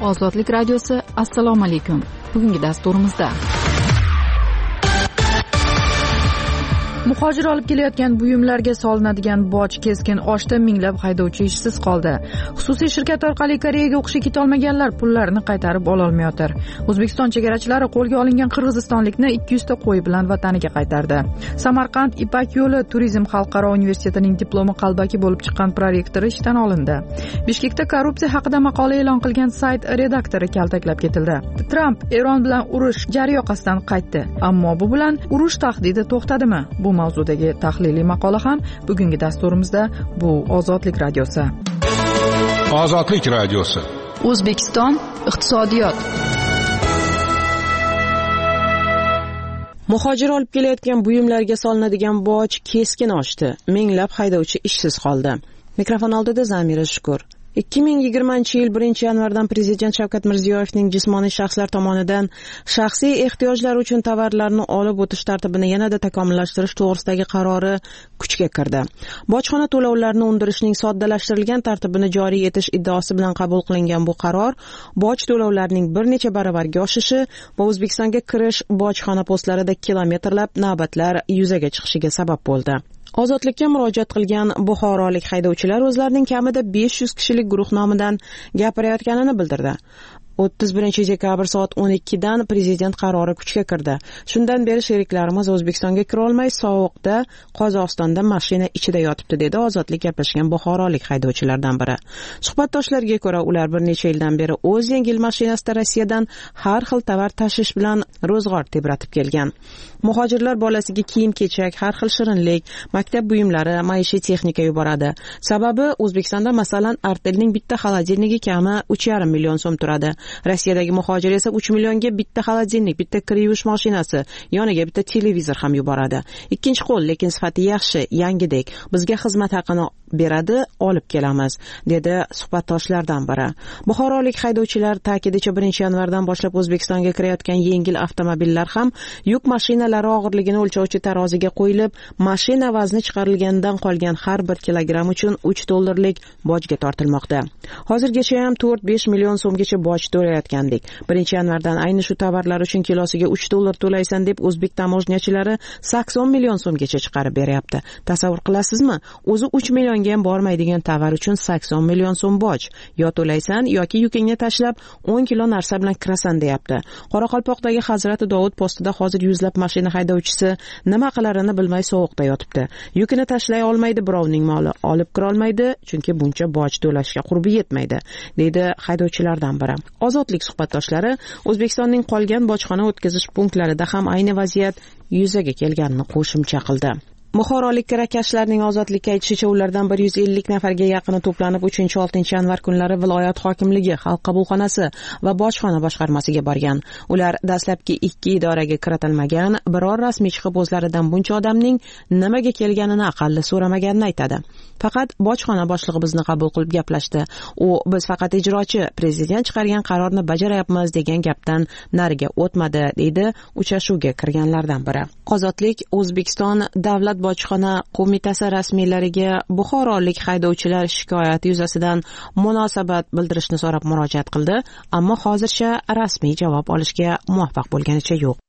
Ozodlik radiosi, assalomu alaykum. Bugungi dasturimizda muhojir olib kelayotgan buyumlarga solinadigan boj keskin oshdi, minglab haydovchi ishsiz qoldi. Xususiy shirkat orqali Koreyaga o'qishga keta olmaganlar pullarini qaytarib ola olmayotir. O'zbekiston chegarachilari qo'lga olingan qirg'izistonlikni 200 ta qo'y bilan vataniga qaytardi. Samarqand Ipak yo'li turizm xalqaro universitetining diplomi qalbaki bo'lib chiqqan prorektori ishdan olindi. Bishkekda korrupsiya haqida maqola e'lon qilgan sayt redaktori kaltaklab ketildi. Tramp Eron bilan urush jaryoqasidan qaytdi, ammo bu bilan urush tahdidi to'xtadimi? Bu mavzudagi tahliliy maqola ham bugungi dasturimizda. Bu Ozodlik radiosi. Ozodlik radiosi. O'zbekiston iqtisodiyot. Muhojir olib kelayotgan buyumlarga solinadigan boj keskin oshdi. Minglab haydovchi ishsiz qoldi. Mikrofon oldida Zamira Shukur. 2020-yil 1-yanvardan Prezident Shavkat Mirziyoyevning jismoniy shaxslar tomonidan shaxsiy ehtiyojlar uchun tovarlarni olib o'tish tartibini yanada takomillashtirish to'g'risidagi qarori kuchga kirdi. Bojxona to'lovlarini undirishning soddalashtirilgan tartibini joriy etish iddaosi bilan qabul qilingan bu qaror boj to'lovlarining bir necha baravarga oshishi va O'zbekistonga kirish bojxona postlarida kilometrlab navbatlar yuzaga chiqishiga sabab bo'ldi. Ozodlikka murojaat qilgan buxorolik haydovchilar o'zlarining kamida 500 kishilik guruh nomidan gapirayotganini bildirdi. 31-dekabr soat 12 dan prezident qarori kuchga kirdi. Shundan beri sheriklarimiz O'zbekistonga kira olmay sovuqda Qozog'istonda mashina ichida yotibdi, dedi ozodlik gaplashgan buxorolik haydovchilardan biri. Suhbatdoshlarga ko'ra, ular bir necha yildan beri o'z yengil mashinasida Rossiyadan har xil tovar tashish bilan ro'zg'or tebratib kelgan. Muhojirlar bolasiga kiyim-kechak, har xil shirinlik, maktab buyumlari, maishiy texnika yuboradi. Sababi O'zbekistonda masalan Artelning bitta xolodilnigi kami 3,5 million so'm turadi. Rossiyadagi muhojir esa 3 millionga bitta xolodilnik, bitta kir yuvish mashinasi, yoniga bitta televizor ham yuboradi. Ikkinchi qo'l, lekin sifati yaxshi, yangidek. Bizga xizmat haqini beradi, olib kelamiz, dedi suhbatdoshlardan biri. Buxorolik haydovchilar ta'kidicha 1-yanvardan boshlab O'zbekistonga kirayotgan yengil avtomobillar ham yuk mashinalari og'irligini o'lchovchi taroziga qo'yilib, mashina vazni chiqarilganidan qolgan har 1 kilogramm uchun $3 bojga tortilmoqda. Hozirgacha ham 4-5 million so'mgacha boj to'layotgandik. 1-yanvardan ayni shu tovarlar uchun kilosiga $3 to'laysan deb o'zbek tamojnyachilari 80 million so'mgacha chiqarib beryapti. Tasavvur qilasizmi? O'zi 3 millionga ham bormaydigan tovar uchun 80 million so'm boj. Yo to'laysan yoki yukingni tashlab 10 kilo narsa bilan kirasan, deyapti. Qoraqalpoqdagi Hazrati Dovud postida hozir yuzlab mashina haydovchisi nima qilarini bilmay sovuqda yotibdi. Yukini tashlay olmaydi, birovning moli olib kira olmaydi, chunki buncha boj to'lashga qurbi yetmaydi, deydi haydovchilardan biri. Ozodlik suhbatdoshlari O'zbekistonning qolgan bojxona o'tkazish punktlarida ham ayni vaziyat yuzaga kelganini qo'shimcha qildi. Buxorolik kirakashlarning ozodlikka aytishicha, ulardan 150 nafarga yaqini to'planib 3-6 yanvar kunlari viloyat hokimligi, xalq qabulxonasi va bojxona boshqarmasiga borgan. Ular dastlabki 2 idoraga kiritilmagan, biror rasmiy chiqib o'zlaridan buncha odamning nimaga kelganini aqalli so'ramaganini aytadi. Faqat bojxona boshlig'i bizni qabul qilib gaplashdi. U biz faqat ijrochi, prezident chiqargan qarorni bajarayapmiz degan gapdan nariga o'tmadi, deydi uchrashuvga kirganlardan biri. Ozodlik O'zbekiston davlat bojxona qo'mitasi rasmiylariga buxorolik haydovchilar shikoyati yuzasidan munosabat bildirishni so'rab murojaat qildi, ammo hozircha rasmiy javob olishga muvaffaq bo'lganicha yo'q.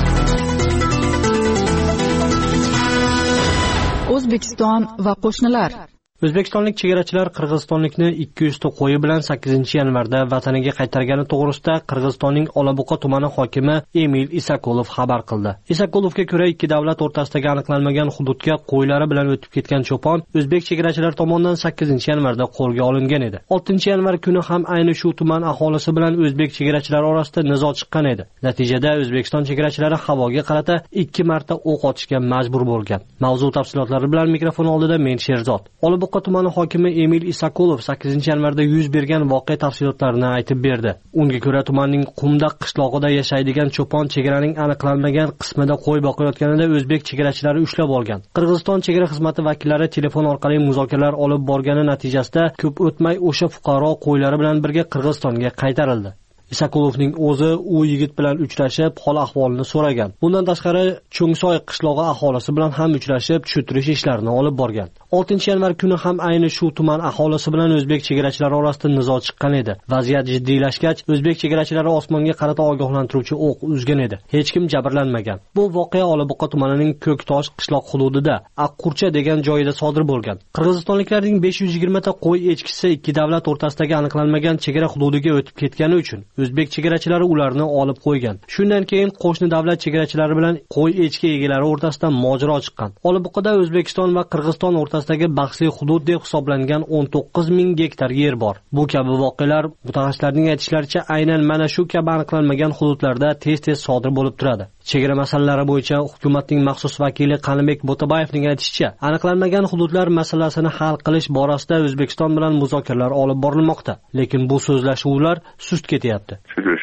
O'zbekiston va qo'shnilar. O'zbekistonlik chegarachilar qirg'izistonlikni 200 ta qo'yi bilan 8-yanvarda vataniga qaytargani to'g'risida Qirg'izistonning Olabuqa tumani hokimi Emil Isakolov xabar qildi. Isakolovga ko'ra, ikki davlat o'rtasidagi aniqlanmagan hududga qo'ylari bilan o'tib ketgan cho'pon o'zbek chegarachilar tomonidan 8-yanvarda qo'lga olingan edi. 6-yanvar kuni ham ayni shu tuman aholisi bilan o'zbek chegarachilari orasida nizo chiqqan edi. Natijada O'zbekiston chegarachilari havoga qarata 2 marta o'q otishga majbur bo'lgan. Mavzu tafsilotlari bilan mikrofon oldida men Sherzod. Buxoro tumani hokimi Emil Isakolov 8-yanvarda yuz bergan voqea tafsilotlarini aytib berdi. Unga ko'ra, tumanning Qumdaq qishlog'ida yashaydigan cho'pon chegaraning aniqlanmagan qismida qo'y boqayotganida o'zbek chegarachilari ushlab olgan. Qirg'iziston chegara xizmati vakillari telefon orqali muzokaralar olib borgani natijasida ko'p o'tmay o'sha fuqaro qo'ylari bilan birga Qirg'izistonga qaytarildi. Isakolovning o'zi u yigit bilan uchrashib, hol ahvolini so'ragan. Bundan tashqari, Cho'ngsoy qishlog'i aholisi bilan ham uchrashib, tushuntirish ishlarini olib borgan. 6-yanvar kuni ham ayni shu tuman aholisi bilan o'zbek chegarachilari orasida nizo chiqqan edi. Vaziyat jiddiylashgach, o'zbek chegarachilari osmonga qarata ogohlantiruvchi o'q uzgan edi. Hech kim jabrlanmagan. Bu voqea Olabuqa tumanining Ko'ktosh qishloq hududida Aqqurcha degan joyida sodir bo'lgan. Qirg'izistonliklarning 520 ta qo'y echkisi ikki davlat o'rtasidagi aniqlanmagan chegara hududiga o'tib ketgani uchun o'zbek chegarachilari ularni olib qo'ygan. Shundan keyin qo'shni davlat chegarachilari bilan qo'y echki egalari o'rtasida mojaro chiqqan. Olabuqada O'zbekiston va Qirg'iziston o'rtasidagi bahsli hudud deb hisoblangan 19,000 gektar yer bor. Bu kabi voqealar mutaxassislarning aytishlaricha aynan mana shu kabi aniqlanmagan hududlarda tez-tez sodir bo'lib turadi. Chegara masalalari bo'yicha hukumatning maxsus vakili Qanibek Bo'tabayevning aytishicha, aniqlanmagan hududlar masalasini hal qilish borasida O'zbekiston bilan muzokaralar olib borilmoqda, lekin bu so'zlashuvlar sust ketyapti.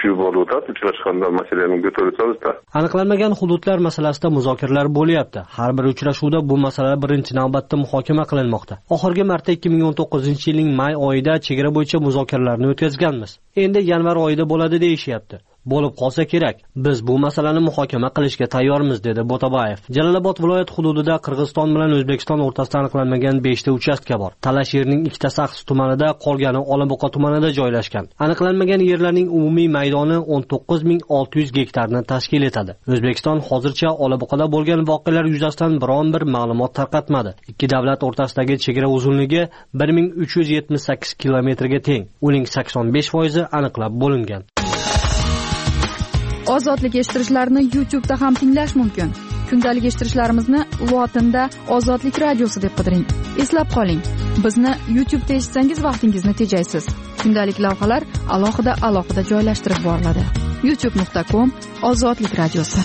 Aniqlanmagan hududlar masalasida muzokaralar bo'lyapti. Har bir uchrashuvda bu masala birinchi navbatda muhokama qilinmoqda. Oxirgi marta 2019-yilning may oyida chegara bo'yicha muzokaralarni o'tkazganmiz. Endi yanvar oyida bo'ladi deyishyapti. Bo'lib qolsa kerak. Biz bu masalani muhokama qilishga tayyormiz, dedi Bo'tabayev. Jalolobod viloyat hududida Qirg'iziston bilan O'zbekiston o'rtasida aniqlanmagan 5 ta uchastka bor. Talash yerning ikkitasi Aqs tumanida, qolgani Olabuqa tumanida joylashgan. Aniqlanmagan yerlarning umumiy maydoni 19,600 gektarni tashkil etadi. O'zbekiston hozircha Olabuqada bo'lgan voqealar yuzasidan biron bir ma'lumot tarqatmadi. Ikki davlat o'rtasidagi chegara uzunligi 1378 kilometrga teng. Uning 85% aniqlab bo'lingan. Ozodlik eshittirishlarni YouTube'da ham tinglash mumkin. Kundalik eshittirishlarimizni lotinda Ozodlik radiosi deb qidiring. Eslab qoling, bizni YouTube'da eshitsangiz vaqtingizni tejaysiz. Kundalik lavhalar alohida joylashtirib boriladi. youtube.com/Ozodlik radiosi.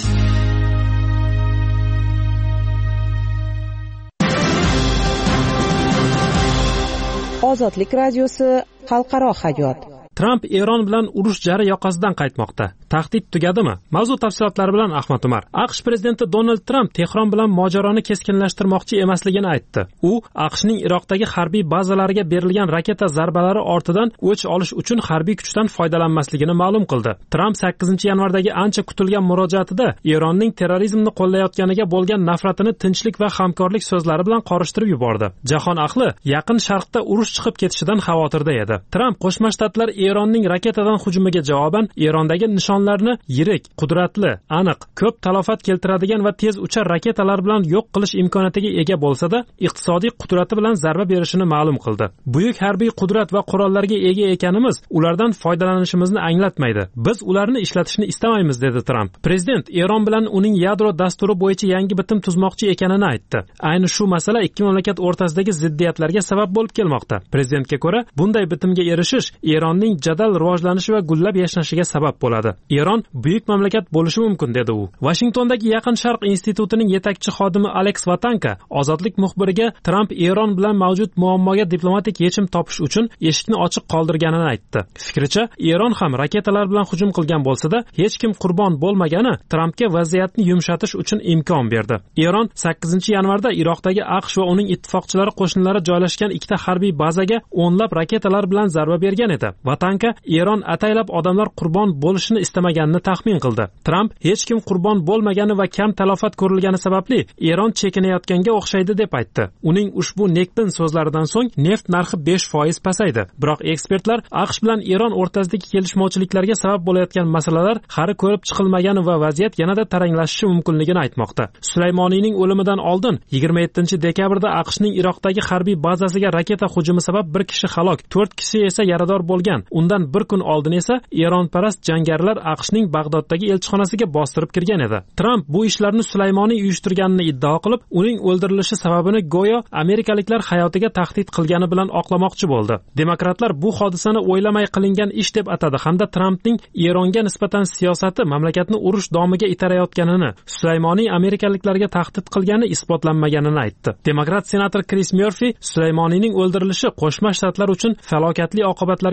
Ozodlik radiosi xalqaro hayot. Tramp Eron bilan urush jari yoqasidan qaytmoqda. Tahdid tugadimi? Mavzu tafsilotlari bilan Ahmad Umar. AQSh prezidenti Donald Tramp Tehron bilan mojaroni keskinlashtirmoqchi emasligini aytdi. U AQShning Iroqdagi harbiy bazalariga berilgan raketa zarbalari ortidan o'ch olish uchun harbiy kuchdan foydalanmasligini ma'lum qildi. Tramp 8-yanvardagi ancha kutilgan murojaatida Eronning terrorizmni qo'llayotganiga bo'lgan nafratini tinchlik va hamkorlik so'zlari bilan qorishtirib yubordi. Jahon ahli Yaqin Sharqda urush chiqib ketishidan xavotirda edi. Tramp Qo'shma Shtatlar Eronning raketadan hujumiga javoban Erondagi nishonlarni yirik, qudratli, aniq, ko'p talofat keltiradigan va tez uchar raketalar bilan yo'q qilish imkoniyatiga ega bo'lsa-da, iqtisodiy qudrati bilan zarba berishini ma'lum qildi. Buyuk harbiy qudrat va qurollarga ega ekanimiz ulardan foydalanishimizni anglatmaydi. Biz ularni ishlatishni istamaymiz, dedi Tramp. Prezident Eron bilan uning yadro dasturi bo'yicha yangi bitim tuzmoqchi ekanini aytdi. Ayni shu masala ikki mamlakat o'rtasidagi ziddiyatlarga sabab bo'lib kelmoqda. Prezidentga ko'ra, bunday bitimga erishish Eronning jadal rivojlanishi va gullab yashnashiga sabab bo'ladi. Eron buyuk mamlakat bo'lishi mumkin, dedi u. Washingtondagi Yaqin Sharq institutining yetakchi xodimi Alex Vatanka Ozodlik muxbiriga Tramp Eron bilan mavjud muammoga diplomatik yechim topish uchun eshikni ochiq qoldirganini aytdi. Fikricha, Eron ham raketalar bilan hujum qilgan bo'lsa-da, hech kim qurbon bo'lmagani Trampga vaziyatni yumshatish uchun imkon berdi. Eron 8-yanvarda Iroqdagi AQSh va uning ittifoqchilari qo'shinlari joylashgan ikkita harbiy bazaga o'nlab raketalar bilan zarba bergan edi. Vatanka Eron ataylab odamlar qurbon bo'lishini istamaganini taxmin qildi. Tramp hech kim qurbon bo'lmagani va kam talofat ko'rilgani sababli Eron chekinayotganga o'xshaydi deb aytdi. Uning ushbu nekbin so'zlaridan so'ng neft narxi 5% pasaydi. Biroq ekspertlar AQSh bilan Eron o'rtasidagi kelishmovchiliklarga sabab bo'layotgan masalalar hali ko'rib chiqilmagani va vaziyat yanada taranglashishi mumkinligini aytmoqda. Sulaymoniyning o'limidan oldin 27-dekabrda AQShning Iroqdagi harbiy bazasiga raketa hujumi sabab bir kishi halok, 4 kishi esa yarador bo'lgan. Undan bir kun oldin esa Eronparast jangarilar AQShning Bag'doddagi elchixonasiga bostirib kirgan edi. Tramp bu ishlarni Sulaymoniy uyushtirganini iddao qilib, uning o'ldirilishi sababini go'yo amerikaliklar hayotiga tahdid qilgani bilan oqlamoqchi bo'ldi. Demokratlar bu hodisani o'ylamay qilingan ish deb atadi hamda Trampning Eronga nisbatan siyosati mamlakatni urush domiga itarayotganini, Sulaymoniy amerikaliklarga tahdid qilgani isbotlanmaganini aytdi. Demokrat senator Chris Murphy Sulaymoniyning o'ldirilishi Qo'shma Shtatlar uchun falokatli oqibatlarga olib kelgan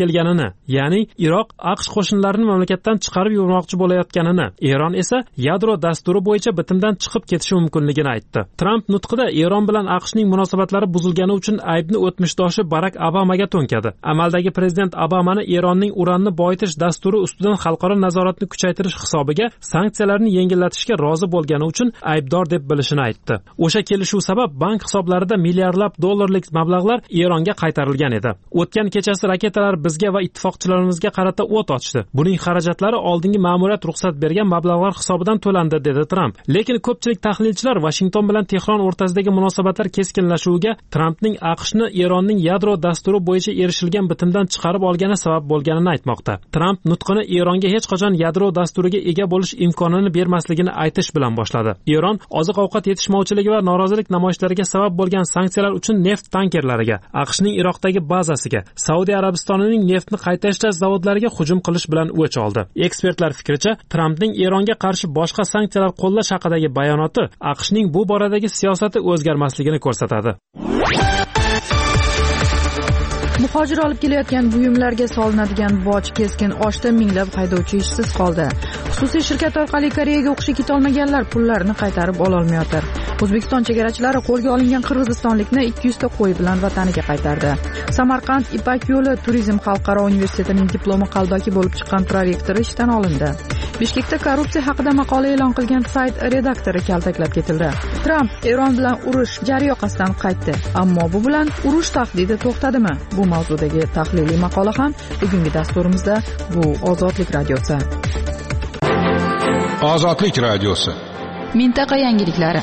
kelganini, ya'ni Iroq AQSh qo'shinlarini mamlakatdan chiqarib yubormoqchi bo'layotganini, Eron esa yadro dasturi bo'yicha bitimdan chiqib ketishi mumkinligini aytdi. Tramp nutqida Eron bilan AQShning munosabatlari buzilgani uchun aybni o'tmishdoshi Barak Obamaga to'nkadi. Amaldagi prezident Obamani Eronning uranni boyitish dasturi ustidan xalqaro nazoratni kuchaytirish hisobiga sanksiyalarni yengillatishga rozi bo'lgani uchun aybdor deb bilishini aytdi. O'sha kelishuv sabab bank hisoblarida milliardlab dollarlik mablag'lar Eronga qaytarilgan edi. O'tgan kechasi raketalar bizga va ittifoqchilarimizga qarata o't ochdi. Buning xarajatlari oldingi ma'muriyat ruxsat bergan mablag'lar hisobidan to'landi, dedi Tramp. Lekin ko'pchilik tahlilchilar Washington bilan Tehron o'rtasidagi munosabatlar keskinlashuviga Trampning AQShni Eronning yadro dasturi bo'yicha erishilgan bitimdan chiqarib olgani sabab bo'lganini aytmoqda. Tramp nutqini Eronga hech qachon yadro dasturiga ega bo'lish imkonini bermasligini aytish bilan boshladi. Eron oziq-ovqat yetishmovchiligi va norozilik namoyishlariga sabab bo'lgan sanksiyalar uchun neft tankerlariga, AQShning Iroqdagi bazasiga, Saudiya Arabistonining neftni qayta ishlash zavodlariga hujum qilish bilan o'ch oldi. Ekspertlar fikricha, Trampning Eronga qarshi boshqa sanksiyalar qo'llash haqidagi bayonoti AQShning bu boradagi siyosati o'zgarmasligini ko'rsatadi. Muhojir olib kelayotgan buyumlarga solinadigan boj keskin oshdi, minglab haydovchi ishsiz qoldi. Xususiy shirkat orqali Koreyaga o'qishga ketolmaganlar pullarini qaytarib ololmayotir. O'zbekiston chegarachilari qo'lga olingan qirg'izistonlikni 200 ta qo'y bilan vataniga qaytardi. Samarqand Ipak yo'li turizm xalqaro universitetining diplomi qalbaki bo'lib chiqqan prorektori ishdan olindi. Bishkekda korrupsiya haqida maqola e'lon qilgan sayt redaktori kaltaklab ketildi. Tramp Eron bilan urush jaryoqasidan qaytdi, ammo bu bilan urush tahdidi to'xtadimi? Bu mavzudagi tahliliy maqola ham bugungi dasturimizda. Bu Ozodlik radiosi. Ozodlik radiosi. Mintaqa yangiliklari.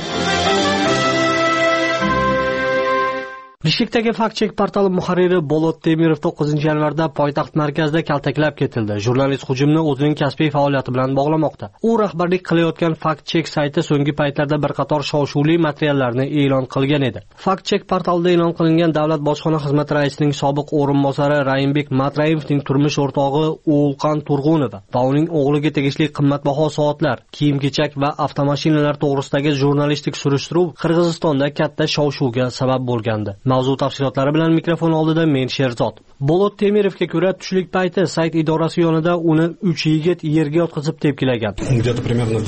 Bishkekdagi Fact-Check portali muharriri Bolot Temirov 9-yanvarda poytaxt markazida kaltaklab ketildi. Jurnalist hujumni o'zining kasbiy faoliyati bilan bog'lamoqda. U rahbarlik qilayotgan Fact-Check sayti so'nggi paytlarda bir qator shov-shuvli materiallarni e'lon qilgan edi. Fact-Check portalida e'lon qilingan Davlat bojxona xizmati raisining sobiq o'rinbosari Raimbek Matrayevning turmush o'rtog'i O'lqon Turg'unova va uning o'g'liga tegishli qimmatbaho soatlar, kiyim-kechak va avtomashinalar to'g'risidagi jurnalistik surishtiruv Qirg'izistonda katta shov-shuvga sabab bo'lgandi. Mavzu tafsilotlari bilan mikrofon oldida men Sherzod. Bolot Temirovga ko'ra, tushlik payti sayt idorasi yonida uni 3 yigit yerga yotqizib tepkilagan. Где-то примерно в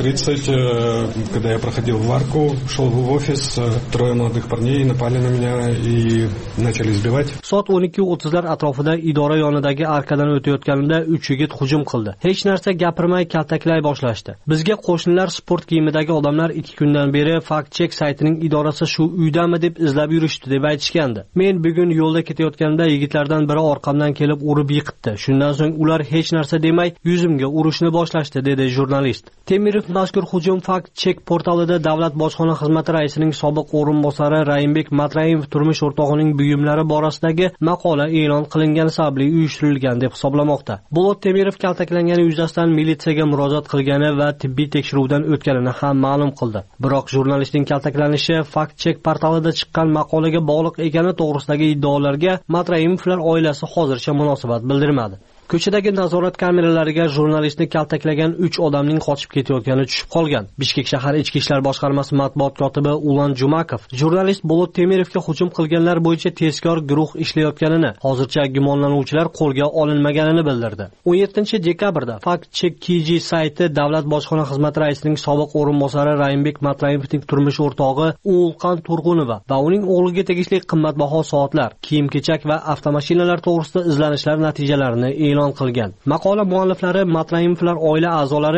12:30, когда я проходил в арку, шел в офис, трое молодых парней напали на меня и начали избивать. Soat 12:30lar atrofida idora yonidagi arkadan o'tayotganimda 3 yigit hujum qildi. Hech narsa gapirmay kaltaklay boshlashdi. Bizga qo'shnilar sport kiyimidagi odamlar 2 kundan beri Fact-Check saytining idorasi shu uydami deb izlab yurishdi deb aytishgandi. Men bugun yo'lda ketayotganimda yigitlardan biri orqamdan kelib urib yiqitdi. Shundan so'ng ular hech narsa demay yuzimga urishni boshlashdi, dedi jurnalist. Temirov mazkur hujum Fact-Check portalida Davlat bojxona xizmati raisining sobiq o'rinbosari Raimbek Matrayev turmush o'rtog'ining buyumlari borasidagi maqola e'lon qilingani sababli uyushtirilgan deb hisoblamoqda. Bolot Temirov kaltaklangani yuzasidan militsiyaga murojaat qilgani va tibbiy tekshiruvdan o'tganini ham ma'lum qildi. Biroq jurnalistning kaltaklanishi Fact-Check portalida chiqqan maqolaga bog'liq ekani to'g'risidagi iddaolarga Matrayevlar oilasi hozircha munosabat bildirmadi. Ko'chadagi nazorat kameralariga jurnalistni kaltaklagan 3 odamning qochib ketayotgani tushib qolgan. Bishkek shahar ichki ishlar boshqarmasi matbuot kotibi Ulan Jumakov jurnalist Bolot Temirovga hujum qilganlar bo'yicha tezkor guruh ishlayotganini, hozircha gumonlanuvchilar qo'lga olinmaganini bildirdi. 17-dekabrda Fact-Check KG sayti Davlat bojxona xizmati raisining sobiq o'rinbosari Raimbek Matrayevning turmush o'rtog'i O'lqon Turg'unova va uning o'g'liga tegishli qimmatbaho soatlar, kiyim-kechak va avtomashinalar to'g'risida izlanishlar natijalarini e'lon qilgan. Maqola mualliflari Matrayevlar oila a'zolari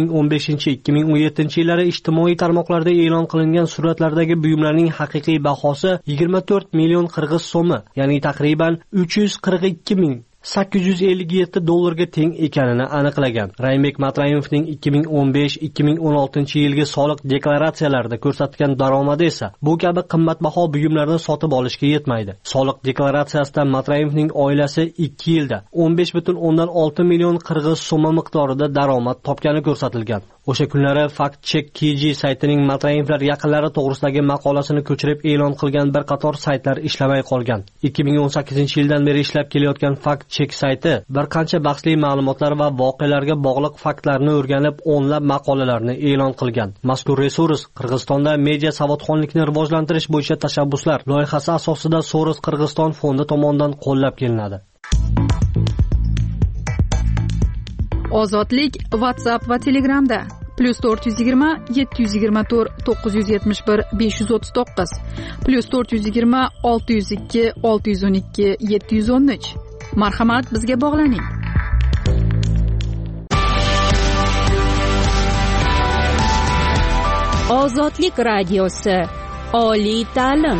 2015-2017 yillari ijtimoiy tarmoqlarda e'lon qilingan suratlardagi buyumlarning haqiqiy bahosi 24 million qirg'iz so'mi, ya'ni taxriban 342,857 dollarga teng ekanini aniqlagan. Raimbek Matrayevning 2015-2016 yilgi soliq deklaratsiyalarida ko'rsatgan daromadi esa bu kabi qimmatbaho buyumlarni sotib olishga yetmaydi. Soliq deklaratsiyasida Matrayevning oilasi 2 yilda 15,6 million qirg'iz so'mi miqdorida daromad topgani ko'rsatilgan. O'sha kunlari Fact-Check KG saytining Matrayevlar yaqinlari to'g'risidagi maqolasini ko'chirib e'lon qilgan bir qator saytlar ishlamay qolgan. 2018-yildan beri ishlab kelayotgan Fact-Check sayti bir qancha bahsli ma'lumotlar va voqealarga bog'liq faktlarni o'rganib, o'nlab maqolalarni e'lon qilgan. Mazkur resurs Qirg'izistonda media savodxonlikni rivojlantirish bo'yicha tashabbuslar loyihasi asosida Soros Qirg'iziston fondi tomonidan qo'llab kelinadi. Ozodlik WhatsApp va Telegramda +420 724 971 539 +420 602 612 713. Marhamat, bizga bog'laning. Ozodlik radiosi. Oliy ta'lim.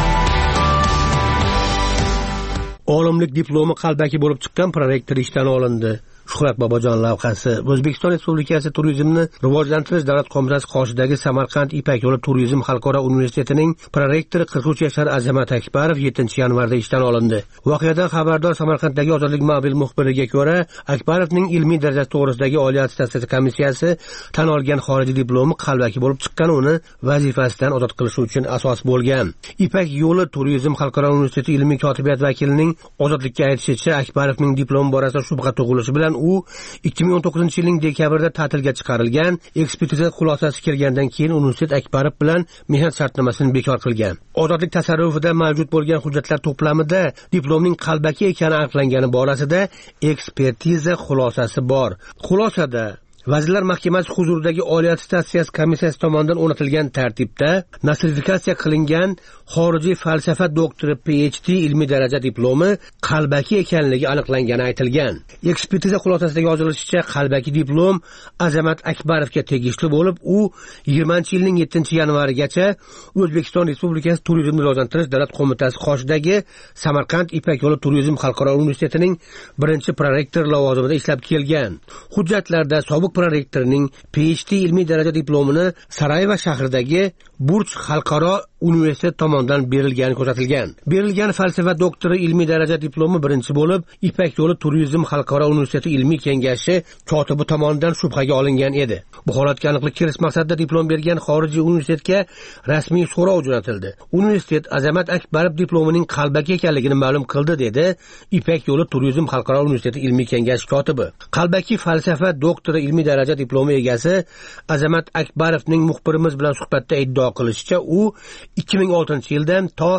Olimlik diplomi qalbaki bo'lib chiqqan prorektor ishdan olindi. Shuhrat Bobojon lavhasi. O'zbekiston Respublikasi Turizmni rivojlantirish davlat qo'mitasi qoshidagi Samarqand Ipak yo'li turizm xalqaro universitetining prorektori 43 yoshli Azamat Akbarov 7-yanvarda ishdan olindi. Voqeadan xabardor Samarqanddagi Ozodlik mobil muxbiriga ko'ra, Akbarovning ilmiy darajasi to'g'risidagi oliy attestatsiya komissiyasi tan olgan xorijiy diplomi qalbaki bo'lib chiqqan uni vazifasidan ozod qilish uchun asos bo'lgan. Ipak yo'li turizm xalqaro universiteti ilmiy kotibiyat vakilining ozodlikka aytishicha, Akbarovning diplomi borasida shubha tug'ilishi bilan u 2019-yilning dekabrida ta'tilga chiqarilgan. Ekspertiza xulosasi kelgandan keyin universitet Akbarov bilan mehnat shartnomasini bekor qilgan. Ozodlik tasarrufida mavjud bo'lgan hujjatlar to'plamida diplomning qalbaki ekani aniqlangani borasida ekspertiza xulosasi bor. Xulosada Vazirlar Mahkamasi huzuridagi oliy attestatsiya komissiyasi tomonidan o'rnatilgan tartibda nostrifikatsiya qilingan xorijiy falsafa doktori PhD ilmiy daraja diplomi qalbaki ekanligi aniqlangani aytilgan. Ekspertiza xulosasida yozilishicha, qalbaki diplom Azamat Akbarovga tegishli bo'lib, u 20-yilning 7-yanvarigacha O'zbekiston Respublikasi Turizmni rivojlantirish davlat qo'mitasi qoshidagi Samarqand Ipak yo'li turizm xalqaro universitetining birinchi prorektor lavozimida ishlab kelgan. Hujjatlarda sobiq prorektorning PhD ilmiy daraja diplomini Sarajevo shahridagi Burch xalqaro universitet tomonidan berilgani ko'rsatilgan. Berilgan falsafa doktori ilmiy daraja diplomi birinchi bo'lib, Ipak yo'li turizm xalqaro universiteti ilmiy kengashi kotibi tomonidan shubhaga olingan edi. Bu holatga aniqlik kiritish maqsadida diplom bergan xorijiy universitetga rasmiy so'rov jo'natildi. Universitet Azamat Akbarov diplomining qalbaki ekanligini ma'lum qildi, dedi Ipak yo'li turizm xalqaro universiteti ilmiy kengashi kotibi. Qalbaki falsafa doktori ilmiy daraja diplomi egasi Azamat Akbarovning muxbirimiz bilan suhbatda iddao qilishicha, u 2006-yildan to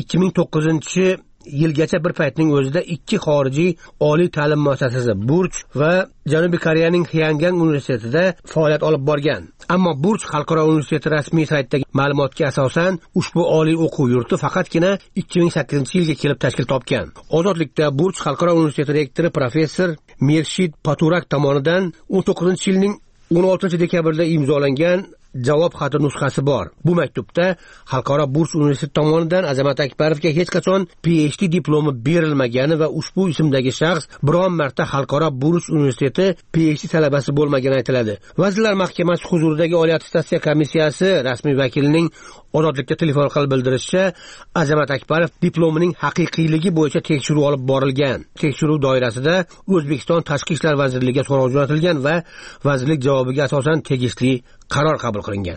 2009-yilgacha bir paytning o'zida ikki xorijiy oliy ta'lim muassasasi Burch va Janubiy Koreyaning Hyangan universitetida faoliyat olib borgan. Ammo Burch xalqaro universiteti rasmiy saytidagi ma'lumotga asosan ushbu oliy o'quv yurti faqatgina 2008-yilga kelib tashkil topgan. Ozodlikda Burch xalqaro universiteti rektori professor Mershid Paturak tomonidan 19-yilning 16-dekabrda imzolangan javob xati nusxasi bor. Bu maktubda Xalqaro Burch universiteti tomonidan Azamat Akbarovga hech qachon PhD diplomi berilmagani va ushbu ismdagi shaxs biron marta Xalqaro Burch universiteti PhD talabasi bo'lmagani aytiladi. Vazirlar Mahkamasi huzuridagi oliy attestatsiya komissiyasi rasmiy vakilining Ozodlikka telefon qilib bildirishicha, Azamat Akbarov diplomining haqiqiyligi bo'yicha tekshiruv olib borilgan. Tekshiruv doirasida O'zbekiston Tashqi ishlar vazirligiga so'rov jo'natilgan va vazirlik javobiga asosan tegishli qaror qabul qilingan.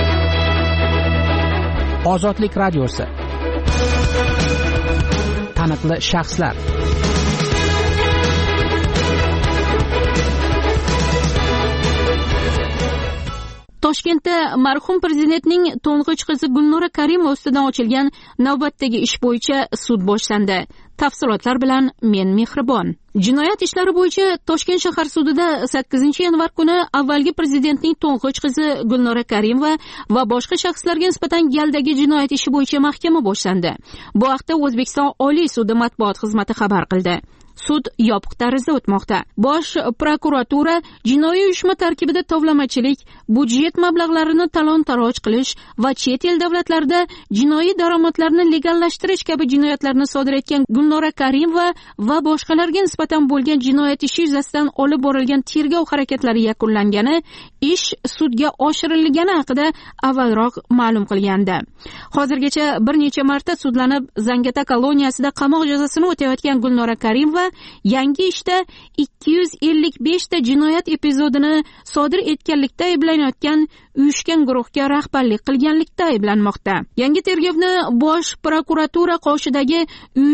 Ozodlik radiosi. Taniqli shaxslar. Toshkentda marhum prezidentning to'ng'ich qizi Gulnora Karimova ustidan ochilgan navbatdagi ish bo'yicha sud boshlandi. Tafsilotlar bilan men Mehribon. Jinoyat ishlari bo'yicha Toshkent shahar sudida 8-yanvar kuni avvalgi prezidentning to'ng'ich qizi Gulnora Karimova va boshqa shaxslarga nisbatan galdagi jinoyat ishi bo'yicha mahkama boshlandi. Bu haqda O'zbekiston Oliy sudi matbuot xizmati xabar qildi. Sud yopiq tarzda o'tmoqda. Bosh prokuratura jinoiy uyushma tarkibida tovlamachilik, budjet mablag'larini talon-taroj qilish va chet el davlatlarida jinoiy daromadlarni legallashtirish kabi jinoyatlarni sodir etgan Gulnora Karimova va boshqalarga nisbatan bo'lgan jinoyat ishi yuzasidan olib borilgan tergov harakatlari yakunlangani, ish sudga oshirilgani haqida avvalroq ma'lum qilgandi. Hozirgacha bir necha marta sudlanib, Zangata koloniyasida qamoq jazosini o'tayotgan Gulnora Karimova yangi ishda 255 ta jinoyat epizodini sodir etganlikda ayblanayotgan uyushgan guruhga rahbarlik qilganlikda ayblanmoqda. Yangi tergovni Bosh prokuratura qoshidagi uyushgan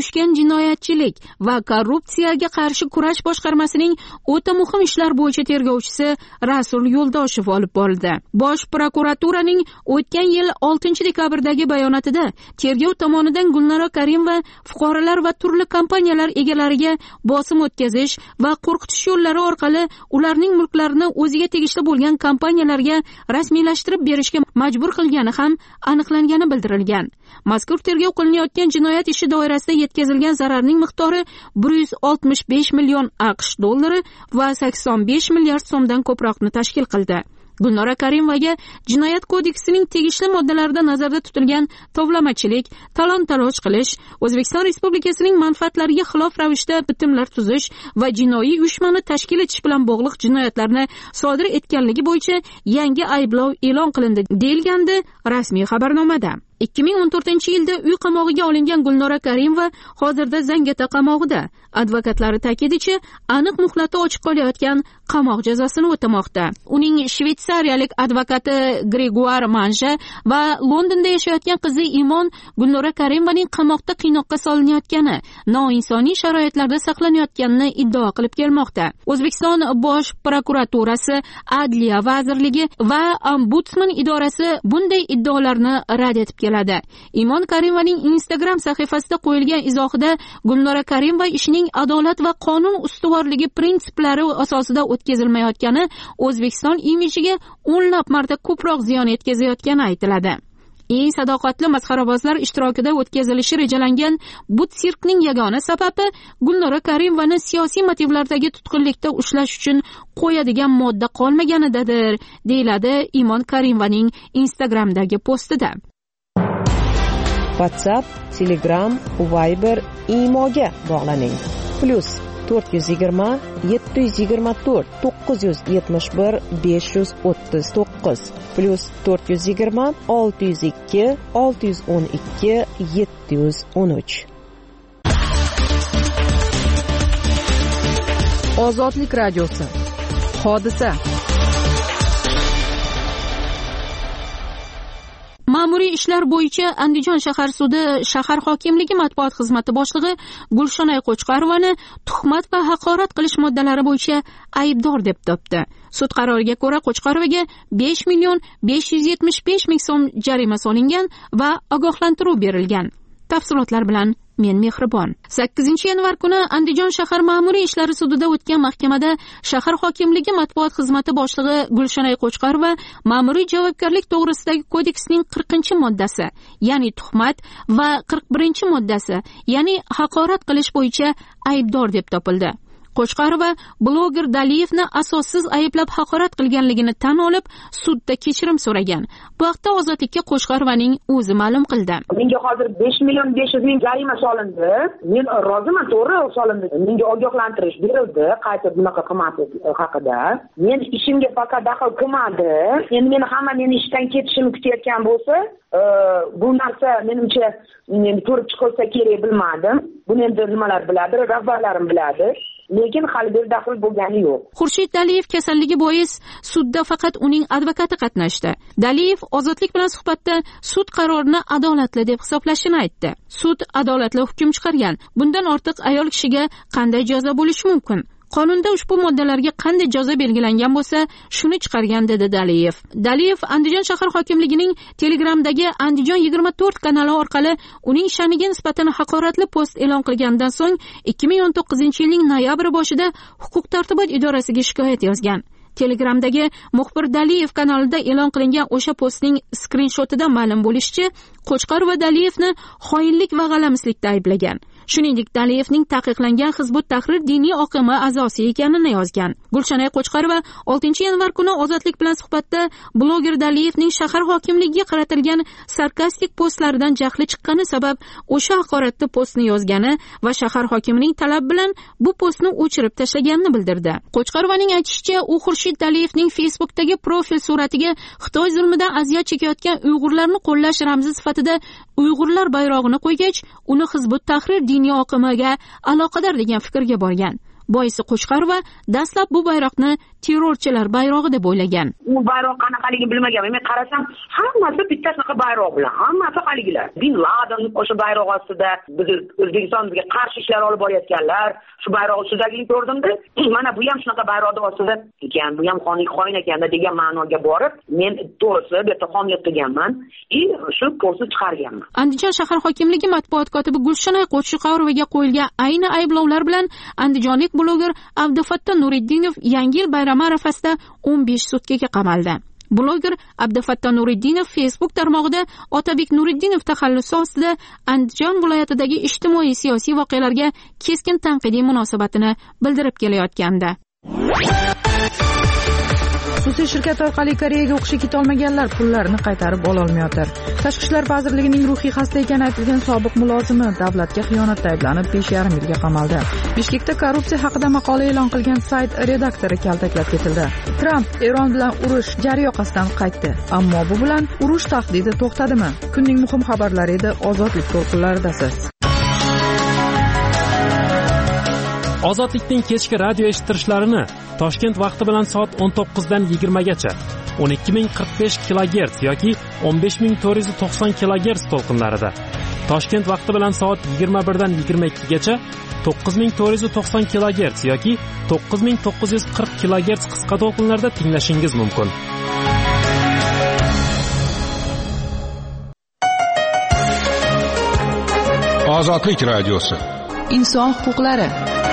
jinoyatchilik va korrupsiyaga qarshi kurash boshqarmasining o'ta muhim ishlar bo'yicha tergovchisi Rasul Yo'ldoshev olib borildi. Bosh prokuraturaning o'tgan yil 6-dekabrdagi bayonotida tergov tomonidan Gulnora Karimova fuqarolar va turli kompaniyalar egalariga bosim o'tkazish va qo'rqitish yo'llari orqali ularning mulklarini o'ziga tegishli bo'lgan kompaniyalarga rasmiylashtirib berishga majbur qilgani ham aniqlangani bildirilgan. Mazkur tergov qilinayotgan jinoyat ishi doirasida yetkazilgan zararning miqdori 165 million AQSh dollari va 85 milliard so'mdan ko'proqni tashkil qildi. Gulnora Karimovaga Jinoyat kodeksining tegishli moddalarida nazarda tutilgan tovlamachilik, talon-taroj qilish, O'zbekiston Respublikasining manfaatlariga xilof ravishda bitimlar tuzish va jinoiy uyushmani tashkil etish bilan bog'liq jinoyatlarni sodir etganligi bo'yicha yangi ayblov e'lon qilindi, deyilgandi rasmiy xabarnomada. 2014-yilda uy qamog'iga olingan Gulnora Karimova hozirda Zangata qamog'ida. Advokatlari ta'kidicha, aniq muhlati ochiq qolayotgan qamoq jazosini o'tamoqda. Uning shvetsariyalik advokati Gregoire Manja va Londonda yashayotgan qizi Imon Gulnora Karimovaning qamoqda qiynoqqa solinayotgani, noinsoniy sharoitlarda saqlanayotganini iddao qilib kelmoqda. O'zbekiston Bosh prokuraturasi, Adliya vazirligi va Ombudsman idorasi bunday iddaolarni rad etib keladi. Imon Karimovaning Instagram sahifasida qo'yilgan izohida Gulnora Karimova ishining adolat va qonun ustuvorligi prinsiplari asosida o'tkazilmayotgani O'zbekiston imijiga o'nlab marta ko'proq ziyon yetkazayotgani aytiladi. Eng sadoqatli masxarabozlar ishtirokida o'tkazilishi rejalangan bu sirkning yagona sababi Gulnora Karimovani siyosiy motivlardagi tutqunlikda ushlash uchun qo'yadigan modda qolmaganidadir, deyiladi Imon Karimovaning Instagramdagi postida. WhatsApp, Telegram, Viber, Imoga bog'laning. +420 724 971 539 +420 602 612 713. Ozodlik radiosi. Hodisa. Ma'muriy ishlar bo'yicha Andijon shahar sudi shahar hokimligi matbuot xizmati boshlig'i Gulshonay Qo'chqarovani tuhmat va haqorat qilish moddalari bo'yicha aybdor deb topdi. Sud qaroriga ko'ra Qo'chqarovaga 5 million 575 ming so'm jarima solingan va ogohlantiruv berilgan. Tafsilotlar bilan men Mehribon. 8-yanvar kuni Andijon shahar ma'muriy ishlari sudida o'tgan mahkamada shahar hokimligi matbuot xizmati boshlig'i Gulshonay Qo'chqarova ma'muriy javobgarlik to'g'risidagi kodeksning 40-moddasi, ya'ni tuhmat va 41-moddasi, ya'ni haqorat qilish bo'yicha aybdor deb topildi. Qo'chqarova bloger Daliyevni asossiz ayblab haqorat qilganligini tan olib, sudda kechirim so'ragan. Bu haqda Ozodlikka Qo'chqarovaning o'zi ma'lum qildi. Menga hozir 5 million 500 ming jarima solindi. Men roziman, to'g'ri solindi. Menga ogohlantirish berildi, qayta bunaqa qilmaslik haqida. Men ishimga faqat daxl qilmadi. Endi meni ishdan ketishimni kutayotgan bo'lsa, bu narsa menimcha men ko'rib chiqilsa kerak bilmadim. Buni endi nimalar biladi, rahbarlarim biladi. Lekin hali bir daxl bo'lgani yo'q. Xurshid Daliyev kasalligi bois sudda faqat uning advokati qatnashdi. Daliyev Ozodlik bilan suhbatda sud qarorini adolatli deb hisoblashini aytdi. Sud adolatli hukm chiqargan. Bundan ortiq ayol kishiga qanday jazo bo'lishi mumkin? Qonunda ushbu moddalarga qanday jazo belgilangan bo'lsa, shuni chiqargan, dedi Daliyev. Daliyev Andijon shahar hokimligining Telegramdagi Andijon 24 kanali orqali uning sha'niga nisbatan haqoratli post e'lon qilgandan so'ng 2019-yilning noyabr boshida huquq-tartibot idorasiga shikoyat yozgan. Telegramdagi muxbir Daliyev kanalida e'lon qilingan o'sha postning skrinshotida ma'lum bo'lishicha, Qo'chqarova Daliyevni xoinlik va g'alamislikda ayblagan. Shuningdek, Daliyevning taqiqlangan Hizbut Tahrir diniy oqimi a'zosi ekanini yozgan. Gulshonay Qo'chqarova 6-yanvar kuni Ozodlik bilan suhbatda bloger Daliyevning shahar hokimligiga qaratilgan sarkastik postlaridan jahli chiqqani sabab o'sha haqoratli postni yozgani va shahar hokimining talab bilan bu postni o'chirib tashlaganini bildirdi. Qo'chqarovaning aytishicha, u Xurshid Daliyevning Facebookdagi profil suratiga Xitoy zulmidan aziyat chekayotgan Uyg'urlarni qo'llash ramzi sifatida Uyg'urlar bayrog'ini qo'ygach, uni Hizbut Tahrir diniy oqimiga aloqador degan fikrga borgan. boisi Qo'chqorova dastlab bu bayroqni terrorchilar bayrog'i deb o'ylagan. U bayroq qanaqaligini bilmaganman. Men qarasam, hammasi bitta shunaqa bayroq bilan, hammasi haligilar. Bin Laden o'sha bayroq ostida biz O'zbekistonga qarshi ishlar olib borayotganlar, shu bayroq ustidagini ko'rdimda, mana bu ham shunaqa bayroqning ostida ekan, bu ham xoin ekanda degan ma'noga borib, men to'g'risi bu yerda xomlik qilganman, shu postni chiqarganman. Andijon shahar hokimligi matbuot kotibi Gulshanay Qo'chqorovaga qo'yilgan ayni ayblovlar bilan andijonlik bloger Abdufatto Nuriddinov Yangi yil bayrami arafasida 15 sutkaga qamaldi. Bloger Abdufatto Nuriddinov Facebook tarmog'ida Otabek Nuriddinov taxallusi ostida Andijon viloyatidagi ijtimoiy siyosiy voqealarga keskin tanqidiy munosabatini bildirib kelayotgandi. Xususiy shirkat orqali Koreyaga o'qishga ketolmaganlar pullarini qaytarib ololmayotir. Tashqi ishlar vazirligining ruhiy xasta ekani aytilgan sobiq mulozimi davlatga xiyonatda ayblanib 5,5 yilga qamaldi. Bishkekda korrupsiya haqida maqola e'lon qilgan sayt redaktori kaltaklab ketildi. Tramp Eron bilan urush jari yoqasidan qaytdi. Ammo bu bilan urush tahdidi to'xtadimi? Kunning muhim xabarlari edi, ozodlik to'lqinlaridasiz. Ozodlikning kechki radio eshittirishlarini Toshkent vaqti bilan soat 19 dan 20 gacha 12045 kHz yoki 15490 kHz to'lqinlarida, Toshkent vaqti bilan soat 21 dan 22 gacha 9490 kHz yoki 9940 kHz qisqa to'lqinlarda tinglashingiz mumkin. Ozodlik radiosi. Inson huquqlari.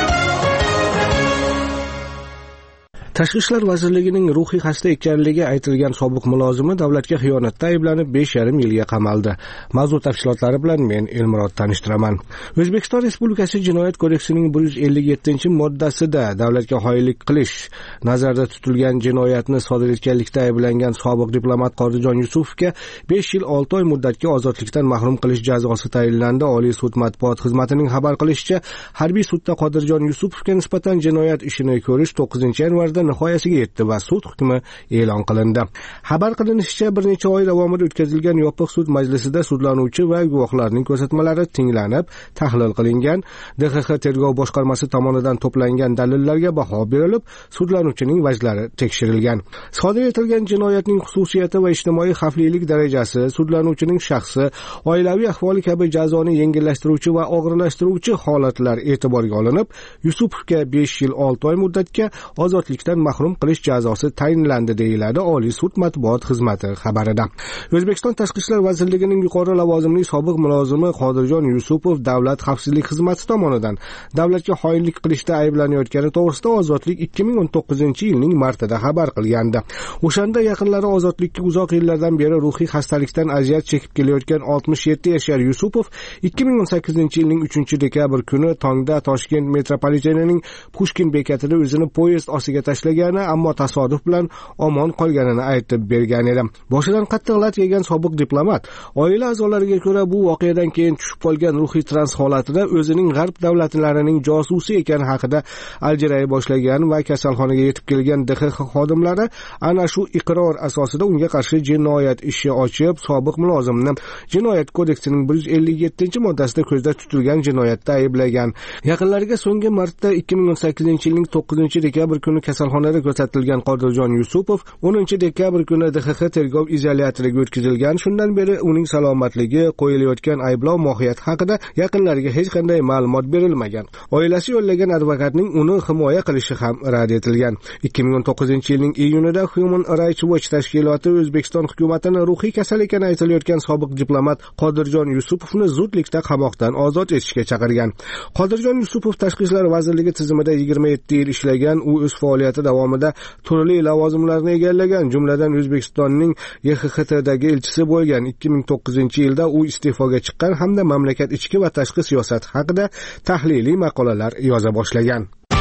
Tashqi ishlar vazirligining ruhiy xasta ekanligi aytilgan sobiq mulozimi davlatga xiyonatda ayblanib 5,5 yilga qamaldi. Mavzu tafsilotlari bilan men Elmurod tanishtiraman. O'zbekiston Respublikasi Jinoyat kodeksining 157-moddasida davlatga xoinlik qilish nazarda tutilgan jinoyatni sodir etganlikda ayblangan sobiq diplomat Qodijon Yusufovga 5 yil 6 oy muddatga ozodlikdan mahrum qilish jazosi tayinlandi. Oliy sud matbuot xizmatining xabar qilishicha, harbiy sudda Qodijon Yusupovga nisbatan jinoyat ishini ko'rish 9-yanvarda nihoyasiga yetdi va sud hukmi e'lon qilindi. Xabar qilinishicha, bir necha oy davomida o'tkazilgan yopiq sud majlisida sudlanuvchi va guvohlarning ko'rsatmalari tinglanib, tahlil qilingan. DXX tergov boshqarmasi tomonidan to'plangan dalillarga baho berilib, sudlanuvchining vajlari tekshirilgan. Sodir etilgan jinoyatning xususiyati va ijtimoiy xavflilik darajasi, sudlanuvchining shaxsi, oilaviy ahvoli kabi jazoni yengillashtiruvchi va og'irlashtiruvchi holatlar e'tiborga olinib, Yusupovga 5 yil 6 oy muddatga ozodlikdan mahrum qilish jazosi tayinlandi, deyiladi Oliy sud matbuot xizmati xabarida. O'zbekiston Tashqi ishlar vazirligining yuqori lavozimli sobiq mulozimi Qodirjon Yusupov Davlat xavfsizlik xizmati tomonidan davlatga xoinlik qilishda ayblanayotgani to'g'risida ozodlik 2019-yilning martida xabar qilgandi. O'shanda yaqinlari ozodlikka uzoq yillardan beri ruhiy xastalikdan aziyat chekib kelayotgan 67 yashar Yusupov 2018-yilning 3-dekabr kuni tongda Toshkent metropolitenining Pushkin bekatida o'zini poyezd ostiga tashlagani, ammo tasodif bilan omon qolganini aytib bergan edi. Boshidan qattiq lat yegan sobiq diplomat oila a'zolariga ko'ra bu voqeadan keyin tushib qolgan ruhiy trans holatida o'zining g'arb davlatlarining josusi ekani haqida aljiray boshlagan va kasalxonaga yetib kelgan DXX xodimlari ana shu iqror asosida unga qarshi jinoyat ishi ochib, sobiq mulozimni Jinoyat kodeksining 157-moddasida ko'zda tutilgan jinoyatda ayblagan. Yaqinlariga so'nggi marta 2018-yilning 9-dekabr kuni kasalxonada ko'rsatilgan Qodirjon Yusupov 10-dekabr kuni DXX tergov izolyatoriga o'tkazilgan. Shundan beri uning salomatligi, qo'yilayotgan ayblov mohiyati haqida yaqinlariga hech qanday ma'lumot berilmagan. Oilasi yo'llagan advokatning uni himoya qilishi ham rad etilgan. 2019-yilning iyunida Human Rights Watch tashkiloti O'zbekiston hukumatini ruhiy kasal ekani aytilayotgan sobiq diplomat Qodirjon Yusupovni zudlikda qamoqdan ozod etishga chaqirgan. Qodirjon Yusupov Tashqi ishlar vazirligi tizimida 27 yil ishlagan. U o'z faoliyati davomida turli lavozimlarni egallagan, jumladan O'zbekistonning YXXTdagi elchisi bo'lgan. 2009-yilda u iste'foga chiqqan hamda mamlakat ichki va tashqi siyosati haqida tahliliy maqolalar yoza boshlagan.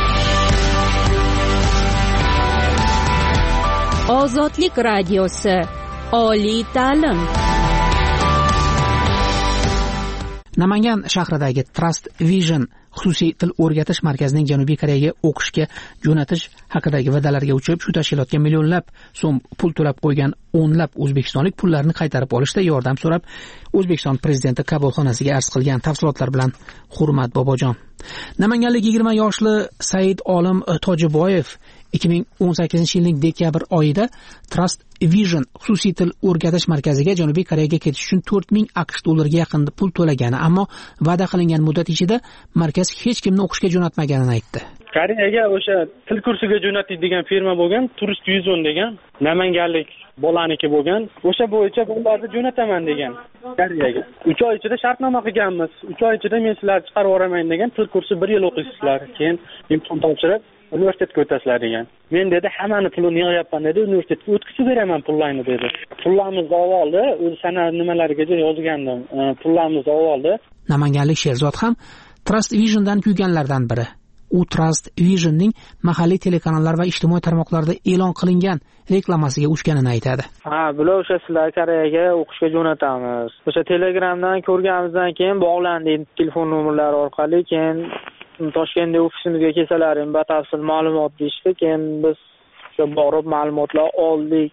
Ozodlik radiosi. Oliy ta'lim. Namangan shahridagi Trust Vision xususiy til o'rgatish markazining Janubiy Koreyaga o'qishga jo'natish haqidagi va'dalarga uchib, shu tashkilotga millionlab so'm pul to'lab qo'ygan o'nlab o'zbekistonlik pullarni qaytarib olishda yordam so'rab O'zbekiston prezidenti qabulxonasiga arz qilgan. Tafsilotlar bilan Hurmat Bobojon. Namanganlik 20 yoshli Said Olim Tojiboyev 2018-yilning dekabr oyida Trust Vision xususiy til o'rgatish markaziga Janubiy Koreyaga ketish uchun 4000 AQSh dollariga yaqin pul to'lagani, ammo va'da qilingan muddat ichida markaz hech kimni o'qishga jo'natmaganini aytdi. Koreyaga o'sha til kursiga jo'natadigan firma bo'lgan, Turist Vision degan, namanganlik bolaniki bo'lgan. O'sha bo'yicha bolalarni jo'nataman degan Koreyaga. 3 oy ichida shartnoma qilganmiz. 3 oy ichida men sizlarni chiqarib yuboraman degan, til kursi 1 yil o'qiysizlar, keyin imtihon topshirib universitetga o'tasizlar degan. Men dedi, hammani pulini yig'yapman dedi, universitetga o'tkazib beraman pullarni dedi. Pullarimizni oldi, o'zi sana nimalariga yozgandim. Pullarimizni oldi. Namanganlik Sherzod ham Trust Vision'dan kuyganlardan biri. U Trust Vision'ning mahalliy telekanallar va ijtimoiy tarmoqlarda e'lon qilingan reklamasiga uchganini aytadi. Bular o'sha sizlar Koreyaga o'qishga jo'natamiz. O'sha Telegramdan ko'rganimizdan keyin bog'landik telefon nomerlari orqali, keyin Toshkentda ofisimizga kelsalaring batafsil ma'lumot deyishdi. Keyin biz o'sha borib ma'lumotlar oldik.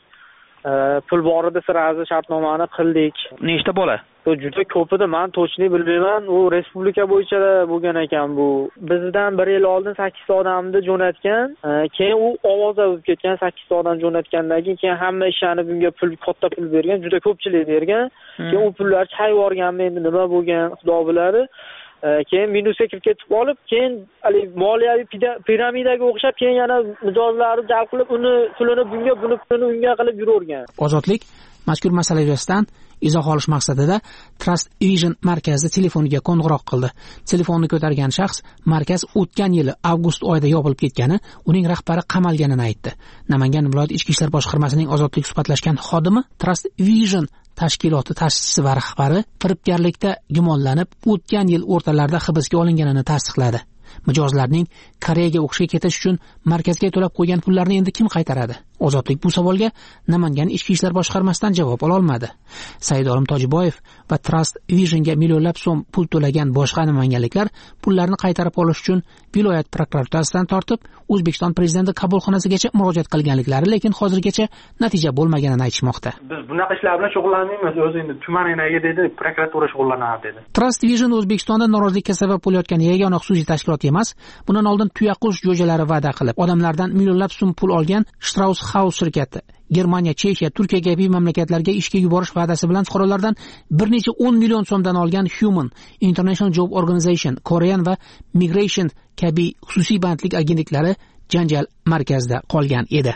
Pul bor edi, sirasi shartnomani qildik. Nechta bola? Juda ko'p edi, men to'chni bilmayman. U respublika bo'yicha bo'lgan ekan bu. Bizdan 1 yil oldin 8 ta odamni jo'natgan. Keyin u ovozga o'tib ketgan, 8 ta odam jo'natgandan keyin hamma ishlanib bunga pul, katta pul bergan, juda ko'pchilik bergan. Keyin u pullar chayib yuborganmi, endi nima bo'lgan, Xudo biladi. Keyin minusga kirib ketib qolib, keyin moliyaviy piramidaga o'xshab, keyin yana mijozlarni jalb qilib, uni pulini bunga, buni pulini unga qilib yuravergan. Ozodlik mazkur masala yuzasidan izoh olish maqsadida Trust Vision markazi telefoniga qo'ng'iroq qildi. Telefonni ko'targan shaxs markaz o'tgan yili avgust oyida yopilib ketgani, uning rahbari qamalganini aytdi. Namangan viloyat ichki ishlar boshqarmasining Ozodlik suhbatlashgan xodimi Trust Vision tashkiloti ta'sischisi va rahbari firibgarlikda gumonlanib, o'tgan yil o'rtalarida hibsga olinganini tasdiqladi. Mijozlarning Koreyaga o'qishga ketish uchun markazga to'lab qo'ygan pullarni endi kim qaytaradi? Ozodlik bu savolga Namangan ichki ishlar boshqarmasidan javob ola olmadi. Said Olim Tojiboyev va Trust Vision'ga millionlab so'm pul to'lagan boshqa namanganliklar pullarni qaytarib olish uchun viloyat prokuraturasidan tortib O'zbekiston prezidenti qabulxonasigacha murojaat qilganliklari, lekin hozirgacha natija bo'lmaganini aytishmoqda. Biz bunaqa ishlar bilan shug'ullanmaymiz. O'zi endi tuman enaga dedi, prokuratura shug'ullanadi dedi. Trust Vision O'zbekistonda norozilikka sabab bo'layotgan yagona xususiy tashkilot emas. Bundan oldin tuyaqush jo'jalari va'da qilib, odamlardan millionlab so'm pul olgan Strauss House shirkati Germaniya, Chexiya, Turkiya kabi mamlakatlarga ishga yuborish va'dasi bilan fuqarolardan bir necha 10 million so'mdan olgan Human, International Job Organization, Korean va Migration kabi xususiy bandlik agentliklari janjal markazida qolgan edi.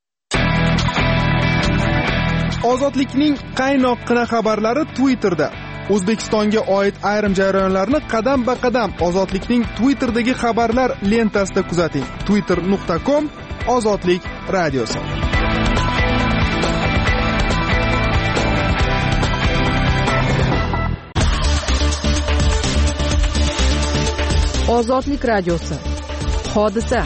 Ozodlikning qaynoqqina xabarlari Twitterda. O'zbekistonga oid ayrim jarayonlarni qadam-ba-qadam Ozodlikning Twitterdagi xabarlar lentasida kuzating. twitter.com Ozodlik radiosi. Ozodlik radiosi. Hodisa.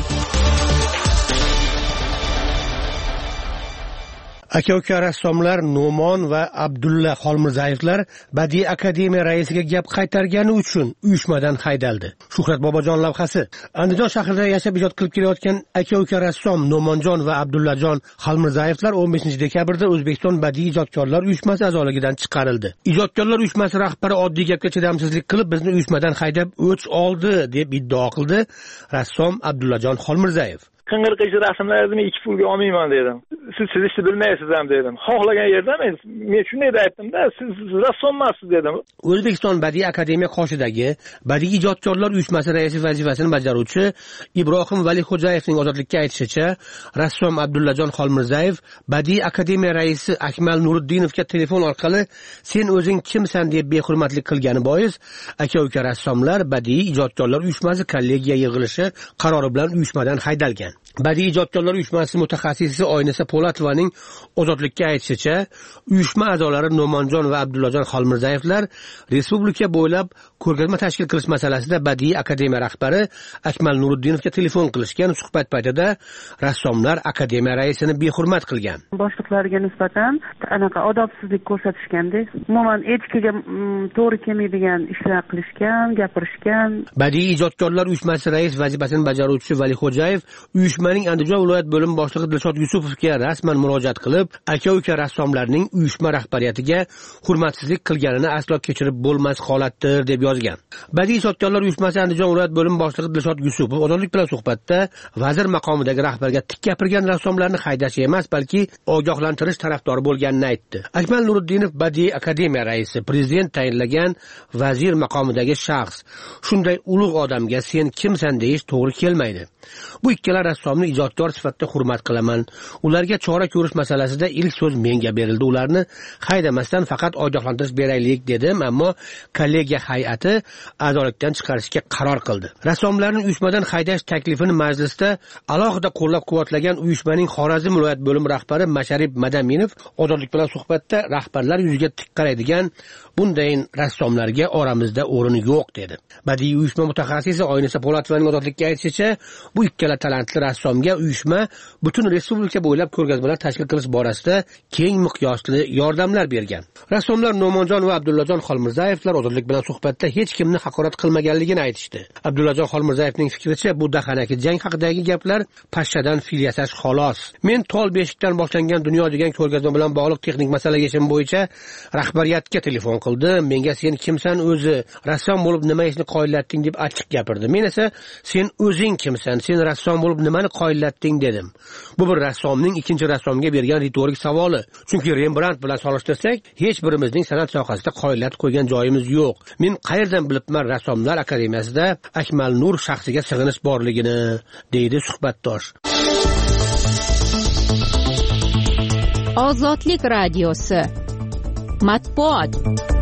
Aka-uka rassomlar No'mon va Abdulla Xolmirzayevlar Badiiy akademiya raisiga gap qaytargani uchun uyushmadan haydaldi. Shuhrat Bobojon lavhasi. Andijon shahrida yashab ijod qilib kelayotgan aka-uka rassom No'monjon va Abdullajon Xolmirzayevlar 15-dekabrda O'zbekiston Badiiy ijodkorlar uyushmasi a'zoligidan chiqarildi. Ijodkorlar uyushmasi rahbari oddiy gapga chidamsizlik qilib, bizni uyushmadan haydab o'ch oldi deb iddao qildi rassom Abdullajon Xolmirzayev. Qing'ir-qing'ir rasmlarimni 2 pulga olmayman dedim. Siz chizishni bilmaysiz ham dedim. Xohlagan yerda men shunday aytdim-da, siz rassomsiz dedim. O'zbekiston Badiiy akademiya qoshidagi Badiiy ijodkorlar uyushmasi raisi vazifasini bajaruvchi Ibrohim Valixo'jayevning Ozodlikka aytishicha, rassom Abdullajon Xolmirzayev Badiiy akademiya raisi Akmal Nuriddinovga telefon orqali "Sen o'zing kimsan?" deb behurmatlik qilgani bois, aka-uka rassomlar Badiiy ijodkorlar uyushmasi kollegiya yig'ilishi qarori bilan uyushmadan haydalgan. Badiiy ijodkorlar uyushmasi mutaxassisi Oynisa Po'latovaning Ozodlikka aytishicha, uyushma a'zolari No'monjon va Abdullajon Xolmirzayevlar respublika bo'ylab ko'rgazma tashkil qilish masalasida Badiiy akademiya rahbari Akmal Nuriddinovga telefon qilishgan. Suhbat paytida rassomlar akademiya raisini behurmat qilgan. Boshliqlarga nisbatan anaqa odobsizlik ko'rsatishganda, umuman etikaga to'g'ri kelmaydigan ishlar qilishgan, gapirishgan. Badiiy ijodkorlar uyushmasi rais vazifasini bajaruvchi Valixo'jayev uyushmaning Andijon viloyat bo'lim boshlig'i Dilshod Yusupovga rasman murojaat qilib, aka-uka rassomlarning uyushma rahbariyatiga hurmatsizlik qilganini aslo kechirib bo'lmas holatdir deb yozgan. Badiiy ijodkorlar uyushmasi Andijon viloyat bo'lim boshlig'i Dilshod Yusupov Ozodlik bilan suhbatda vazir maqomidagi rahbarga tik gapirgan rassomlarni haydash emas, balki ogohlantirish tarafdori bo'lganini aytdi. Akmal Nuriddinov Badiiy akademiya raisi, prezident tayinlagan vazir maqomidagi shaxs. Shunday ulug' odamga sen kimsan deyish to'g'ri kelmaydi. Bu ikkala rassomni ijodkor sifatida hurmat qilaman. Ularga chora ko'rish masalasida ilk so'z menga berildi. Ularni haydamasdan faqat ogohlantirish beraylik dedim, ammo kollegiya hay'ati a'zolikdan chiqarishga qaror qildi. Rassomlarning uyushmadan haydash taklifini majlisda alohida qo'llab-quvvatlagan uyushmaning Xorazm viloyat bo'lim rahbari Masharib Madaminov Ozodlik bilan suhbatda rahbarlar yuziga tik qaraydigan bunday rassomlarga oramizda o'rin yo'q dedi. Badiiy uyushma mutaxassisi Oynisa Po'latovaning Ozodlikka aytishicha, bu ikkala talantli rassomga uyushma butun respublika bo'ylab ko'rgazmalar tashkil qilish borasida keng miqyosli yordamlar bergan. Rassomlar No'monjon va Abdullajon Xolmirzayevlar Ozodlik bilan suhbatda hech kimni haqorat qilmaganligini aytishdi. Abdullajon Xolmirzayevning fikricha, bu dahanaki jang haqidagi gaplar pashshadan fil yasash xolos. Men Tol beshikdan boshlangan dunyo degan ko'rgazma bilan bog'liq texnik masala yechimi bo'yicha rahbariyatga telefon qildim. Menga sen kimsan o'zi, rassom bo'lib nima ishni qoyillatding deb achchiq gapirdi. Men esa sen o'zing kimsan, sen rassom bo'lib nimani qoyillatding dedim. Bu bir rassomning ikkinchi rassomga bergan ritorik savoli. Chunki Rembrandt bilan solishtirsak, hech birimizning san'at sohasida qoyillatib qo'ygan joyimiz yo'q. Men qayerdan bilibman Rassomlar akademiyasida Akmal Nur shaxsiga sig'inish borligini, deydi suhbatdosh. Ozodlik radiosi matbuot.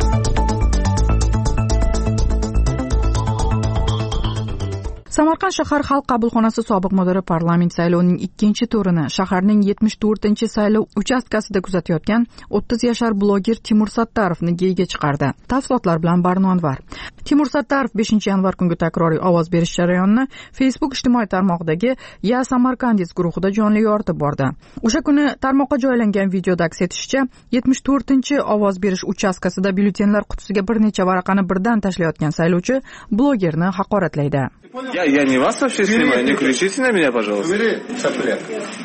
Samarqand shahar xalq qabulxonasi sobiq mudiri parlament saylovining ikkinchi turini shaharning 74-saylov uchastkasida kuzatayotgan 30 yashar bloger Timur Sattarovni geyiga chiqardi. Tafsilotlar bilan Barno Anvar. Timur Sattarov 5-yanvar kungi takroriy ovoz berish jarayonini Facebook ijtimoiy tarmog'idagi Ya Samarkandis guruhida jonli yoritib bordi. O'sha kuni tarmoqqa joylangan videoda aks etishicha, 74-ovoz berish uchastkasida byulletenlar qutisiga bir necha varaqani birdan tashlayotgan saylovchi blogerni haqoratlaydi. Я не вас вообще снимаю, не кричите на меня, пожалуйста. Убери сопляк.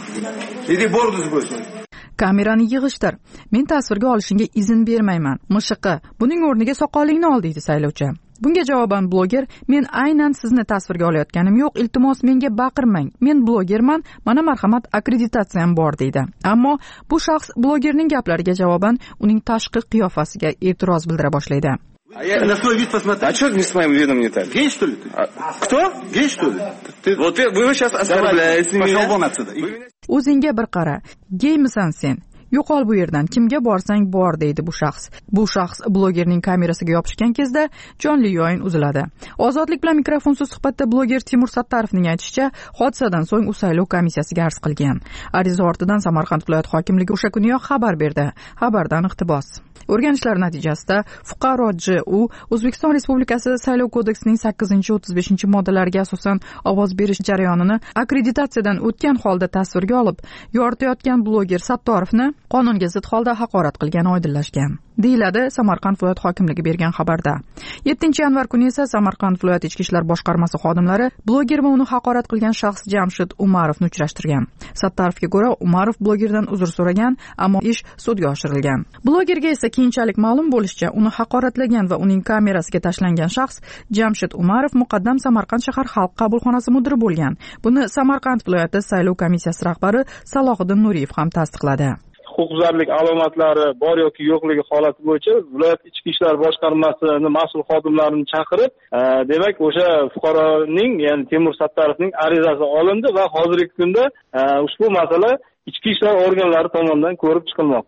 Иди борду сбрось. Kamerani yig'ishtir. Men tasvirga olishingga izn bermayman. Mishiqi, buning o'rniga soqolingni ol, deydi saylovchi. Bunga javoban bloger, men aynan sizni tasvirga olayotganim yo'q, iltimos menga baqirmang. Men blogerman, mana marhamat akkreditatsiyam bor, deydi. Ammo bu shaxs blogerning gaplariga javoban uning tashqi qiyofasiga e'tiroz bildira boshlaydi. А я на свой вид посмотри. А что не с моим видом не так? Гей, что ли ты? Кто? Гей, что ли? Вот вы сейчас оскорбляете меня. Пошел вон отсюда. O'zingga bir qara. Geymisan sen? Yo'qol bu yerdan, kimga borsang bor, deydi bu shaxs. Bu shaxs blogerning kamerasiga yopishgan kezda jonli yo'yin uziladi. Ozodlik bilan mikrofonsiz suhbatda bloger Timur Sattarovning aytishicha, hodisadan so'ng u saylov komissiyasiga arz qilgan. Ariza ortidan Samarqand viloyat hokimligi o'sha kuniyoq xabar berdi. Xabardan iqtibos. O'rganishlar natijasida fuqaro J.U. O'zbekiston Respublikasi Saylov kodeksining 8-35-moddalariga asosan ovoz berish jarayonini akkreditatsiyadan o'tgan holda tasvirga olib, yoritayotgan bloger Sattarovni qonunga zid holda haqorat qilgani oydinlashgan, deyiladi Samarqand viloyat hokimligi bergan xabarda. 7-yanvar kuni esa Samarqand viloyat ichki ishlar boshqarmasi xodimlari bloger va uni haqorat qilgan shaxs Jamshid Umarovni uchrashtirgan. Sattarovga ko'ra, Umarov blogerdan uzr so'ragan, ammo ish sudga oshirilgan. Blogerga esa keyinchalik ma'lum bo'lishicha, uni haqoratlagan va uning kamerasiga tashlangan shaxs Jamshid Umarov muqaddam Samarqand shahar xalq qabulxonasi mudiri bo'lgan. Buni Samarqand viloyati saylov komissiyasi rahbari Salohiddin Nuriyev ham tasdiqladi. Huquqbuzarlik alomatlari bor yoki yo'qligi holati bo'yicha viloyat ichki ishlar boshqarmasini mas'ul xodimlarini chaqirib, demak o'sha fuqaroning, ya'ni Timur Sattarovning arizasi olindi va hozirgi kunda ushbu masala ichki ishlar organlari tomonidan ko'rib chiqilmoqda.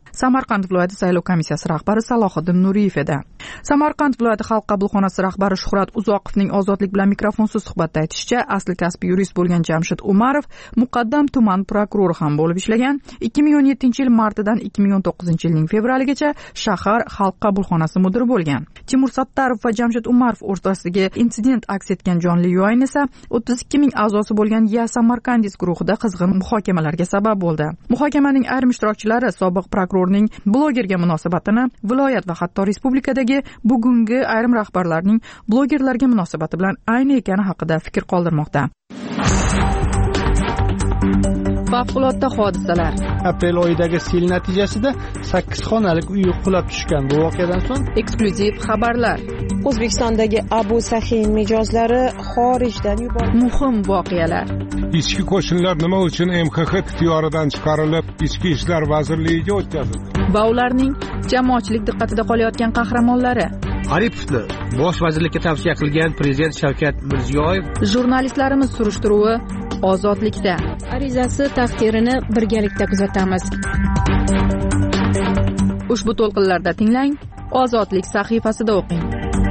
Samarqand viloyati saylov komissiyasi rahbari Salohiddin Nuriyev edi. Samarqand viloyati xalq qabulxonasi rahbari Shuhrat Uzoqovning Ozodlik bilan mikrofonsiz suhbatda aytishicha, asli kasbi yurist bo'lgan Jamshid Umarov muqaddam tuman prokurori ham bo'lib ishlagan. 2017-yil martidan 2019-yilning fevraligacha shahar xalq qabulxonasi mudiri bo'lgan. Timur Sattarov va Jamshid Umarov o'rtasidagi insident aks etgan jonli yo'yin esa 32 ming a'zosi bo'lgan Ya Samarkandis guruhida qizg'in muhokamalarga sabab bo'ldi. Muhokamaning ayrim ishtirokchilari sobiq prokurorning blogerga munosabatini, viloyat va hatto respublikadagi bugungi ayrim rahbarlarning blogerlarga munosabati bilan ayni ekani haqida fikr qoldirmoqda. Favqulodda hodisalar. Aprel oyidagi sel natijasida 8 xonalik uy qulab tushgan. Bu voqeadan so'ng eksklyuziv xabarlar. O'zbekistondagi Abu Sahiy mijozlari xorijdan yuborildi. Muhim voqealar. Ichki qo'shinlar nima uchun MXX ixtiyoridan chiqarilib, Ichki ishlar vazirligiga o'tkazildi? Va ularning jamoatchilik diqqatida qolayotgan qahramonlari. Aripovni bosh vazirlikka tavsiya qilgan prezident Shavkat Mirziyoyev. Jurnalistlarimiz surishtiruvi Ozodlikda. Arizasi taqdirini birgalikda kuzatamiz. Ushbu to'lqinlarda tinglang, Ozodlik sahifasida o'qing.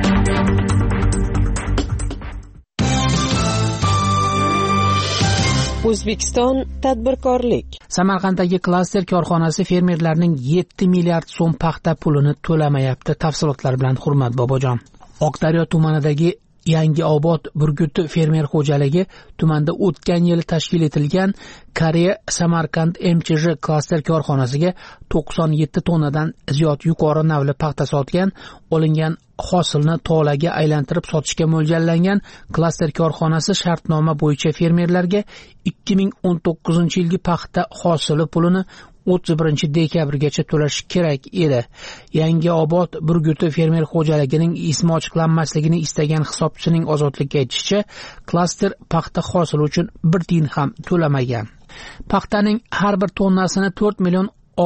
O'zbekiston tadbirkorlik. Samarqanddagi klaster korxonasi fermerlarning 7 milliard so'm paxta pulini to'lamayapti. Tafsilotlar bilan Hurmat Bobojon. Oqdaryo tumanidagi Yangiobod Burguti fermer xo'jaligi tumanda o'tgan yil tashkil etilgan Koreya Samarkand MChJ klaster korxonasiga 97 tonnadan ziyod yuqori navli paxta sotgan. Olingan hosilni tolaga aylantirib sotishga mo'ljallangan klaster korxonasi shartnoma bo'yicha fermerlarga 2019-yilgi paxta hosili pulini 31 dekabrgacha to'lash kerak edi. Yangiobod Burguti fermer xo'jaligining ismi ochiqlanmasligini istagan hisobchisining Ozodlikka aytishicha, klaster paxta hosili uchun 1 tiyin ham to'lamagan. Paxtaning har bir tonnasini 4 million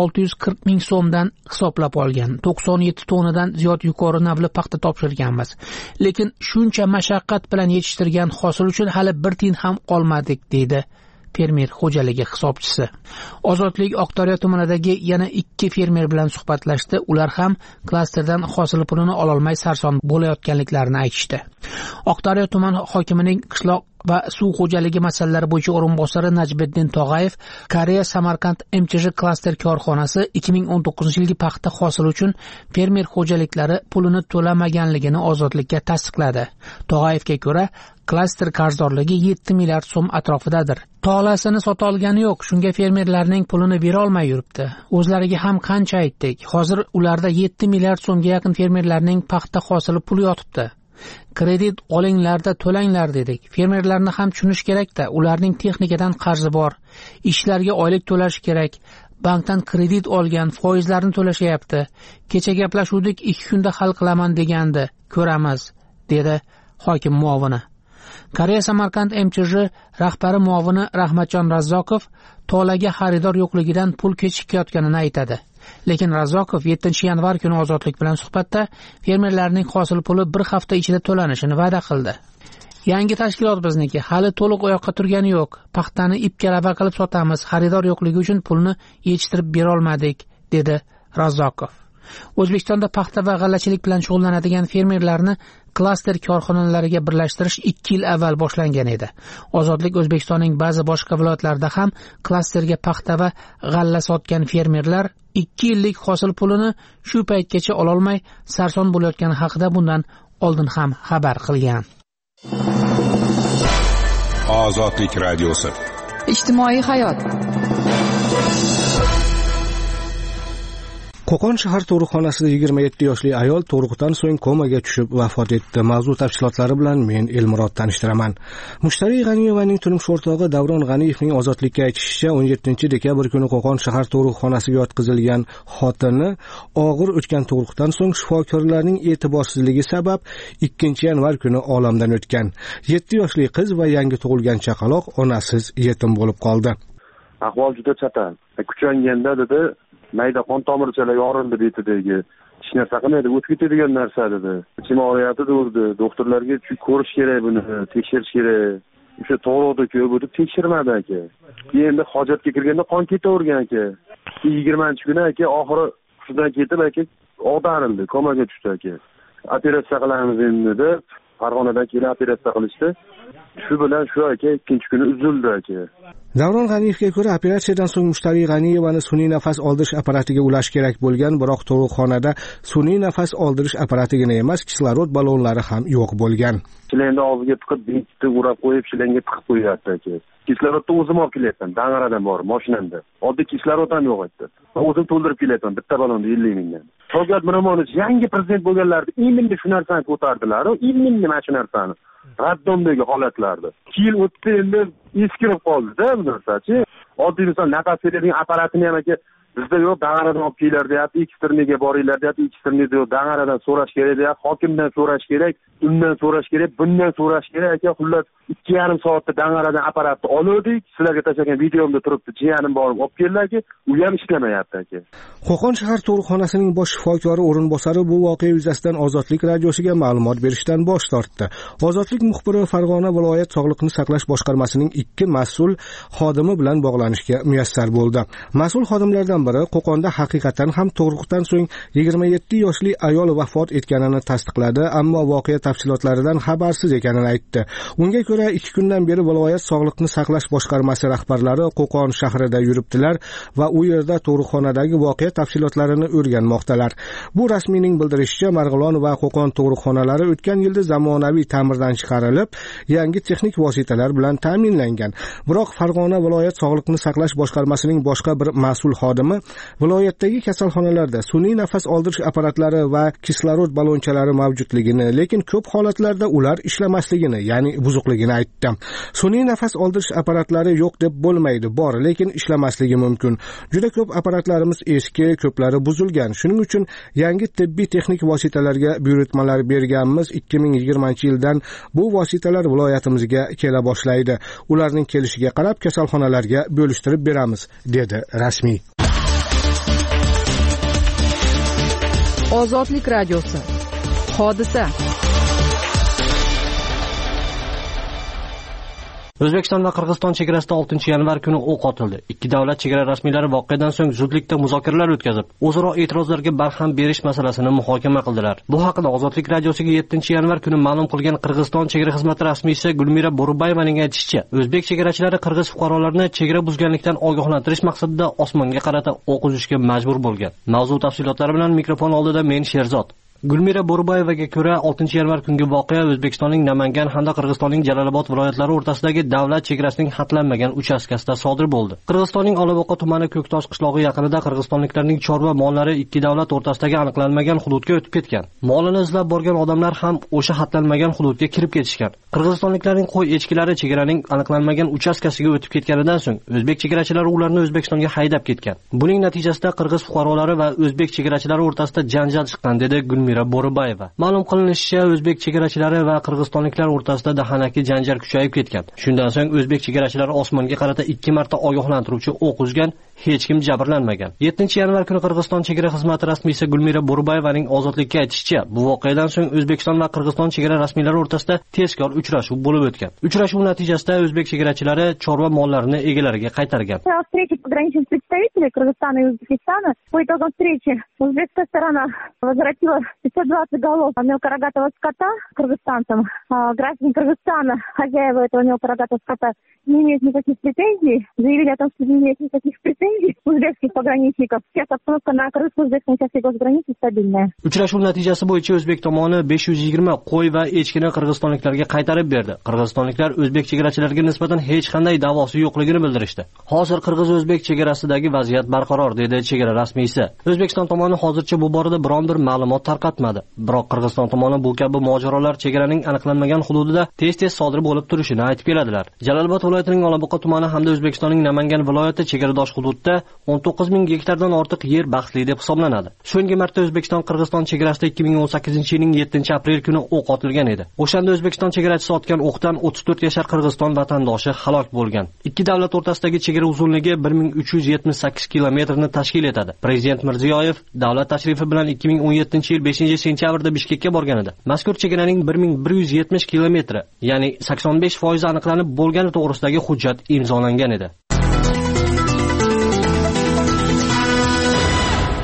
640 ming so'mdan hisoblab olgan. 97 tonnadan ziyod yuqori navli paxta topshirganmiz. Lekin shuncha mashaqqat bilan yetishtirgan hosil uchun hali 1 tiyin ham qolmadik, deydi fermer xo'jaligi hisobchisi. Ozodlik Oqdaryo tumanidagi yana 2 fermer bilan suhbatlashdi. Ular ham klasterdan hosil pulini ololmay sarson bo'layotganliklarini aytishdi. Oqdaryo tuman hokimining qishloq va suv xo'jaligi masalalari bo'yicha o'rinbosari Najmiddin Tog'ayev Koreya Samarkand MChJ klaster korxonasi 2019-yilgi paxta hosili uchun fermer xo'jaliklari pulini to'lamaganligini Ozodlikka tasdiqladi. Tog'ayevga ko'ra, klaster qarzdorligi 7 milliard so'm atrofidadir. Tolasini sota olgani yo'q, shunga fermerlarning pulini bera olmay yuribdi. O'zlariga ham qancha aytdik. Hozir ularda 7 milliard so'mga yaqin fermerlarning paxta hosili puli yotibdi. Kredit olinglarda to'langlar dedik. Fermerlarni ham tushunish kerak-da, ularning texnikadan qarzi bor. Ishlarga oylik to'lash kerak. Bankdan kredit olgan, foizlarni to'lashyapti. Kecha gaplashuvdik, 2 kunda hal qilaman degandi. Ko'ramiz, dedi hokim muovini. Koreya Samarkand MChJ rahbari muovini Rahmatjon Razzokov tolaga xaridor yo'qligidan pul kechikayotganini aytadi. Lekin Razzokov 7-yanvar kuni Ozodlik bilan suhbatda fermerlarning hosil puli 1 hafta ichida to'lanishini va'da qildi. Yangi tashkilot bizniki, hali to'liq oyoqqa turgani yo'q. Paxtani ipkalaba qilib sotamiz, xaridor yo'qligi uchun pulni yetishtirib bera olmadik, dedi Razzokov. O'zbekistonda paxta va g'allachilik bilan shug'ullanadigan fermerlarni klaster korxonalariga birlashtirish 2 yil avval boshlangan edi. Ozodlik O'zbekistonning ba'zi boshqa viloyatlarida ham klasterga paxta va g'alla sotgan fermerlar 2 yillik hosil pulini shu paytgacha ololmay sarson bo'layotgani haqida bundan oldin ham xabar qilgan. Ozodlik radiosi. Ijtimoiy hayot. Qo'qon shahar tug'ruqxonasida 27 yoshli ayol tug'ruqdan so'ng komaga tushib vafot etdi. Mavzu tafsilotlari bilan men Elmurod tanishtiraman. Mushtariy G'aniyevaning turmush o'rtog'i Davron G'aniyevning Ozodlikka aytishicha, 17 dekabr kuni Qo'qon shahar tug'ruqxonasiga yotqizilgan xotini og'ir o'tgan tug'ruqdan so'ng shifokorlarning e'tiborsizligi sabab 2-yanvar kuni olamdan o'tgan. 7 yoshli qiz va yangi tug'ilgan chaqaloq onasiz yetim bo'lib qoldi. Ahvol juda chata. Kuchanganda dedi, mayda qon tomirchalar yorildi betidagi. Hech narsa qilmaydi, o'tib ketadigan narsa dedi. Ichim og'riyapti dedi. Doktorlarga ko'rish kerak buni, tekshirish kerak. O'sha to'g'riqda ko'p o'tib tekshirmadi aka. Endi hojatga kirganda qon ketavergan aka. 20-kuni aka oxiri hushidan ketib aka og'darildi, komaga tushdi aka. Operatsiya qilamiz endi deb Farg'onadan kelib operatsiya qilishdi. Shu bilan shu aka 2-kuni uzildi aka. Davron G'aniyevga ko'ra, operatsiyadan so'ng Mushtabiy G'aniyevani sun'iy nafas oldirish apparatiga ulash kerak bo'lgan, biroq tug'ruqxonada sun'iy nafas oldirish apparatigina emas, kislorod ballonlari ham yo'q bo'lgan. Shilangni og'ziga tiqib, bitta urab qo'yib, shilangga tiqib qo'yapti aka. Kislorodni o'zim olib kelyapman, Dang'aradan borib, mashinamda. Oddiy kislorod ham yo'q edi. O'zim to'ldirib kelyapman, bitta ballonni 50 mingdan. Shavkat Miromonovich yangi prezident bo'lganlarida ilmni shu narsani ko'tardilar, ilmni mana shu narsani. Raddomdagi holatlarda. 2 yil o'tdi, endi eskirib qoldi-da bu narsachi. Oddiy misol nafas beradigan apparatini ham aka bizda yo'q, Dang'aradan olib kelinglar deyapti, eksterniga boringlar deyapti, eksternida yo'q, Dang'aradan so'rash kerak deyapti, hokimdan so'rash kerak, undan so'rash kerak, bundan so'rash kerak aka. Xullas 2,5 soatda Dang'aradan apparatni oldik. Sizlarga tashlagan videomda turibdi, jiyanim borib olib keldilar-ki, u ham ishlamayapti aka. Qo'qon shahar tug'ruqxonasining bosh shifokori o'rinbosari bu voqea yuzasidan Ozodlik radiosiga ma'lumot berishdan bosh tortdi. Ozodlik muxbiri Farg'ona viloyat sog'liqni saqlash boshqarmasining 2 mas'ul xodimi bilan bog'lanishga muyassar bo'ldi. Mas'ul xodimlardan biri Qo'qonda haqiqatan ham tug'ruqdan so'ng 27 yoshli ayol vafot etganini tasdiqladi, ammo voqea tafsilotlaridan xabarsiz ekanini aytdi. Unga ko'ra 2 kundan beri viloyat sog'liqni saqlash boshqarmasi rahbarlari Qo'qon shahrida yuribdilar va u yerda tug'ruqxonadagi voqea tafsilotlarini o'rganmoqdalar. Bu rasmiyning bildirishicha, Marg'ilon va Qo'qon tug'ruqxonalari o'tgan yilda zamonaviy ta'mirdan chiqarilib, yangi texnik vositalar bilan ta'minlangan. Biroq Farg'ona viloyat sog'liqni saqlash boshqarmasining boshqa bir mas'ul xodimi viloyatdagi kasalxonalarda sun'iy nafas oldirish apparatlari va kislorod balonchalari mavjudligini, lekin ko'p holatlarda ular ishlamasligini, ya'ni buzuqligini aytdi. Sun'iy nafas oldirish apparatlari yo'q deb bo'lmaydi, bor, lekin ishlamasligi mumkin. Juda ko'p apparatlarimiz eski, ko'plari buzilgan. Shuning uchun yangi tibbiy texnik vositalarga buyurtmalar berganmiz. 2020-yildan bu vositalar viloyatimizga kela boshlaydi. Ularning kelishiga qarab kasalxonalarga bo'lishtirib beramiz, dedi rasmiy. Ozodlik radiosi. Hodisa. O'zbekiston va Qirg'iziston chegarasida 6-yanvar kuni o'q otildi. Ikki davlat chegara rasmiylari voqeadan so'ng zudlikda muzokaralar o'tkazib, o'zaro e'tirozlarga barham berish masalasini muhokama qildilar. Bu haqida Ozodlik radiosiga 7-yanvar kuni ma'lum qilgan Qirg'iziston chegara xizmati rasmiysi Gulmira Bo'ribayevaning aytishicha, o'zbek chegarachilari qirg'iz fuqarolarini chegara buzganlikdan ogohlantirish maqsadida osmonga qarata o'q uzishga majbur bo'lgan. Mavzu tafsilotlari bilan mikrofon oldida men Sherzod. Gulmira Bo'ribayevaga ko'ra 6-yanvar kungi voqea O'zbekistonning Namangan hamda Qirg'izistonning Jalolobod viloyatlari o'rtasidagi davlat chegarasining xatlanmagan uchastkasida sodir bo'ldi. Qirg'izistonning Olaboqa tumani Ko'ktosh qishlog'i yaqinida qirg'izistonliklarning chorva mollari ikki davlat o'rtasidagi aniqlanmagan hududga o'tib ketgan. Molini izlab borgan odamlar ham o'sha xatlanmagan hududga kirib ketishgan. Qirg'izistonliklarning qo'y echkilari chegaraning aniqlanmagan uchastkasiga o'tib ketganidan so'ng o'zbek chegarachilari ularni O'zbekistonga haydab ketgan. Buning natijasida qirg'iz fuqarolari va o'zbek chegarachilari o'rtasida janjal chiqqan, dedi Gulmira Bo'ribayeva. Ma'lum qilinishicha, o'zbek chegarachilari va qirg'izistonliklar o'rtasida dahanaki janjal kuchayib ketgan. Shundan so'ng o'zbek chegarachilari osmonga qarata 2 marta ogohlantiruvchi o'q uzgan, hech kim jabrlanmagan. 7-yanvar kuni Qirg'iziston chegara xizmati rasmiysi Gulmira Bo'ribayevaning Ozodlikka aytishicha, bu voqeadan so'ng O'zbekiston va Qirg'iziston chegara rasmiylari o'rtasida tezkor uchrashuv bo'lib o'tgan. Uchrashuv natijasida o'zbek chegarachilari chorva mollarini egalariga qaytargan. Встреча пограничных представителей Кыргызстана и Узбекистана. По итогам встречи узбекская сторона возвратила 520 голов мелкорогатого скота кыргызстанцам. Граждане Кыргызстана, хозяева этого мелкорогатого скота, не имеют никаких претензий. Заявили о том, что не имеют никаких претензий узбекских пограничников. Сейчас обстановка на кыргызско-узбекской части госграницы стабильная. Uchrashuv natijasi bo'yicha o'zbek tomoni 520 qo'y va echkini qirg'izistonliklarga qaytarib berdi. Qirg'izistonliklar o'zbek chegarachilariga nisbatan hech qanday da'vosi yo'qligini bildirishdi. Hozir qirg'iz-o'zbek chegarasidagi vaziyat barqaror, dedi chegara rasmiysi. O'zbekiston tomoni hozircha bu borada biron bir ma'lumot tarqatmadi. Biroq Qirg'iziston tomoni bu kabi mojarolar chegaraning aniqlanmagan hududida tez-tez sodir bo'lib turishini aytib keladilar. Jalolobod viloyatining Olaboqa tumani hamda O'zbekistonning Namangan viloyati chegaradosh hududda 19,000 gektardan ortiq yer baxtli deb hisoblanadi. So'nggi marta O'zbekiston-Qirg'iziston chegarasida 2018-yilning 7-aprel kuni o'q otilgan edi. O'shanda O'zbekiston chegarachisi otgan o'qdan 34 yashar Qirg'iziston vatandoshi halok bo'lgan. Ikki davlat o'rtasidagi chegara uzunligi 1378 kilometrni tashkil etadi. Prezident Mirziyoyev davlat tashrifi bilan 2017-yil 5-sentyabrda Bishkekka borgan edi. Mazkur chegaraning 1170 kilometri, ya'ni 85% aniqlanib bo'lgani to'g'risidagi hujjat imzolangan edi.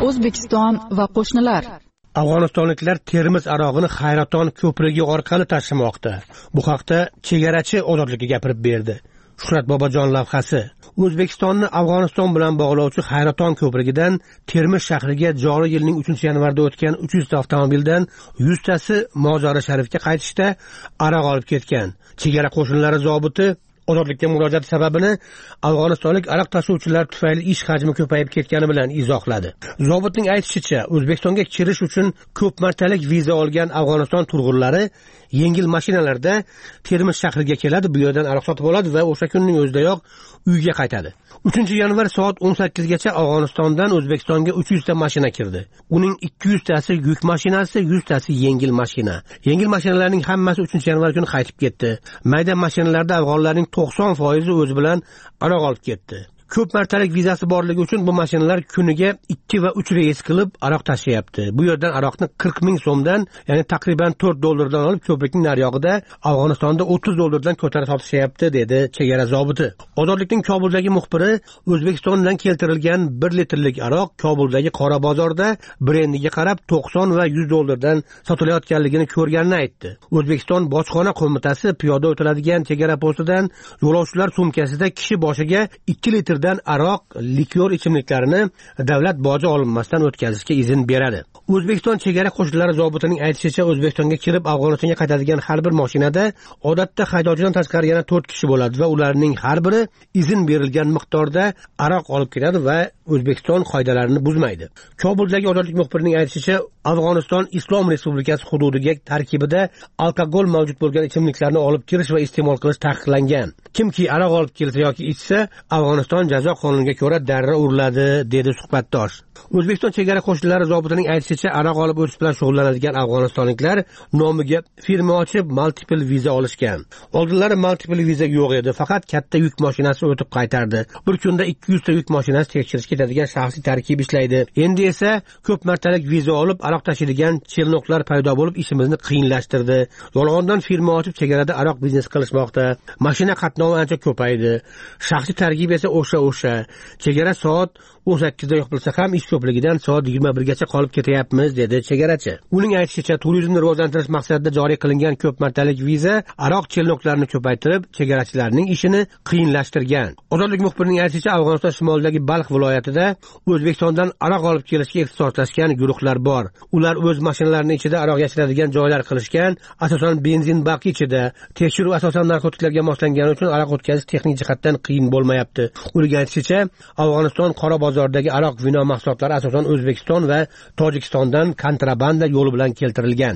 O'zbekiston va qo'shnilar. Afg'onistonliklar Termiz arog'ini Hayraton ko'prigi orqali tashimoqda. Bu haqda chegarachi Ozodlikka gapirib berdi. Shuhrat Bobojon lavhasi. O'zbekistonni Afg'oniston bilan bog'lovchi Hayraton ko'prigidan Termiz shahriga joriy yilning 3-yanvarda o'tgan 300 ta avtomobildan 100 tasi Mozori Sharifga qaytishda aroq olib ketgan. Chegara qo'shinlari zobiti Ozodlikka murojaat sababini afg'onistonlik aroq tashuvchilar tufayli ish hajmi ko'payib ketgani bilan izohladi. Zobitning aytishicha, O'zbekistonga kirish uchun ko'p martalik viza olgan Afg'oniston turg'unlari yengil mashinalarda Termiz shahriga keladi, bu yerdan aroq sotib oladi va o'sha kunning o'zidayoq uyga qaytadi. 3-yanvar soat 18 gacha Afg'onistondan O'zbekistonga 300 ta mashina kirdi. Uning 200 tasi yuk mashinasi, 100 tasi yengil mashina. Yengil mashinalarning hammasi 3-yanvar kuni qaytib ketdi. Mayda mashinalarda afg'onlarning 90% o'zi bilan aroq olib ketdi. Ko'p martalik vizasi borligi uchun bu mashinalar kuniga 2 va 3 reys qilib aroq tashiyapti. Bu yerdan aroqni 40 ming so'mdan, ya'ni taqriban $4 olib ko'prikning nariyog'ida Afg'onistonda $30 ko'tarib sotishyapti, dedi chegara zobiti. Ozodlikning Kobuldagi muxbiri O'zbekistondan keltirilgan 1 litrlik aroq Kobuldagi qora bozorda brendiga qarab $90 va $100 sotilayotganligini ko'rganini aytdi. O'zbekiston bojxona qo'mitasi piyoda o'tiladigan chegara postidan yo'lovchilar sumkasida kishi boshiga 2 litr aroq, likyor ichimliklarini davlat boji olinmasdan o'tkazishga izn beradi. O'zbekiston chegara qo'shinlari zobitining aytishicha, O'zbekistonga kirib Afg'onistonga qaytadigan har bir mashinada odatda haydovchidan tashqari yana 4 kishi bo'ladi va ularning har biri izn berilgan miqdorda aroq olib keladi va O'zbekiston qoidalarini buzmaydi. Kobuldagi Ozodlik muxbirining aytishicha, Afg'oniston Islom Respublikasi hududiga tarkibida alkogol mavjud bo'lgan ichimliklarni olib kirish va iste'mol qilish taqiqlangan. Kimki aroq olib kelsa yoki ichsa, Afg'oniston jazo qonuniga ko'ra darra uriladi, dedi suhbatdosh. O'zbekiston chegara qo'shinlari zobitining aytishicha, aroq olib o'tish bilan shug'ullanadigan afg'onistonliklar nomiga firma ochib multiple viza olishgan. Oldinlari multiple viza yo'q edi, faqat katta yuk mashinasi o'tib qaytardi. Bir kunda 200 ta yuk mashinasi tekshirish ketadigan shaxsiy tarkib ishlaydi. Endi esa ko'p martalik viza olib aroq tashiydigan chelnoqlar paydo bo'lib ishimizni qiyinlashtirdi. Yolg'ondan firma ochib chegarada aroq biznes qilishmoqda. Mashina qatnovi ancha ko'paydi. Shaxsiy tarkib esa o'sha. Chegara soat 18 da yopilsa ham ish ko'pligidan soat 21 gacha qolib ketyapmiz, dedi chegarachi. Uning aytishicha, turizmni rivojlantirish maqsadida joriy qilingan ko'p martalik viza aroq chelnoqlarini ko'paytirib, chegarachilarning ishini qiyinlashtirgan. Ozodlik muxbirining aytishicha, Afg'oniston shimolidagi Balx viloyatida O'zbekistondan aroq olib kelishga ixtisoslashgan guruhlar bor. Ular o'z mashinalarining ichida aroq yashiradigan joylar qilishgan, asosan benzin baki ichida. Tekshiruv asosan narkotiklarga moslangani uchun aroq o'tkazish texnik jihatdan qiyin bo'lmayapti. Uning aytishicha, Afg'oniston qora bozordagi aroq vino mahsulotlari asosan O'zbekiston va Tojikistondan kontrabanda yo'li bilan keltirilgan.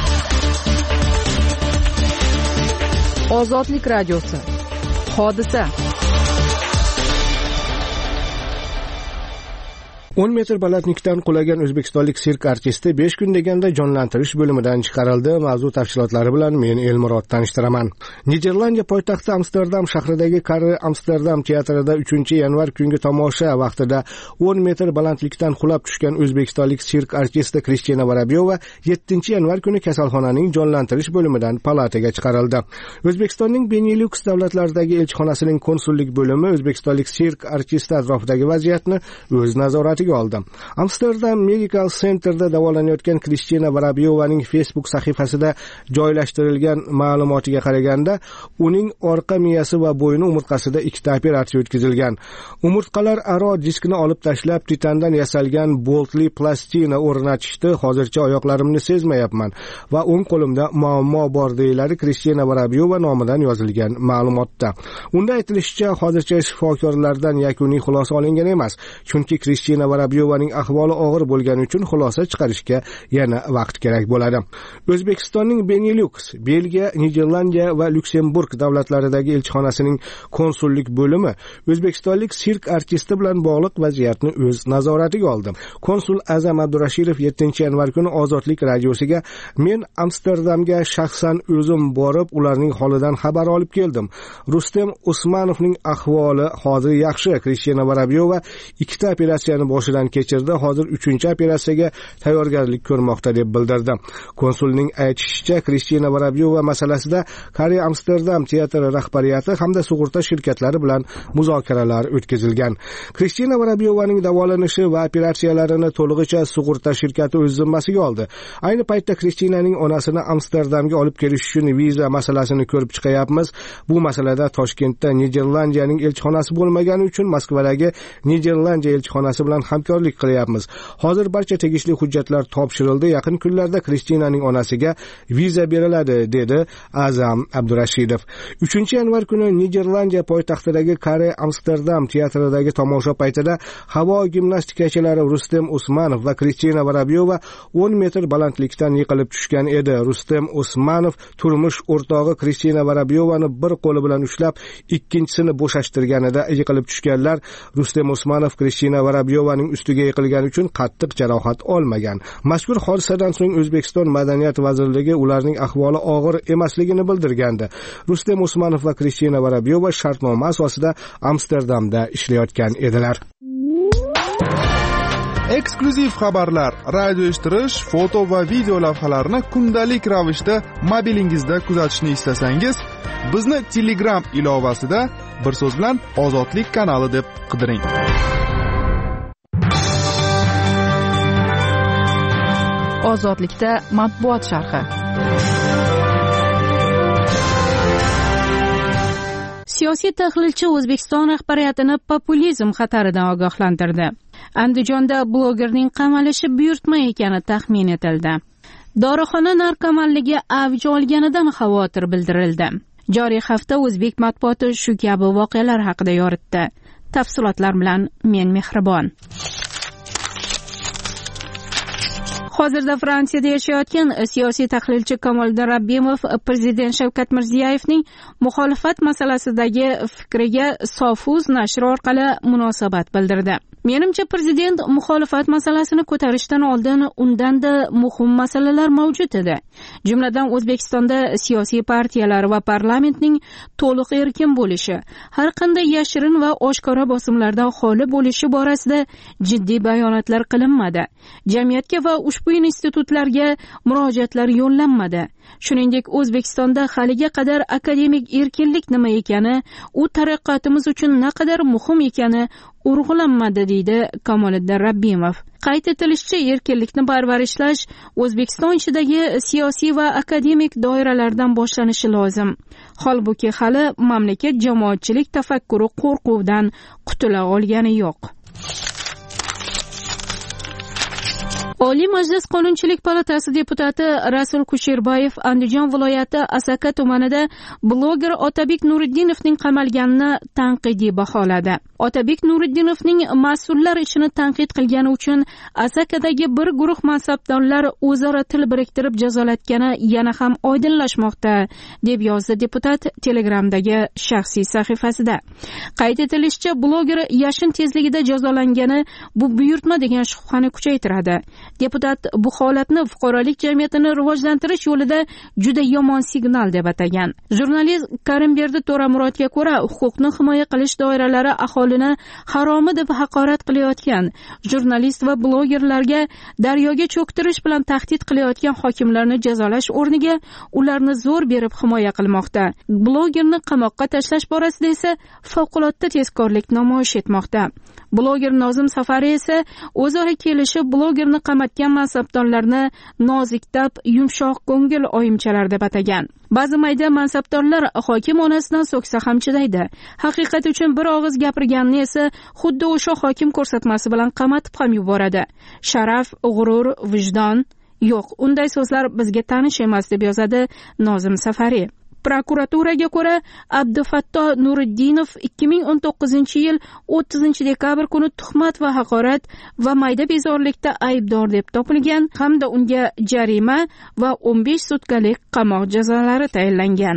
Ozodlik radiosi. Hodisa. 10 metr balandlikdan qulagan o'zbekistonlik sirk artisti 5 kun deganda jonlantirish bo'limidan chiqarildi. Mavzu tafsilotlari bilan men Elmurod tanishtiraman. Niderlandiya poytaxti Amsterdam shahridagi Karre Amsterdam teatrida 3-yanvar kungi tomosha vaqtida 10 metr balandlikdan qulab tushgan o'zbekistonlik sirk artisti Kristina Varabyova 7-yanvar kuni kasalxonaning jonlantirish bo'limidan palataga chiqarildi. O'zbekistonning Benelux davlatlaridagi elchixonasining konsullik bo'limi o'zbekistonlik sirk artisti atrofidagi vaziyatni o'z nazoratiga oldi. Amsterdam Medical Centerda davolanayotgan Kristina Varabyovaning Facebook sahifasida joylashtirilgan ma'lumotiga qaraganda, uning orqa miyasi va bo'yni umurtqasida 2 ta operatsiya o'tkazilgan. Umurtqalar aro diskni olib tashlab, titandan yasalgan boltli plastina o'rnatishdi. Hozircha oyoqlarimni sezmayapman va o'ng qo'limda muammo bor, deyiladi Kristina Varabyova nomidan yozilgan ma'lumotda. Unda aytilishicha, hozircha shifokorlardan yakuniy xulosa olingan emas, chunki Kristina Varabyovaning ahvoli og'ir bo'lgani uchun xulosa chiqarishga yana vaqt kerak bo'ladi. O'zbekistonning Benelux, Belgiya, Niderlandiya va Lyuksemburg davlatlaridagi elchixonasining konsullik bo'limi o'zbekistonlik sirk artisti bilan bog'liq vaziyatni o'z nazoratiga oldi. Konsul Azam Abdurashidov 7-yanvar kuni Ozodlik radiosiga men Amsterdamga shaxsan o'zim borib, ularning holidan xabar olib keldim. Rustem Usmanovning ahvoli hozir yaxshi. Kristina Varabyova 2 ta operatsiyani boshidan kechirdi, hozir 3-operatsiyaga tayyorgarlik ko'rmoqda deb bildirdi. Konsulning aytishicha, Kristina Vorobyova masalasida Koreya Amsterdam teatri rahbariyati hamda sug'urta shirkatlari bilan muzokaralar o'tkazilgan. Kristina Vorobyovaning davolanishi va operatsiyalarini to'lig'icha sug'urta shirkati o'z zimmasiga oldi. Ayni paytda Kristinaning onasini Amsterdamga olib kelish uchun viza masalasini ko'rib chiqyapmiz. Bu masalada Toshkentda Niderlandiyaning elchixonasi bo'lmagani uchun Moskvadagi Niderlandiya elchixonasi bilan hamkorlik qilyapmiz. Hozir barcha tegishli hujjatlar topshirildi. Yaqin kunlarda Kristinaning onasiga viza beriladi, dedi Azam Abdurashidov. 3-yanvar kuni Niderlandiya poytaxtidagi Koreya Amsterdam teatridagi tomosha paytida havo gimnastikachilari Rustem Usmanov va Kristina Vorobyova 10 metr balandlikdan yiqilib tushgan edi. Rustem Usmanov turmush o'rtog'i Kristina Vorobyovani bir qo'li bilan ushlab, ikkinchisini bo'shashtirganida yiqilib tushganlar. Rustem Usmanov Kristina Vorobyovaning ustiga yiqilgani uchun qattiq jarohat olmagan. Mazkur hodisadan so'ng O'zbekiston Madaniyat vazirligi ularning ahvoli og'ir emasligini bildirgandi. Rustem Usmanov va Kristina Vorobyova shartnoma asosida Amsterdamda ishlayotgan edilar. Eksklyuziv xabarlar, radio eshittirish, foto va video lavhalarni kundalik ravishda mobilingizda kuzatishni istasangiz, bizni Telegram ilovasida bir so'z bilan Ozodlik kanali deb qidiring. Ozodlikda matbuot sharhi. Siyosiy tahlilchi O'zbekiston rahbariyatini populizm xataridan ogohlantirdi. Andijonda blogerning qamalishi buyurtma ekani taxmin etildi. Dorixona narkomanligi avj olganidan xavotir bildirildi. Joriy hafta o'zbek matbuoti shu kabi voqealar haqida yoritdi. Tafsilotlar bilan men Mehribon. Hozirda Fransiyada yashayotgan siyosiy tahlilchi Kamoliddin Rabbimov prezident Shavkat Mirziyoyevning muxolifat masalasidagi fikriga Sofuz nashri orqali munosabat bildirdi. Menimcha prezident muxolifat masalasini ko'tarishdan oldin undanda muhim masalalar mavjud edi. Jumladan O'zbekistonda siyosiy partiyalar va parlamentning to'liq erkin bo'lishi, har qanday yashirin va oshkora bosimlardan xoli bo'lishi borasida jiddiy bayonotlar qilinmadi. Jamiyatga va ushbu institutlarga murojaatlar yo'llanmadi. Shuningdek, O'zbekistonda haliga qadar akademik erkinlik nima ekani, u taraqqiyotimiz uchun naqadar muhim ekani urg'ulanmadi, deydi Kamoliddin Rabbimov. Qayd etilishicha, erkinlikni parvarishlash O'zbekiston ichidagi siyosiy va akademik doiralardan boshlanishi lozim. Holbuki hali mamlakat jamoatchilik tafakkuri qo'rquvdan qutula olgani yo'q. Oliy Majlis Qonunchilik palatasi deputati Rasul Kusherbayev Andijon viloyati Asaka tumanida bloger Otabek Nuriddinovning qamalganini tanqidiy baholadi. Otabek Nuriddinovning mas'ullar ishini tanqid qilgani uchun Asakadagi bir guruh mansabdorlar o'zaro til biriktirib jazolatgani yana ham oydinlashmoqda, deb yozdi deputat Telegramdagi shaxsiy sahifasida. Qayd etilishicha, bloger yashin tezligida jazolangani bu buyurtma degan shubhani kuchaytiradi. Deputat bu holatni fuqarolik jamiyatini rivojlantirish yo'lida juda yomon signal deb atagan. Jurnalist Karimberdi To'ramurodga ko'ra, huquqni himoya qilish doiralari aholini haromi deb haqorat qilayotgan, jurnalist va blogerlarga daryoga cho'ktirish bilan tahdid qilayotgan hokimlarni jazolash o'rniga ularni zo'r berib himoya qilmoqda. Blogerni qamoqqa tashlash borasida esa favqulodda tezkorlik namoyish etmoqda. Bloger Nozim Safari esa o'zaro kelishib blogerni qamatgan mansabdorlarni noziktab, yumshoq ko'ngil oyimchalar deb atagan. Ba'zi mayda mansabdorlar hokim onasidan so'ksa ham chidaydi. Haqiqat uchun bir og'iz gapirganini esa xuddi o'sha hokim ko'rsatmasi bilan qamatib ham yuboradi. Sharaf, g'urur, vijdon yo'q. Unday so'zlar bizga tanish emas, deb yozadi Nozim Safari. Prokuraturaga ko'ra, Abdufatto Nuriddinov 2019-yil 30-dekabr kuni tuhmat va haqorat va mayda bezorilikda aybdor deb topilgan hamda unga jarima va 15 sutkalik qamoq jazolari tayinlangan.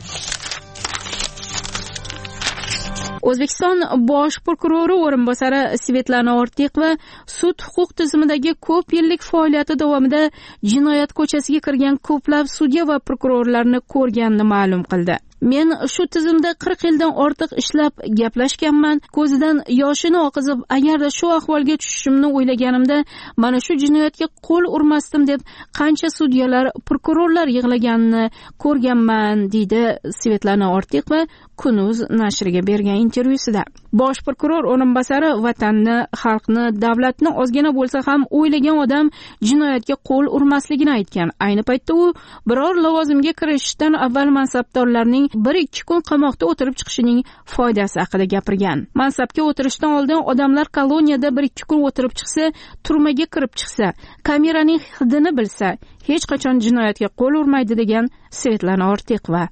O'zbekiston bosh prokurori o'rinbosari Svetlana Ortiqova sud huquq tizimidagi ko'p yillik faoliyati davomida jinoyat ko'chasiga kirgan ko'plab sudya va prokurorlarni ko'rganini ma'lum qildi. men shu tizimda 40 yildan ortiq ishlab gaplashganman. Ko'zidan yoshini oqizib, agarda shu ahvolga tushishimni o'ylaganimda mana shu jinoyatga qo'l urmasdim deb qancha sudyalar, prokurorlar yig'laganini ko'rganman, deydi Svetlana Ortiqova Kun.uz nashriga bergan intervyusida. Bosh prokuror o'rinbosari vatanni, xalqni, davlatni ozgina bo'lsa ham o'ylagan odam jinoyatga qo'l urmasligini aytgan. Ayni paytda u biror lavozimga kirishdan avval mansabdorlarning 1-2 kun qamoqda o'tirib chiqishining foydasi haqida gapirgan. Mansabga o'tirishdan oldin odamlar koloniyada 1-2 kun o'tirib chiqsa, turmaga kirib chiqsa, kameraning hidini bilsa, hech qachon jinoyatga qo'l urmaydi, degan Svetlana Ortiqova.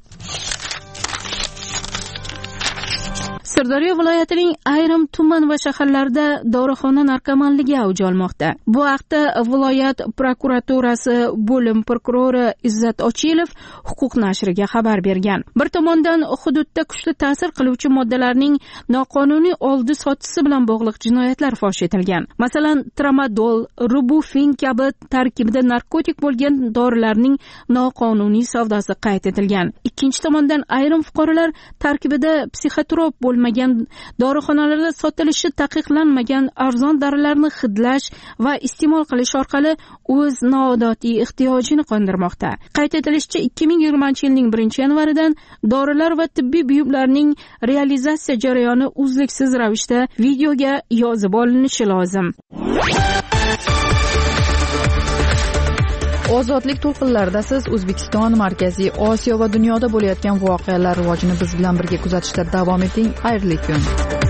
Sirdaryo viloyatining ayrim tuman va shaharlarida dorixona narkomanligi avj olmoqda. Bu haqda viloyat prokuraturasi bo'lim prokurori Izzat Ochilov Huquq nashriga xabar bergan. Bir tomondan hududda kuchli ta'sir qiluvchi moddalarning noqonuniy oldi-sotisi bilan bog'liq jinoyatlar fosh etilgan. Masalan, tramadol, rubufin kabi tarkibida narkotik bo'lgan dorilarning noqonuniy savdosi qayd etilgan. Ikkinchi tomondan ayrim fuqarolar tarkibida psixotrop bo'lmagan dorixonalarda sotilishi taqiqlanmagan arzon dorilarni hidlash va iste'mol qilish orqali o'z noodatiy ehtiyojini qondirmoqda. Qayd etilishicha, 2020-yilning 1-yanvaridan dorilar va tibbiy buyumlarning realizatsiya jarayoni uzluksiz ravishda videoga yozib olinishi lozim. Ozodlik to'lqinlarida siz O'zbekiston, Markaziy Osiyo va dunyoda bo'layotgan voqealar rivojini biz bilan birga kuzatishda davom eting. Xayrli kun.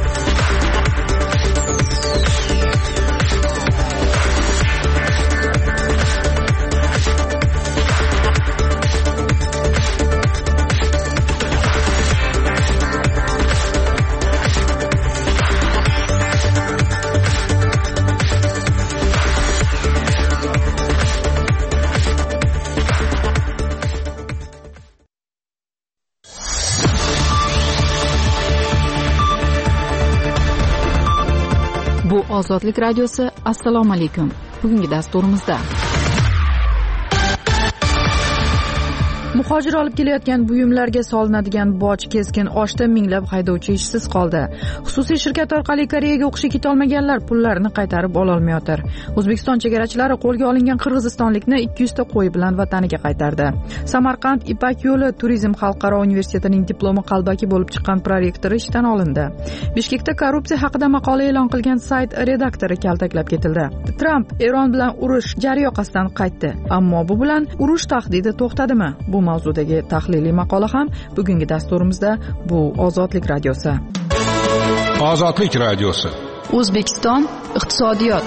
Ozodlik radiosi. Assalomu alaykum. Bugungi dasturimizda muhojir olib kelayotgan buyumlarga solinadigan boj keskin oshdi, minglab haydovchi ishsiz qoldi. Xususiy shirkat orqali Koreyaga o'qishga keta olmaganlar pullarini qaytarib ololmayotir. O'zbekiston chegarachilari qo'lga olingan qirg'izistonlikni 200 ta qo'y bilan vataniga qaytardi. Samarqand Ipak yo'li turizm xalqaro universitetining diplomi qalbaki bo'lib chiqqan prorektori ishdan olindi. Bishkekda korrupsiya haqida maqola e'lon qilgan sayt redaktori kaltaklab ketildi. Tramp Eron bilan urush jaryoqasidan qaytdi. Ammo bu bilan urush tahdidi to'xtadimi? Bu mavzudagi tahliliy maqola ham bugungi dasturimizda. Bu Ozodlik radiosi. Ozodlik radiosi. O'zbekiston iqtisodiyot.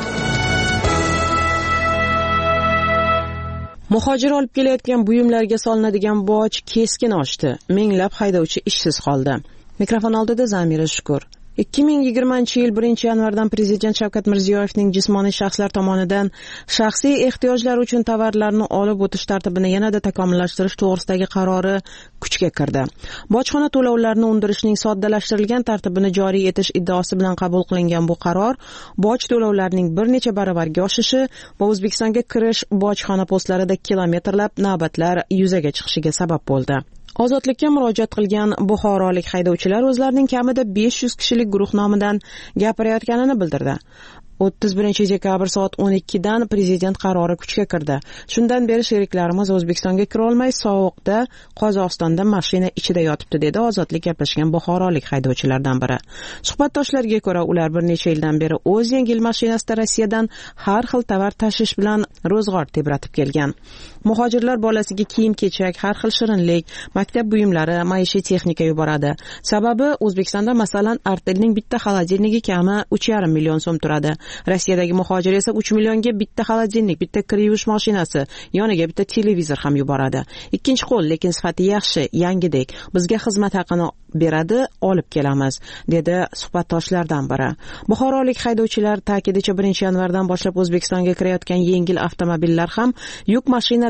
Muhojir olib kelayotgan buyumlarga solinadigan boj keskin oshdi. Minglab haydovchi ishsiz qoldi. Mikrofon oldida Zamira Shukur. 2020-yil 1-yanvardan Prezident Shavkat Mirziyoyevning jismoniy shaxslar tomonidan shaxsiy ehtiyojlar uchun tovarlarni olib o'tish tartibini yanada takomillashtirish to'g'risidagi qarori kuchga kirdi. Bojxona to'lovlarini undirishning soddalashtirilgan tartibini joriy etish iddaosi bilan qabul qilingan bu qaror boj to'lovlarining bir necha baravarga oshishi va O'zbekistonga kirish bojxona postlarida kilometrlab navbatlar yuzaga chiqishiga sabab bo'ldi. Ozodlikka murojaat qilgan buxorolik haydovchilar o'zlarining kamida 500 kishilik guruh nomidan gapirayotganini bildirdi. 31-dekabr soat 12 dan prezident qarori kuchga kirdi. Shundan beri sheriklarimiz O'zbekistonga kira olmay sovuqda Qozog'istonda mashina ichida yotibdi, dedi ozodlik gaplashgan buxorolik haydovchilardan biri. Suhbatdoshlarga ko'ra, ular bir necha yildan beri o'z yengil mashinasida Rossiyadan har xil tovar tashish bilan ro'zg'or tebratib kelgan. Muhojirlar bolasiga kiyim-kechak, har xil shirinlik, maktab buyumlari, maishiy texnika yuboradi. Sababi O'zbekistonda masalan Artel'ning bitta xolodilnigi kami 3,5 million so'm turadi. Rossiyadagi muhojir esa 3 millionga bitta xolodilnik, bitta kir yuvish mashinasi, yoniga bitta televizor ham yuboradi. Ikkinchi qo'l, lekin sifati yaxshi, yangidek. Bizga xizmat haqini beradi, olib kelamiz, dedi suhbatdoshlardan biri. Buxorolik haydovchilar ta'kidicha 1-yanvardan boshlab O'zbekistonga kirayotgan yengil avtomobillar ham yuk mashinalari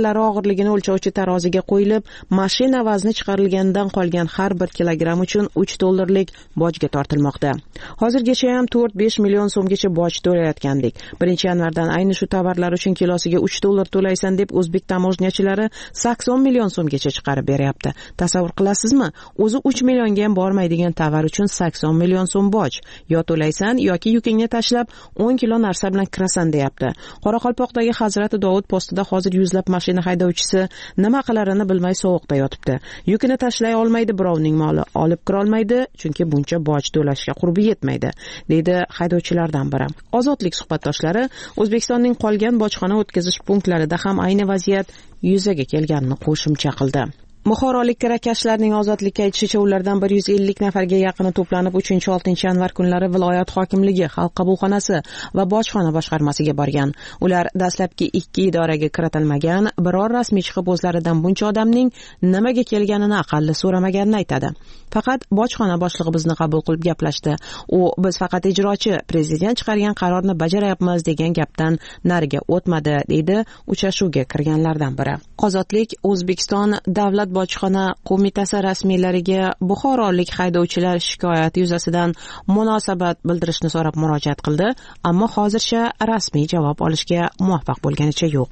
narxlari og'irligini o'lchovchi taroziga qo'yilib, mashina vazni chiqarilgandan qolgan har 1 kilogramm uchun $3 bojga tortilmoqda. Hozirgacha ham 4-5 million so'mgacha boj to'layotgandik. 1-yanvardan ayni shu tovarlar uchun kilosiga $3 to'laysan deb o'zbek tamojnyachilari 80 million so'mgacha chiqarib beryapti. Tasavvur qilasizmi? O'zi 3 millionga ham bormaydigan tovar uchun 80 million so'm boj. Yo to'laysan yoki yukingni tashlab 10 kilo narsa bilan kirasan deyapti. Qoraqalpoqdagi Hazrati Dovud postida hozir yuzlab mashina haydovchisi nima qilarini bilmay sovuqda yotibdi. Yukini tashlay olmaydi, birovning moli olib kira olmaydi, chunki buncha boj to'lashga qurbi yetmaydi, deydi haydovchilardan biri. Ozodlik suhbatdoshlari O'zbekistonning qolgan bojxona o'tkazish punktlarida ham ayni vaziyat yuzaga kelganini qo'shimcha qildi. Buxorolik kirakashlarning ozodlikka aytishicha, ulardan 150 nafarga yaqini to'planib 3-6 yanvar kunlari viloyat hokimligi, xalq qabulxonasi va bojxona boshqarmasiga borgan. Ular dastlabki 2 idoraga kiritilmagan, biror rasmiy chiqib o'zlaridan buncha odamning nimaga kelganini aqalli so'ramaganini aytadi. Faqat bojxona boshlig'i bizni qabul qilib gaplashdi. U biz faqat ijrochi, prezident chiqargan qarorni bajaryapmiz degan gapdan nariga o'tmadi, deydi uchrashuvga kirganlardan biri. Ozodlik O'zbekiston davlat bojxona qo'mitasi rasmiylariga buxorolik haydovchilar shikoyati yuzasidan munosabat bildirishni so'rab murojaat qildi, ammo hozircha rasmiy javob olishga muvaffaq bo'lganicha yo'q.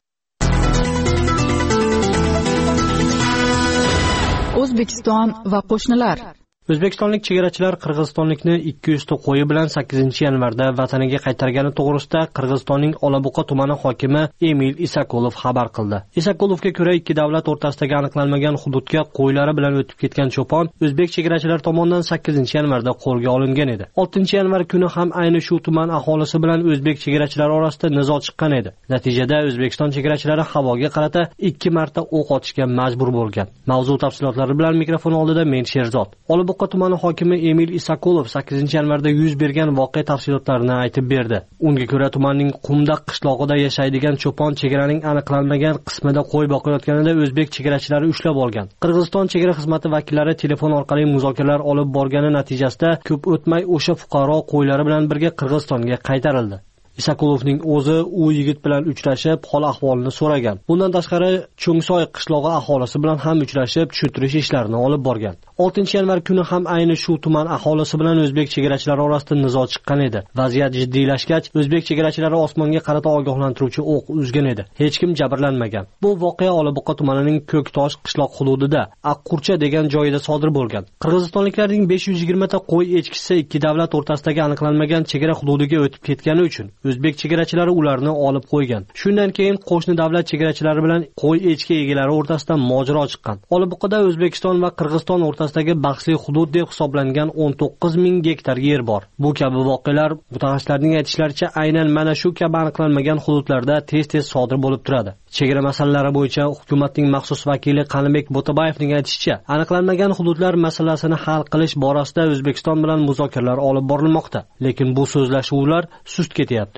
O'zbekiston va qo'shnilar. O'zbekistonlik chegarachilar qirg'izistonlikni 200 ta qo'yi bilan 8-yanvarda vataniga qaytargani to'g'risida Qirg'izistonning Olabuqa tumani hokimi Emil Isakolov xabar qildi. Isakolovga ko'ra, ikki davlat o'rtasidagi aniqlanmagan hududga qo'ylari bilan o'tib ketgan cho'pon o'zbek chegarachilar tomonidan 8-yanvarda qo'lga olingan edi. 6-yanvar kuni ham ayni shu tuman aholisi bilan o'zbek chegarachilari orasida nizo chiqqan edi. Natijada O'zbekiston chegarachilari havoga qarata 2 marta o'q otishga majbur bo'lgan. Mavzu tafsilotlari bilan mikrofon oldida men Sherzod. Buqa tumani hokimi Emil Isakolov 8-yanvarda yuz bergan voqea tafsilotlarini aytib berdi. Unga ko'ra, tumanning Qumdaq qishlog'ida yashaydigan cho'pon chegaraning aniqlanmagan qismida qo'y boqayotganida o'zbek chegarachilari ushlab olgan. Qirg'iziston chegara xizmati vakillari telefon orqali muzokaralar olib borgani natijasida ko'p o'tmay o'sha fuqaro qo'ylari bilan birga Qirg'izistonga qaytarildi. Isakolovning o'zi u yigit bilan uchrashib, hol ahvolini so'ragan. Bundan tashqari, Cho'ngsoy qishlog'i aholisi bilan ham uchrashib, tushuntirish ishlarini olib borgan. 6-yanvar kuni ham ayni shu tuman aholisi bilan o'zbek chegarachilari orasida nizo chiqqan edi. Vaziyat jiddiylashgach, o'zbek chegarachilari osmonga qarata ogohlantiruvchi o'q uzgan edi. Hech kim jabrlanmagan. Bu voqea Olabuqa tumanining Ko'ktosh qishloq hududida, Aqqurcha degan joyida sodir bo'lgan. Qirg'izistonliklarning 520 ta qo'y echkisi ikki davlat o'rtasidagi aniqlanmagan chegara hududiga o'tib ketgani uchun o'zbek chegarachilari ularni olib qo'ygan. Shundan keyin qo'shni davlat chegarachilari bilan qo'y echki egalari o'rtasida mojaro chiqqan. Olabuqada O'zbekiston va Qirg'iziston o'rtasidagi bahsli hudud deb hisoblangan 19,000 gektar yer bor. Bu kabi voqealar mutaxassislarning aytishlaricha aynan mana shu kabi aniqlanmagan hududlarda tez-tez sodir bo'lib turadi. Chegara masalalari bo'yicha hukumatning maxsus vakili Qanibek Bo'tabayevning aytishicha, aniqlanmagan hududlar masalasini hal qilish borasida O'zbekiston bilan muzokaralar olib borilmoqda, lekin bu so'zlashuvlar sust ketyapti.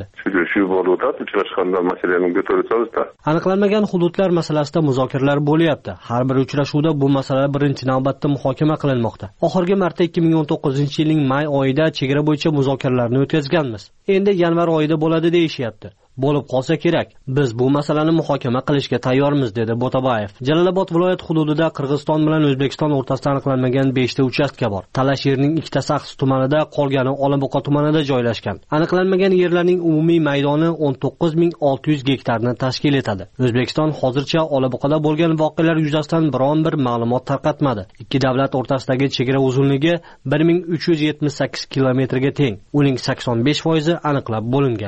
Aniqlanmagan hududlar masalasida muzokaralar bo'lyapti. Har bir uchrashuvda bu masala birinchi navbatda muhokama qilinmoqda. Oxirgi marta 2019-yilning may oyida chegara bo'yicha muzokaralarni o'tkazganmiz. Endi yanvar oyida bo'ladi deyishyapti. Bo'lib qolsa kerak. Biz bu masalani muhokama qilishga tayyormiz, dedi Bo'tabayev. Jalolobod viloyat hududida Qirg'iziston bilan O'zbekiston o'rtasida aniqlanmagan 5 ta uchastka bor. Talash yerning ikkitasi Aqs tumanida, qolgani Olabuqa tumanida joylashgan. Aniqlanmagan yerlarning umumiy maydoni 19,600 gektarni tashkil etadi. O'zbekiston hozircha Olabuqada bo'lgan voqealar yuzasidan biron bir ma'lumot tarqatmadi. Ikki davlat o'rtasidagi chegara uzunligi 1378 kilometrga teng. Uning 85% aniqlab bo'lingan.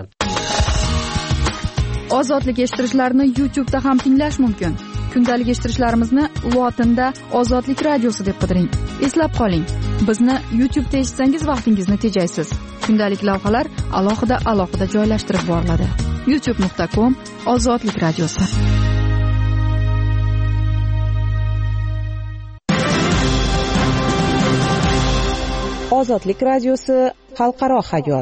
Ozodlik eshittirishlarni YouTube'da ham tinglash mumkin. Kundalik eshittirishlarimizni lotinda Ozodlik radiosi deb qidiring. Eslab qoling, bizni YouTube'da eshitsangiz vaqtingizni tejaysiz. Kundalik lavhalar alohida joylashtirib boriladi. youtube.com Ozodlik radiosi. Ozodlik radiosi xalqaro hayot.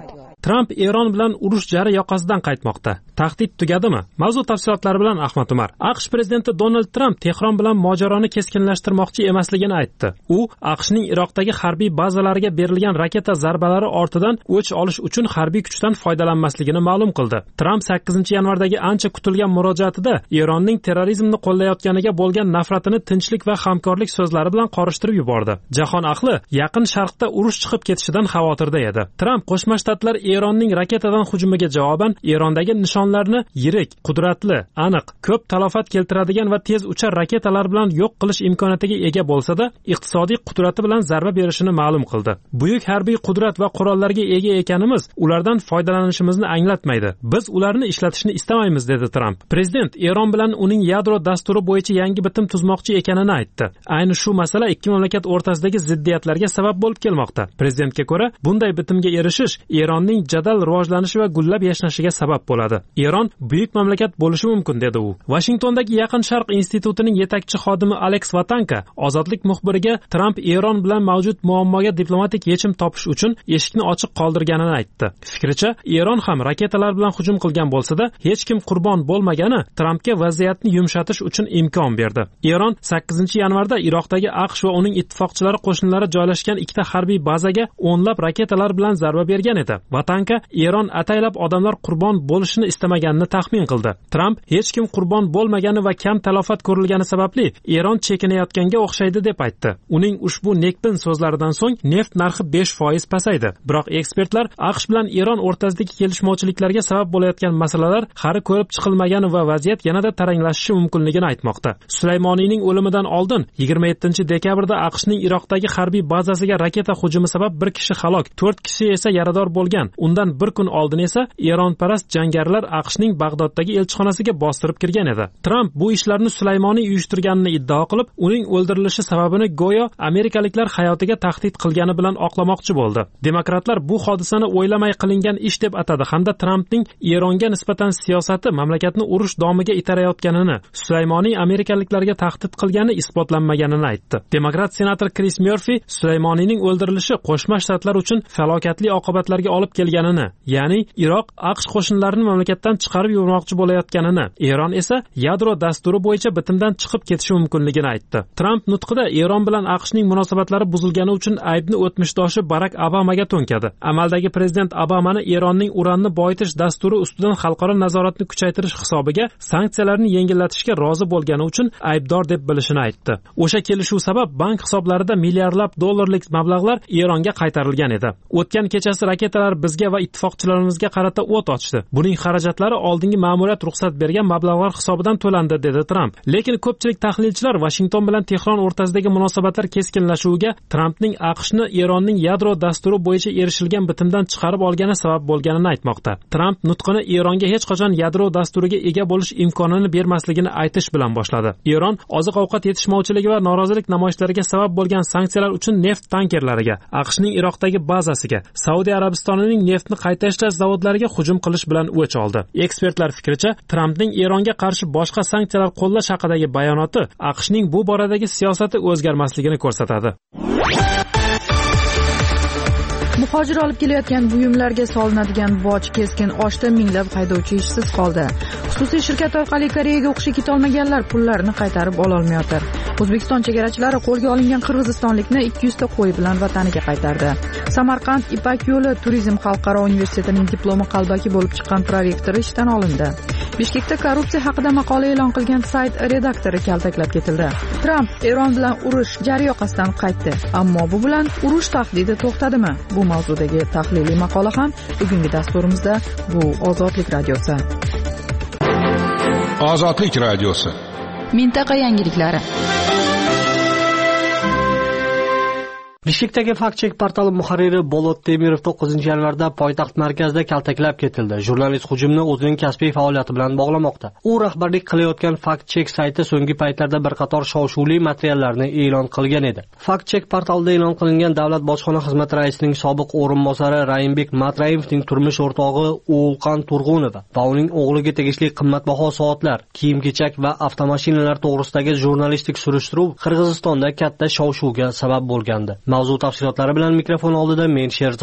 Tramp Eron bilan urush jari yoqasidan qaytmoqda. Tahdid tugadimi? Mavzu tafsilotlari bilan Ahmad Umar. AQSh prezidenti Donald Tramp Tehron bilan mojaroni keskinlashtirmoqchi emasligini aytdi. U AQShning Iroqdagi harbiy bazalariga berilgan raketa zarbalari ortidan o'ch olish uchun harbiy kuchdan foydalanmasligini ma'lum qildi. Tramp 8-yanvardagi ancha kutilgan murojaatida Eronning terrorizmni qo'llayotganiga bo'lgan nafratini tinchlik va hamkorlik so'zlari bilan qorishtirib yubordi. Jahon ahli Yaqin Sharqda urush chiqib ketishidan xavotirda edi. Tramp Qo'shma Shtatlar Eronning raketadan hujumiga javoban Erondagi nishonlarni yirik, qudratli, aniq, ko'p talofat keltiradigan va tez uchar raketalar bilan yo'q qilish imkoniyatiga ega bo'lsa-da, iqtisodiy qudrati bilan zarba berishini ma'lum qildi. Buyuk harbiy qudrat va qurollarga ega ekanimiz ulardan foydalanishimizni anglatmaydi. Biz ularni ishlatishni istamaymiz, dedi Tramp. Prezident Eron bilan uning yadro dasturi bo'yicha yangi bitim tuzmoqchi ekanini aytdi. Ayni shu masala ikki mamlakat o'rtasidagi ziddiyatlarga sabab bo'lib kelmoqda. Prezidentga ko'ra, bunday bitimga erishish Eronning jadal rivojlanishi va gullab yashnashiga sabab bo'ladi. Eron buyuk mamlakat bo'lishi mumkin, dedi u. Washingtondagi Yaqin Sharq institutining yetakchi xodimi Alex Vatanka ozodlik muxbiriga Tramp Eron bilan mavjud muammoga diplomatik yechim topish uchun eshikni ochiq qoldirganini aytdi. Fikricha, Eron ham raketalar bilan hujum qilgan bo'lsa-da, hech kim qurbon bo'lmagani Trampga vaziyatni yumshatish uchun imkon berdi. Eron 8-yanvarda Iroqdagi AQSh va uning ittifoqchilari qo'shinlari joylashgan ikkita harbiy bazaga o'nlab raketalar bilan zarba bergan edi. Vatanka Eron ataylab odamlar qurbon bo'lishini istamaganini taxmin qildi. Tramp hech kim qurbon bo'lmagani va kam talofat ko'rilgani sababli Eron chekinayotganga o'xshaydi deb aytdi. Uning ushbu nekbin so'zlaridan so'ng neft narxi 5% pasaydi. Biroq ekspertlar AQSh bilan Eron o'rtasidagi kelishmovchiliklarga sabab bo'layotgan masalalar hali ko'rib chiqilmagani va vaziyat yanada taranglashishi mumkinligini aytmoqda. Sulaymoniyning o'limidan oldin 27-dekabrda AQShning Iroqdagi harbiy bazasiga raketa hujumi sabab bir kishi halok, 4 kishi esa yarador bo'lgan. Undan bir kun oldin esa Eronparast jangarilar AQShning Bag'doddagi elchixonasiga bostirib kirgan edi. Tramp bu ishlarni Sulaymoniy uyushtirganini iddao qilib, uning o'ldirilishi sababini go'yo amerikaliklar hayotiga tahdid qilgani bilan oqlamoqchi bo'ldi. Demokratlar bu hodisani o'ylamay qilingan ish deb atadi hamda Trampning Eronga nisbatan siyosati mamlakatni urush domiga itarayotganini, Sulaymoniy amerikaliklarga tahdid qilgani isbotlanmaganini aytdi. Demokrat senator Chris Murphy Sulaymoniyning o'ldirilishi Qo'shma Shtatlar uchun falokatli oqibatlarga olib kelganini, ya'ni Iroq AQSh qo'shinlarini mamlakatdan chiqarib yubormoqchi bo'layotganini, Eron esa yadro dasturi bo'yicha bitimdan chiqib ketishi mumkinligini aytdi. Tramp nutqida Eron bilan AQShning munosabatlari buzilgani uchun aybni o'tmishdoshi Barak Obamaga to'nkadi. Amaldagi prezident Obamani Eronning uranni boyitish dasturi ustidan xalqaro nazoratni kuchaytirish hisobiga sanksiyalarni yengillatishga rozi bo'lgani uchun aybdor deb bilishini aytdi. O'sha kelishuv sabab bank hisoblarida milliardlab dollarlik mablag'lar Eronga qaytarilgan edi. O'tgan kechasi raketalar bizga va ittifoqchilarimizga qarata o't ochdi. Buning xarajatlari oldingi ma'muriyat ruxsat bergan mablag'lar hisobidan to'landi, dedi Tramp. Lekin ko'pchilik tahlilchilar Washington bilan Tehron o'rtasidagi munosabatlar keskinlashuviga Trampning AQShni Eronning yadro dasturi bo'yicha erishilgan bitimdan chiqarib olgani sabab bo'lganini aytmoqda. Tramp nutqini Eronga hech qachon yadro dasturiga ega bo'lish imkonini bermasligini aytish bilan boshladi. Eron oziq-ovqat yetishmovchiligi va norozilik namoyishlariga sabab bo'lgan sanksiyalar uchun neft tankerlariga, AQShning Iroqdagi bazasiga, Saudiya Arabistonining neftni qayta ishlash zavodlariga hujum qilish bilan o'ch oldi. Ekspertlar fikricha, Trampning Eronga qarshi boshqa sanksiyalar qo'llash haqidagi bayonoti AQShning bu boradagi siyosati o'zgarmasligini ko'rsatadi. Muhojir olib kelayotgan buyumlarga solinadigan boj keskin oshdi, minglab haydovchi ishsiz qoldi. Xususiy shirkat orqali Koreyaga o'qishga ketolmaganlar pullarini qaytarib ololmayotir. O'zbekiston chegarachilari qo'lga olingan qirg'izistonlikni 200 ta qo'y bilan vataniga qaytardi. Samarqand Ipak yo'li turizm xalqaro universitetining diplomi qalbaki bo'lib chiqqan prorektori ishdan olindi. Bishkekda korrupsiya haqida maqola e'lon qilgan sayt redaktori kaltaklab ketildi. Tramp Eron bilan urush jari yoqasidan qaytdi. Ammo bu bilan urush tahdidi to'xtadimi? Bu mavzudagi tahliliy maqola ham bugungi dasturimizda. Bu Ozodlik radiosi. Ozodlik radiosi. Mintaqa yangiliklari. Bishkekdagi Fact-Check portali muharriri Bolot Temirov 9-yanvarda poytaxt markazida kaltaklab ketildi. Jurnalist hujumni o'zining kasbiy faoliyati bilan bog'lamoqda. U rahbarlik qilayotgan Fact-Check sayti so'nggi paytlarda bir qator shov-shuvli materiallarni e'lon qilgan edi. Fact-Check portalida e'lon qilingan Davlat bojxona xizmati raisining sobiq o'rinbosari Rayimbek Matrayevning turmush o'rtog'i O'lqon Turg'unova va uning o'g'liga tegishli qimmatbaho soatlar, kiyim-kechak va avtomashinalar to'g'risidagi jurnalistik surishtiruv Qirg'izistonda katta shov-shuvga sabab bo'lgandi. Mavzu tafsilotlari bilan mikrofon oldida men Sherzod.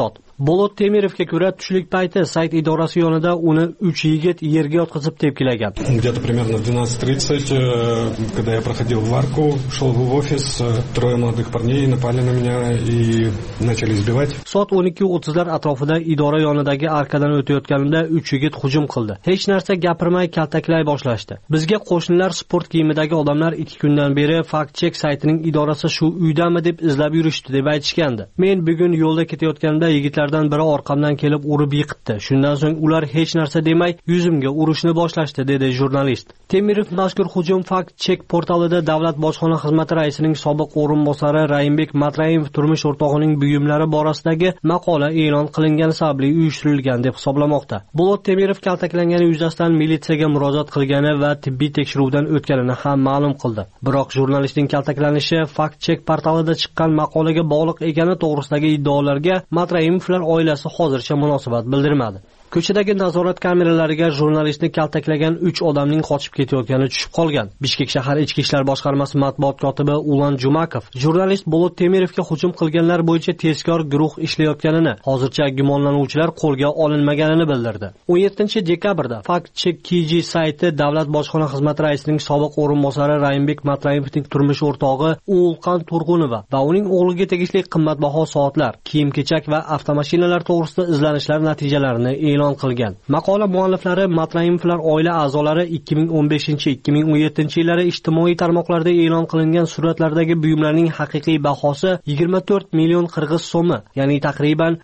Bolot Temirovga ko'ra, tushlik payti sayt idorasi yonida uni 3 yigit yerga yotqizib tepkilagan. Где-то примерно в 12:30, когда я проходил в арку, шел в офис, трое молодых парней напали на меня и начали избивать. Soat 12:30lar atrofida idora yonidagi arkadan o'tayotganimda 3 yigit hujum qildi. Hech narsa gapirmay kaltaklay boshlashdi. Bizga qo'shnilar sport kiyimidagi odamlar 2 kundan beri Fact Check saytining idorasi shu uydami deb izlab yurishdi deb aytishgandi. Men bugun yo'lda ketayotganda yigitlardan biri orqamdan kelib urib yiqitdi. Shundan so'ng ular hech narsa demay yuzimga urishni boshlashdi, dedi jurnalist. Temirov mazkur hujum Fact Check portalida Davlat bojxona xizmati raisining sobiq o'rinbosari Raimbek Matraimov turmush o'rtog'ining buyumlari borasidagi maqola e'lon qilingani sababli uyushtirilgan deb hisoblamoqda. Bolot Temirov kaltaklangani yuzasidan militsiyaga murojaat qilgani va tibbiy tekshiruvdan o'tganini ham ma'lum qildi. Biroq jurnalistning kaltaklanishi Fact Check portalida chiqqan maqolaga bog'liq ekani to'g'risidagi iddaolarga Matraimovlar oilasi hozircha munosabat bildirmadi. Ko'chadagi nazorat kameralariga jurnalistni kaltaklagan 3 odamning qochib ketayotgani tushib qolgan. Bishkek shahar ichki ishlar boshqarmasi matbuot kotibi Ulan Jumakov jurnalist Bolot Temirovga hujum qilganlar bo'yicha tezkor guruh ishlayotganini, hozircha gumonlanuvchilar qo'lga olinmaganini bildirdi. 17-dekabrda Fact Check KG sayti Davlat bojxona xizmati raisining sobiq o'rinbosari Raimbek Matraimovning turmush o'rtog'i Ulqan Turg'unova va uning o'g'liga tegishli qimmatbaho soatlar, kiyim-kechak va avtomashinalar to'g'risida izlanishlar natijalarini e'lon qilgan. Maqola mualliflari Matraimovlar oila a'zolari 2015-2017 yillari ijtimoiy tarmoqlarda e'lon qilingan suratlardagi buyumlarning haqiqiy bahosi 24 million qirg'iz so'mi, ya'ni taxminan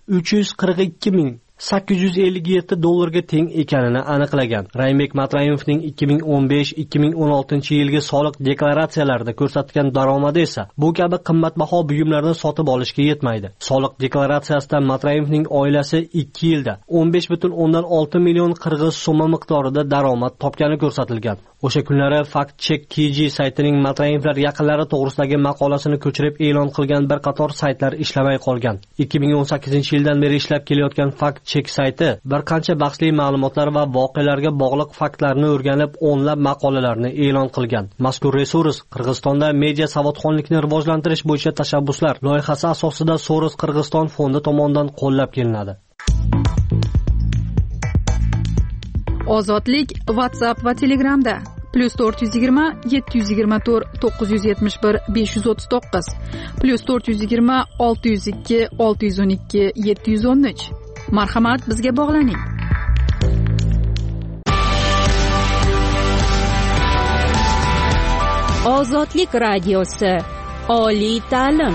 342,857 dollarga teng ekanini aniqlagan. Raimbek Matraimovning 2015-2016 yilgi soliq deklaratsiyalarida ko'rsatgan daromadi esa bu kabi qimmatbaho buyumlarni sotib olishga yetmaydi. Soliq deklaratsiyasida Matraimovning oilasi 2 yilda 15,6 million qirg'iz so'mi miqdorida daromad topgani ko'rsatilgan. O'sha kunlari Fact Check KG saytining Matraimovlar yaqinlari to'g'risidagi maqolasini ko'chirib e'lon qilgan bir qator saytlar ishlamay qolgan. 2018-yildan beri ishlab kelayotgan Fact Check sayti bir qancha bahsli ma'lumotlar va voqealarga bog'liq faktlarni o'rganib, o'nlab maqolalarni e'lon qilgan. Mazkur resurs Qirg'izistonda media savodxonlikni rivojlantirish bo'yicha tashabbuslar loyihasi asosida Soros Qirg'iziston fondi tomonidan qo'llab kelinadi. Ozodlik WhatsApp va Telegramda +420 724 971 539 +420 602 612 713. Marhamat, bizga bog'laning. Ozodlik radiosi. Oliy ta'lim.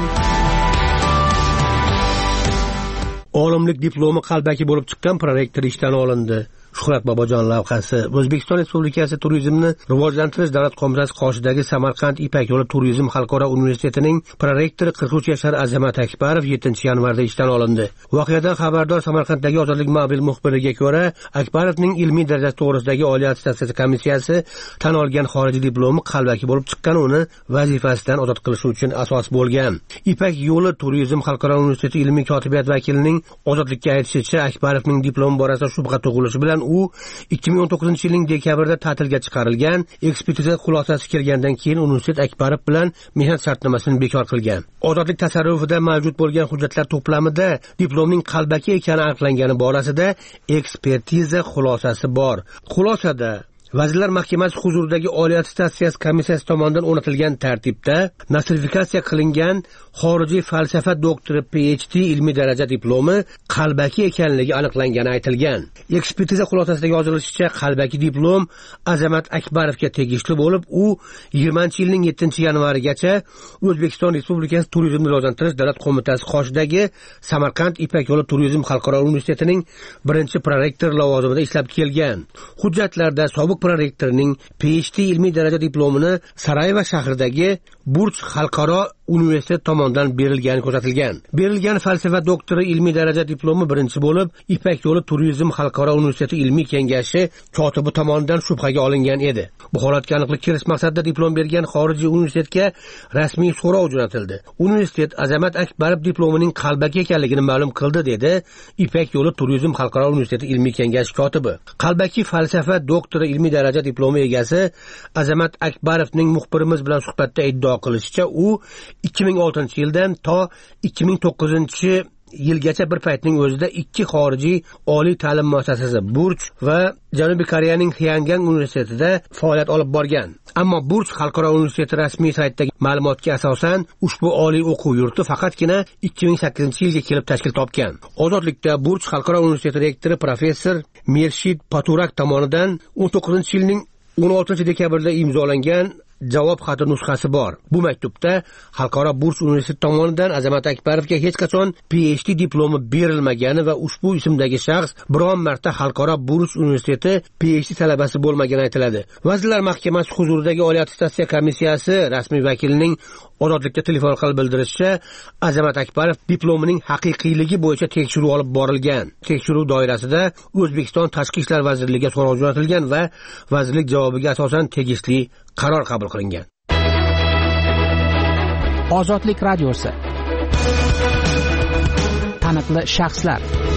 Olimlik diplomi qalbaki bo'lib chiqqan prorektor ishdan olindi. Shuhrat Bobojon lavhasi O'zbekiston Respublikasi Turizmni rivojlantirish davlat qo'mitasi qoshidagi Samarqand Ipak yo'li turizm xalqaro universitetining prorektori 43 yashar Azamat Akbarov 7-yanvarda ishdan olindi. Voqeadan xabardor Samarqanddagi Ozodlik mobil muxbiriga ko'ra, Akbarovning ilmiy darajasi to'g'risidagi oliy attestatsiya komissiyasi tan olgan xorijiy diplomi qalbaki bo'lib chiqqan uni vazifasidan ozod qilish uchun asos bo'lgan. Ipak yo'li turizm xalqaro universiteti ilmiy kotibiyat vakilining ozodlikka aytishicha, Akbarovning diplomi borasida shubha tug'ilishi bilan u 2019-yilning dekabrda ta'tilga chiqarilgan. Ekspertiza xulosasi kelgandan keyin universitet Akbarov bilan mehnat shartnomasini bekor qilgan. Ozodlik tasarrufida mavjud bo'lgan hujjatlar to'plamida diplomning qalbaki ekani aniqlangani borasida ekspertiza xulosasi bor. Xulosada Vazirlar Mahkamasi huzuridagi oliy attestatsiya komissiyasi tomonidan o'rnatilgan tartibda nostrifikatsiya qilingan xorijiy falsafa doktori PhD ilmiy daraja diplomi qalbaki ekanligi aniqlangani aytilgan. Ekspertiza xulosasida yozilishicha, qalbaki diplom Azamat Akbarovga tegishli bo'lib, u 20-yilning 7-yanvarigacha O'zbekiston Respublikasi Turizmni rivojlantirish davlat qo'mitasi qoshidagi Samarqand Ipak yo'li turizm xalqaro universitetining birinchi prorektori lavozimida ishlab kelgan. Hujjatlarda sobiq prorektorning PhD ilmiy daraja diplomini Sarayevo shahridagi Burj xalqaro universitet tomonidan berilgani ko'rsatilgan. Berilgan falsafa doktori ilmiy daraja diplomi birinchi bo'lib, Ipak yo'li turizm xalqaro universiteti ilmiy kengashi kotibi tomonidan shubhaga olingan edi. Bu holatga aniqlik kiritish maqsadida diplom bergan xorijiy universitetga rasmiy so'rov jo'natildi. Universitet Azamat Akbarov diplomining qalbaki ekanligini ma'lum qildi, dedi Ipak yo'li turizm xalqaro universiteti ilmiy kengashi kotibi. Qalbaki falsafa doktori ilmiy daraja diplomi egasi Azamat Akbarovning muxbirimiz bilan suhbatda iddao qilishicha, u 2006-yildan to 2009 yilgacha bir paytning o'zida 2 xorijiy oliy ta'lim muassasasi Burj va Janubiy Koreyaning Hyangan universitetida faoliyat olib borgan. Ammo Burj xalqaro universiteti rasmiy saytidagi ma'lumotga asosan ushbu oliy o'quv yurti faqatgina 2008-yilga kelib tashkil topgan. Ozodlikda Burj xalqaro universiteti rektori professor Mershid Paturak tomonidan 19-yilning 16-dekabrda imzolangan javob xati nusxasi bor. Bu maktubda xalqaro Burj universiteti tomonidan Azamat Akbarovga hech qachon PhD diplomi berilmagani va ushbu ismdagi shaxs biron marta xalqaro Burj universiteti PhD talabasi bo'lmagani aytiladi. Vazirlar Mahkamasi huzuridagi Oliy attestatsiya komissiyasi rasmiy vakilining Ozodlikka telefon orqali bildirishicha, Azamat Akbarov diplomining haqiqiyligi bo'yicha tekshiruv olib borilgan. Tekshiruv doirasida O'zbekiston Tashqi ishlar vazirligiga so'rov jo'natilgan va vazirlik javobiga asosan tegishli qaror qabul qilingan. Ozodlik radiosi. Taniqli shaxslar.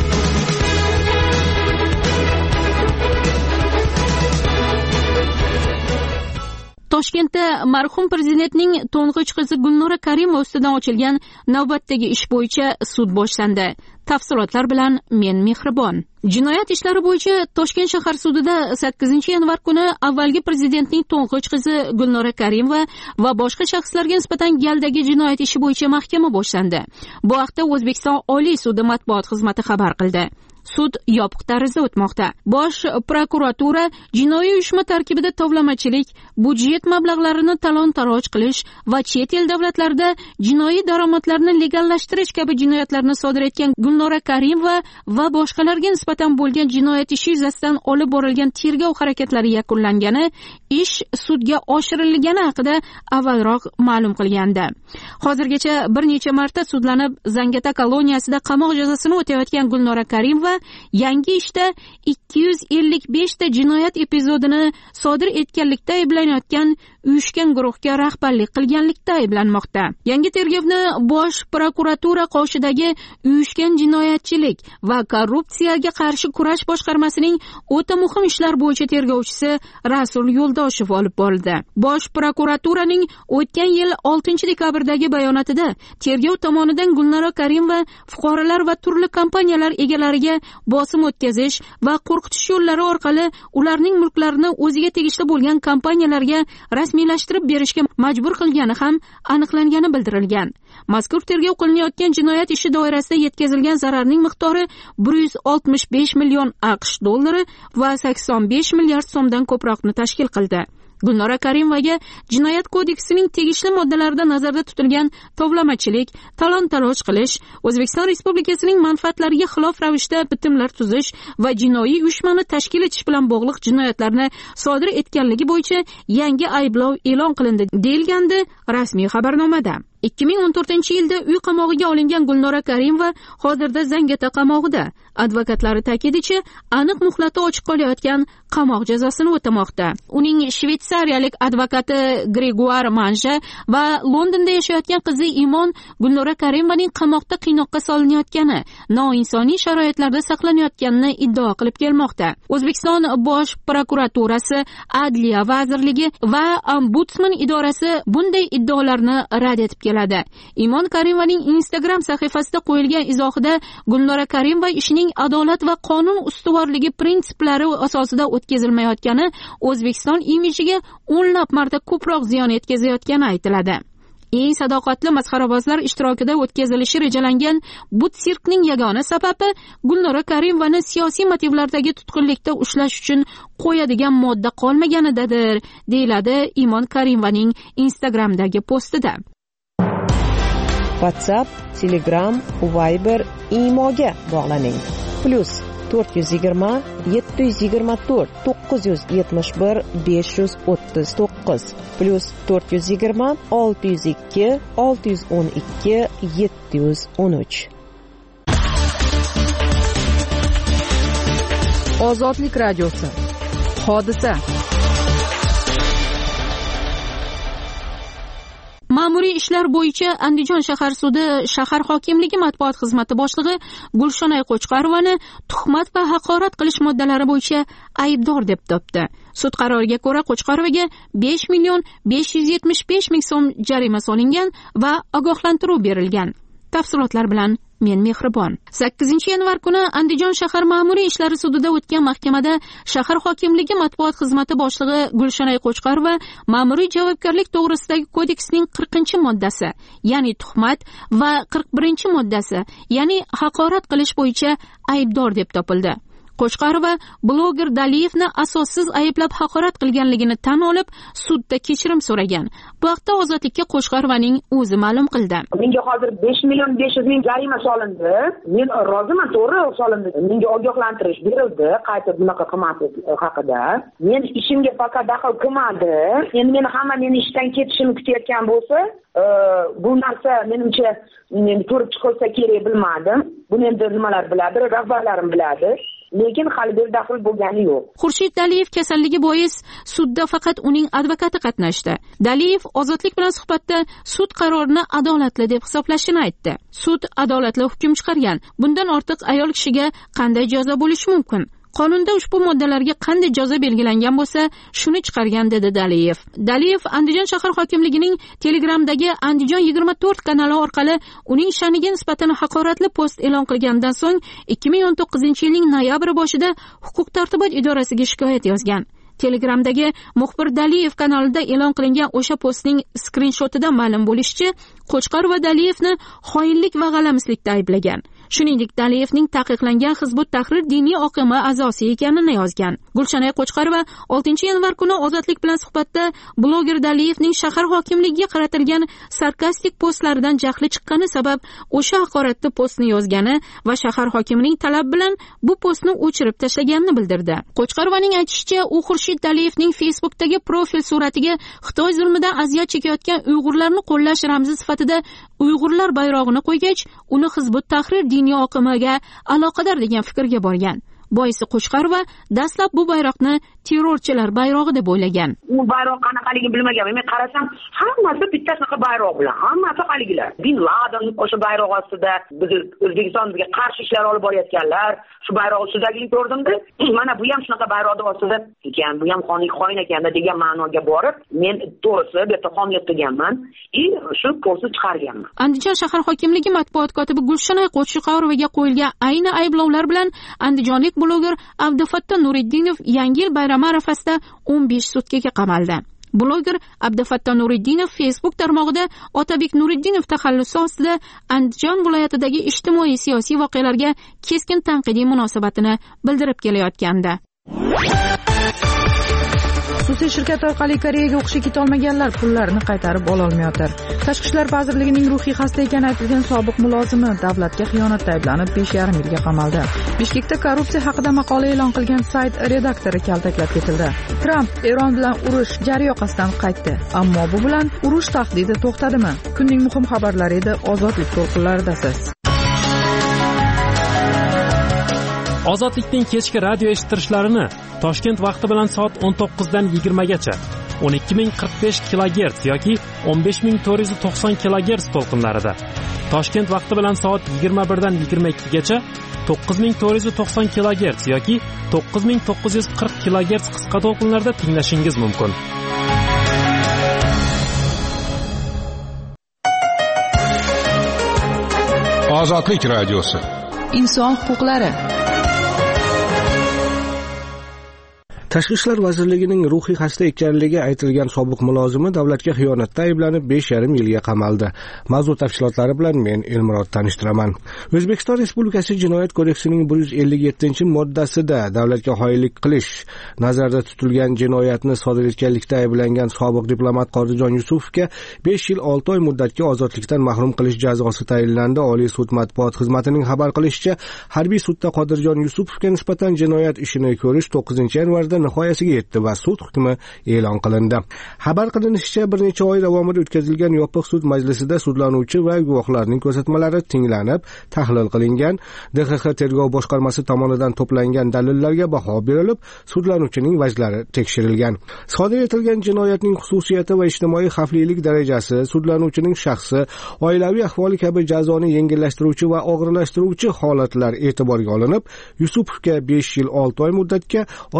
Toshkentda marhum prezidentning to'ng'ich qizi Gulnora Karimova ustidan ochilgan navbatdagi ish bo'yicha sud boshlandi. Tafsilotlar bilan men Mehribon. Jinoyat ishlari bo'yicha Toshkent shahar sudida 8-yanvar kuni avvalgi prezidentning to'ng'ich qizi Gulnora Karimova va boshqa shaxslarga nisbatan galdagi jinoyat ishi bo'yicha mahkama boshlandi. Bu haqda O'zbekiston Oliy sudi matbuot xizmati xabar qildi. Sud yopiq tarzda o'tmoqda. Bosh prokuratura jinoiy uyushma tarkibida tovlamachilik, budjet mablag'larini talon-taroj qilish va chet el davlatlarida jinoiy daromadlarni legallashtirish kabi jinoyatlarni sodir etgan Gulnora Karimova va boshqalarga nisbatan bo'lgan jinoyat ishi yuzasidan olib borilgan tergov harakatlari yakunlangani, ish sudga oshirilgani haqida avvalroq ma'lum qilgandi. Hozirgacha bir necha marta sudlanib, Zangata koloniyasida qamoq jazosini o'tayotgan Gulnora Karimova yangi ishda 255 ta jinoyat epizodini sodir etganlikda ayblanayotgan uyushgan guruhga rahbarlik qilganlikda ayblanmoqda. Yangi tergovni Bosh prokuratura qoshidagi uyushgan jinoyatchilik va korrupsiyaga qarshi kurash boshqarmasining o'ta muhim ishlar bo'yicha tergovchisi Rasul Yo'ldoshev olib bordi. Bosh prokuraturaning o'tgan yil 6-dekabrdagi bayonotida tergov tomonidan Gulnora Karimova fuqarolar va turli kompaniyalar egalariga bosim o'tkazish va qo'rqitish yo'llari orqali ularning mulklarini o'ziga tegishli bo'lgan kompaniyalarga rasmiylashtirib berishga majbur qilgani ham aniqlangani bildirilgan. Mazkur tergov qilinayotgan jinoyat ishi doirasida yetkazilgan zararning miqdori 165 million AQSh dollari va 85 milliard so'mdan ko'proqni tashkil qildi. Gulnora Karimovaga Jinoyat kodeksining tegishli moddalarida nazarda tutilgan tovlamachilik, talon-taroj qilish, O'zbekiston Respublikasining manfaatlariga xilof ravishda bitimlar tuzish va jinoiy uyushmani tashkil etish bilan bog'liq jinoyatlarni sodir etganligi bo'yicha yangi ayblov e'lon qilindi, deyilgandi rasmiy xabarnomada. 2014-yilda uy qamog'iga olingan Gulnora Karimova hozirda Zangata qamog'ida. Advokatlari ta'kidicha, aniq muhlati ochiq qolayotgan qamoq jazosini o'tamoqda. Uning shvetsariyalik advokati Gregoire Manja va Londonda yashayotgan qizi Imon Gulnora Karimovaning qamoqda qiynoqqa solinayotgani, noinsoniy sharoitlarda saqlanayotganini iddao qilib kelmoqda. O'zbekiston Bosh prokuraturasi, Adliya vazirligi va Ombudsman idorasi bunday iddaolarni rad etib keladi. Imon Karimovaning Instagram sahifasida qo'yilgan izohida Gulnora Karimova ishining adolat va qonun ustuvorligi prinsiplari asosida o'tkazilmayotgani O'zbekiston imijiga o'nlab marta ko'proq ziyon yetkazayotgani aytiladi. Eng sadoqatli masxarabozlar ishtirokida o'tkazilishi rejalangan bu sirkning yagona sababi Gulnora Karimovani siyosiy motivlardagi tutqunlikda ushlash uchun qo'yadigan modda qolmaganidadir, deyiladi Imon Karimovaning Instagramdagi postida. WhatsApp, Telegram, Viber, Imoga bog'laning. +420 724 971 539 +420 602 612 713. Ozodlik radiosi. Hodisa. Ma'muriy ishlar bo'yicha Andijon shahar sudi shahar hokimligi matbuot xizmati boshlig'i Gulshonay Qo'chqarovani tuhmat va haqorat qilish moddalari bo'yicha aybdor deb topdi. Sud qaroriga ko'ra Qo'chqarovaga 5 million 575 ming so'm jarima solingan va ogohlantiruv berilgan. Tafsilotlar bilan men Mehribon. 8-yanvar kuni Andijon shahar ma'muriy ishlari sudida o'tgan mahkamada shahar hokimligi matbuot xizmati boshlig'i Gulshanay Qo'chqorova ma'muriy javobgarlik to'g'risidagi kodeksning 40-moddasi, ya'ni tuhmat va 41-moddasi, ya'ni haqorat qilish bo'yicha aybdor deb topildi. Qo'chqorova bloger Daliyevni asossiz ayblab haqorat qilganligini tan olib, sudda kechirim so'ragan. Bu haqda Ozodlikka Qo'chqorovaning o'zi ma'lum qildi. Menga hozir 5.500.000 jarima solindi. Men roziman, to'g'ri solindi. Menga ogohlantirish berildi, qayta bunaqa qilmaslik haqida. Men ishimga faqat daxl qilmadi. Endi meni hamma meni ishdan ketishimni kutayotgan bo'lsa, bu narsa menimcha ko'rib chiqilsa kerak, bilmadim. Buni endi nimalar biladi, rahbarlarim biladi. Lekin hali bir daxl bo'lgani yo'q. Xurshid Daliyev kasalligi bois sudda faqat uning advokati qatnashdi. Daliyev Ozodlik bilan suhbatda sud qarorini adolatli deb hisoblashini aytdi. Sud adolatli hukm chiqargan. Bundan ortiq ayol kishiga qanday jazo bo'lishi mumkin? Qonunda ushbu moddalarga qanday jazo belgilangan bo'lsa, shuni chiqargan, dedi Daliyev. Daliyev Andijon shahar hokimligining Telegramdagi Andijon 24 kanali orqali uning sha'niga nisbatan haqoratli post e'lon qilgandan so'ng 2019-yilning noyabr boshida huquq-tartibot idorasiga shikoyat yozgan. Telegramdagi muxbir Daliyev kanalida e'lon qilingan o'sha postning skrinshotida ma'lum bo'lishicha, Qo'chqorova Daliyevni xoinlik va g'alamislikda ayblagan. Shuningdek, Daliyevning taqiqlangan Hizbut Tahrir diniy oqimi a'zosi ekanini yozgan. Gulshanay Qo'chqorova 6-yanvar kuni Ozodlik bilan suhbatda bloger Daliyevning shahar hokimligiga qaratilgan sarkastik postlaridan jahli chiqqani sabab o'sha haqoratli postni yozgani va shahar hokimining talab bilan bu postni o'chirib tashlaganini bildirdi. Qo'chqorovaning aytishicha, u Xurshid Daliyevning Facebookdagi profil suratiga Xitoy zulmidan aziyat chekayotgan Uyg'urlarni qo'llash ramzi sifatida Uyg'urlar bayrog'ini qo'ygach, uni Hizbut Tahrir diniy oqimiga aloqador degan fikrga borgan. Boisi Qo'chqorova dastlab bu bayroqni terrorchilar bayrog'i deb o'ylagan. U bayroq qanaqaligini bilmaganman. Men qarasam, hammasi bitta sanaqa bayroq bilan, hammasi haligilar. Bin Laden o'sha bayroq ostida biz O'zbekistonga qarshi ishlar olib borayotganlar, shu bayroq ustidagini ko'rdimda, mana bu ham shunaqa bayroqning ostida ekan, bu ham xoin ekanda degan ma'noga borib, men to'g'risi bu yerda xonlik qilganman, shu postni chiqarganman. Andijon shahar hokimligi matbuot kotibi Gulshanay Qo'chqorovaga qo'yilgan ayni ayblovlar bilan andijonlik bloger Abdufatto Nuriddinov Yangi yil bayrami arafasida 15 sutkaga qamaldi. Bloger Abdufatto Nuriddinov Facebook tarmog'ida Otabek Nuriddinov taxallusi ostida Andijon viloyatidagi ijtimoiy siyosiy voqealarga keskin tanqidiy munosabatini bildirib kelayotgandi. Xususiy shirkat orqali Koreyaga o'qishga keta olmaganlar pullarini qaytarib ola olmayotir. Tashqi ishlar vazirligining ruhiy xasta ekani aytilgan sobiq mulozimi davlatga xiyonatda ayblanib 5,5 yilga qamaldi. Bishkekda korrupsiya haqida maqola e'lon qilgan sayt redaktori kaltaklab ketildi. Tramp Eron bilan urush jaryoqasidan qaytdi. Ammo bu bilan urush tahdidi to'xtadimi? Kunning muhim xabarlari edi, Ozodlik to'lqinlaridasiz. Ozodlikning kechki radio eshittirishlarini Toshkent vaqti bilan soat 19 dan 20 gacha 12045 kHz yoki 15490 kHz to'lqinlarida, Toshkent vaqti bilan soat 21 dan 22 gacha 9490 kHz yoki 9940 kHz qisqa to'lqinlarda tinglashingiz mumkin. Ozodlik radiosi. Inson huquqlari. Tashqi ishlar vazirligining ruhiy xasta ekanligi aytilgan sobiq mulozimi davlatga xiyonatda ayblanib 5,5 yilga qamaldi. Mavzu tafsilotlari bilan men Elmurod tanishtiraman. O'zbekiston Respublikasi Jinoyat kodeksining 157-moddasida davlatga xoinlik qilish nazarda tutilgan jinoyatni sodir etganlikda ayblangan sobiq diplomat Qodijon Yusufovga 5 yil 6 oy muddatga ozodlikdan mahrum qilish jazosi tayinlandi. Oliy sud matbuot xizmatining xabar qilishicha, harbiy sudda Qodijon Yusufovga nisbatan jinoyat ishini ko'rish 9-yanvarda nihoyasiga yetdi va sud hukmi e'lon qilindi. Xabar qilinishicha, bir necha oy davomida o'tkazilgan yopiq sud majlisida sudlanuvchi va guvohlarning ko'rsatmalari tinglanib, tahlil qilingan. DXX tergov boshqarmasi tomonidan to'plangan dalillarga baho berilib, sudlanuvchining vajlari tekshirilgan. Sodir etilgan jinoyatning xususiyati va ijtimoiy xavflilik darajasi, sudlanuvchining shaxsi, oilaviy ahvoli kabi jazoni yengillashtiruvchi va og'irlashtiruvchi holatlar e'tiborga olinib, Yusupovga 5 yil 6 oy muddatga ozodlikdan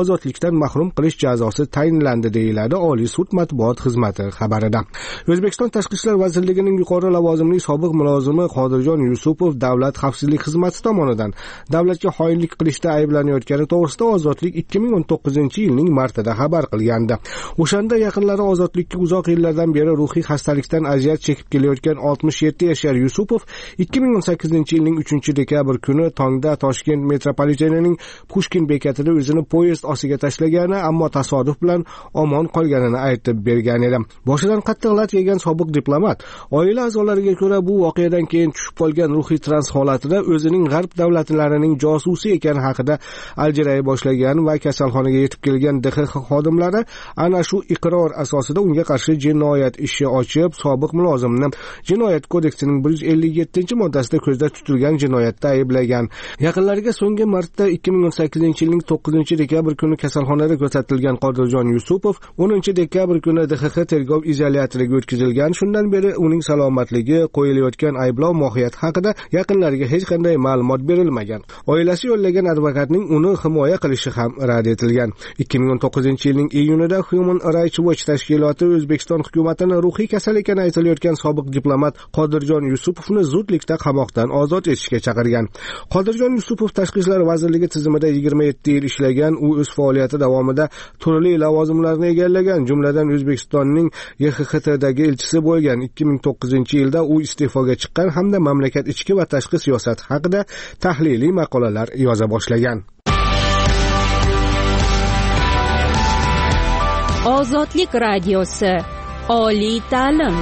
hokimiyatdan mahrum qilish jazosi tayinlandi, deyiladi Oliy sud matbuot xizmati xabarida. O'zbekiston Tashqi ishlar vazirligining yuqori lavozimli sobiq mulozimi Qodirjon Yusupov Davlat xavfsizlik xizmati tomonidan davlatga xoinlik qilishda ayblanayotgani to'g'risida Ozodlik 2019-yilning martida xabar qilgandi. O'shanda yaqinlari Ozodlikka uzoq yillardan beri ruhiy xastalikdan aziyat chekib kelayotgan 67 yashar Yusupov 2018-yilning 3-dekabr kuni tongda Toshkent metropolitenining Pushkin bekatida o'zini poyezd ostiga tashlagani, ammo tasodif bilan omon qolganini aytib bergan edi. Boshidan qattiq lat yegan sobiq diplomat oila a'zolariga ko'ra bu voqeadan keyin tushib qolgan ruhiy trans holatida o'zining g'arb davlatlarining josusi ekani haqida aljiray boshlagan va kasalxonaga yetib kelgan DXX xodimlari ana shu iqror asosida unga qarshi jinoyat ishi ochib, sobiq mulozimni Jinoyat kodeksining 157-moddasida ko'zda tutilgan jinoyatda ayblagan. Yaqinlariga so'nggi marta 2018-yilning 9-dekabr kuni kasalxonada ko'rsatilgan Qodirjon Yusupov 10-dekabr kuni DXX tergov izolyatoriga o'tkazilgan. Shundan beri uning salomatligi, qo'yilayotgan ayblov mohiyati haqida yaqinlariga hech qanday ma'lumot berilmagan. Oilasi yo'llagan advokatning uni himoya qilishi ham rad etilgan. 2019-yilning iyunida Human Rights Watch tashkiloti O'zbekiston hukumatini ruhiy kasal ekani aytilayotgan sobiq diplomat Qodirjon Yusupovni zudlikda qamoqdan ozod etishga chaqirgan. Qodirjon Yusupov Tashqi ishlar vazirligi tizimida 27 yil ishlagan. U o'z faoliyati davomida turli lavozimlarni egallagan, jumladan O'zbekistonning YXXTdagi elchisi bo'lgan. 2009-yilda u iste'foga chiqqan hamda mamlakat ichki va tashqi siyosati haqida tahliliy maqolalar yoza boshlagan. Ozodlik radiosi, oliy ta'lim.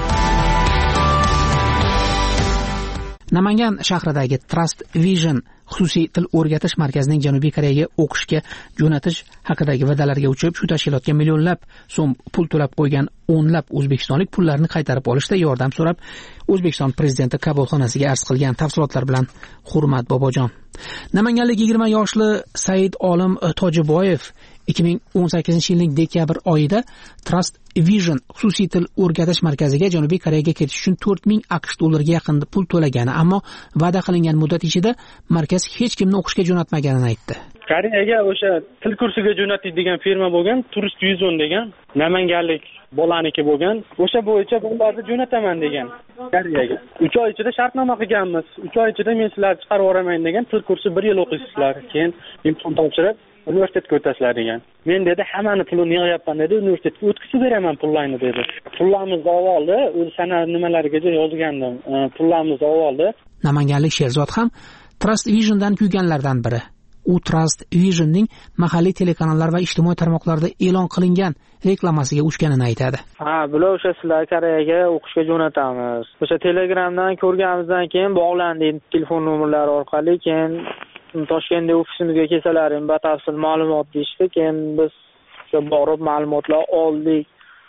Namangan shahridagi Trust Vision xususiy til o'rgatish markazining Janubiy Koreyaga o'qishga jo'natish haqidagi va'dalarga uchib, shu tashkilotga millionlab so'm pul to'lab qo'ygan o'nlab o'zbekistonlik pullarni qaytarib olishda yordam so'rab O'zbekiston prezidenti qabulxonasiga arz qilgan. Tafsilotlar bilan Hurmat Bobojon. Namanganlik 20 yoshli Said Olim Tojiboyev 2018-yilning dekabr oyida Trust Vision xususiy til o'rgatish markaziga Janubiy Koreyaga ketish uchun 4000 AQSh dollariga yaqin pul to'lagani, ammo va'da qilingan muddat ichida markaz hech kimni o'qishga jo'natmaganini aytdi. Koreyaga o'sha til kursiga jo'natadigan firma bo'lgan, Turist 110 degan, namanganlik bolaniki bo'lgan. O'sha bo'yicha ularni jo'nataman degan Koreyaga. 3 oy ichida shartnoma qilganmiz. 3 oy ichida men sizlarni chiqarib yuboraman degan, til kursi 1 yil o'qiysizlar, keyin imtihon topshirib universitetga o'tasizlar degan. Men dedi, hammani pulini yig'yapman dedi, universitetga o'tkazib beraman pullarni dedi. Pullarimizni oldi, o'zi sana nimalarga yozgandim. Pullarimizni oldi. Namanganlik Sherzod ham Trust Vision'dan kuyganlardan biri. U Trust Vision'ning mahalliy telekanallar va ijtimoiy tarmoqlarda e'lon qilingan reklamasiga uchganini aytadi. Bular o'sha sizlar Koreyaga o'qishga jo'natamiz. O'sha Telegramdan ko'rganimizdan keyin bog'landik telefon nomerlari orqali, keyin Toshkentda ofisimizga kelsalaring batafsil ma'lumot deyishdi. Keyin biz borib ma'lumotlar oldik.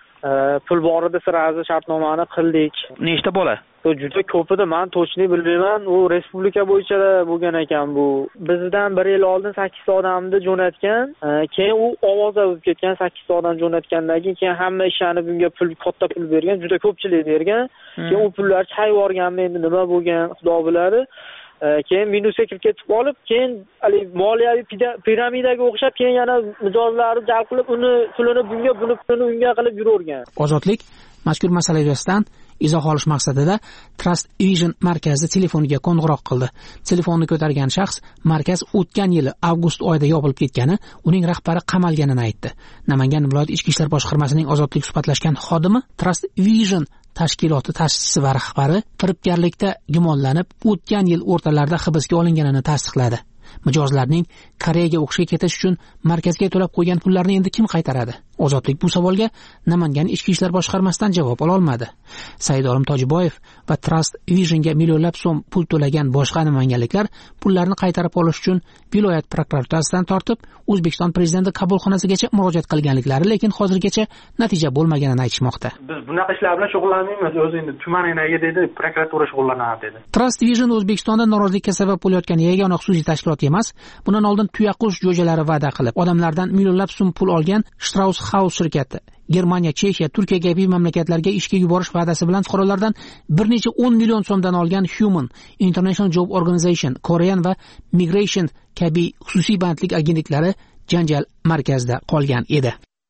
Pul bor edi, sirazi shartnomani qildik. Nechta bola? Juda ko'p edi, men точный bilmayman. U respublika bo'yicha bo'lgan ekan bu. Bizdan 1 yil oldin 8 ta odamni jo'natgan, keyin u ovoza bo'lib ketgan, 8 ta odam jo'natgandan keyin hamma ishlanib unga pul, katta pul bergan, juda ko'pchilik bergan. Keyin u pullar chayib yuborganmi, endi nima bo'lgan, Xudo biladi. Keyin minusga kirib ketib qolib, keyin moliyaviy piramidaga o'xshab, keyin yana mijozlarni jalb qilib, uni pulini bunga, buni pulini unga qilib yuravergan. Ozodlik mazkur masala yuzasidan izoh olish maqsadida Trust Vision markazi telefoniga qo'ng'iroq qildi. Telefonni ko'targan shaxs markaz o'tgan yili avgust oyida yopilib ketgani, uning rahbari qamalganini aytdi. Namangan viloyat ichki ishlar boshqarmasining Ozodlik suhbatlashgan xodimi Trust Vision tashkiloti tashkilchisi va rahbari firibgarlikda gumonlanib, o'tgan yil o'rtalarida hibsga olinganini tasdiqladi. Mijozlarning Koreyaga o'qishga ketish uchun markazga to'lab qo'ygan pullarni endi kim qaytaradi? Ozodlik bu savolga Namangan ichki ishlar boshqarmasidan javob ola olmadi. Said Olim Tojiboyev va Trust Vision'ga millionlab so'm pul to'lagan boshqa namanganliklar pullarni qaytarib olish uchun viloyat prokuraturasidan tortib O'zbekiston prezidenti qabulxonasigacha murojaat qilganliklari, lekin hozirgacha natija bo'lmaganini aytishmoqda. Biz bunaqa ishlar bilan shug'ullanmaymiz. O'zi endi tuman enaga dedi, prokuratura shug'ullanadi dedi. Trust Vision O'zbekistonda norozilikka sabab bo'layotgan yagona xususiy tashkilot emas. Bundan oldin tuyaqush jo'jalari va'da qilib, odamlardan millionlab so'm pul olgan Strauss House shirkati Germaniya, Chexiya, Turkiya kabi mamlakatlarga ishga yuborish va'dasi bilan fuqarolardan bir necha 10 million so'mdan olgan Human, International Job Organization, Korean va Migration kabi xususiy bandlik agentliklari janjal markazida qolgan edi.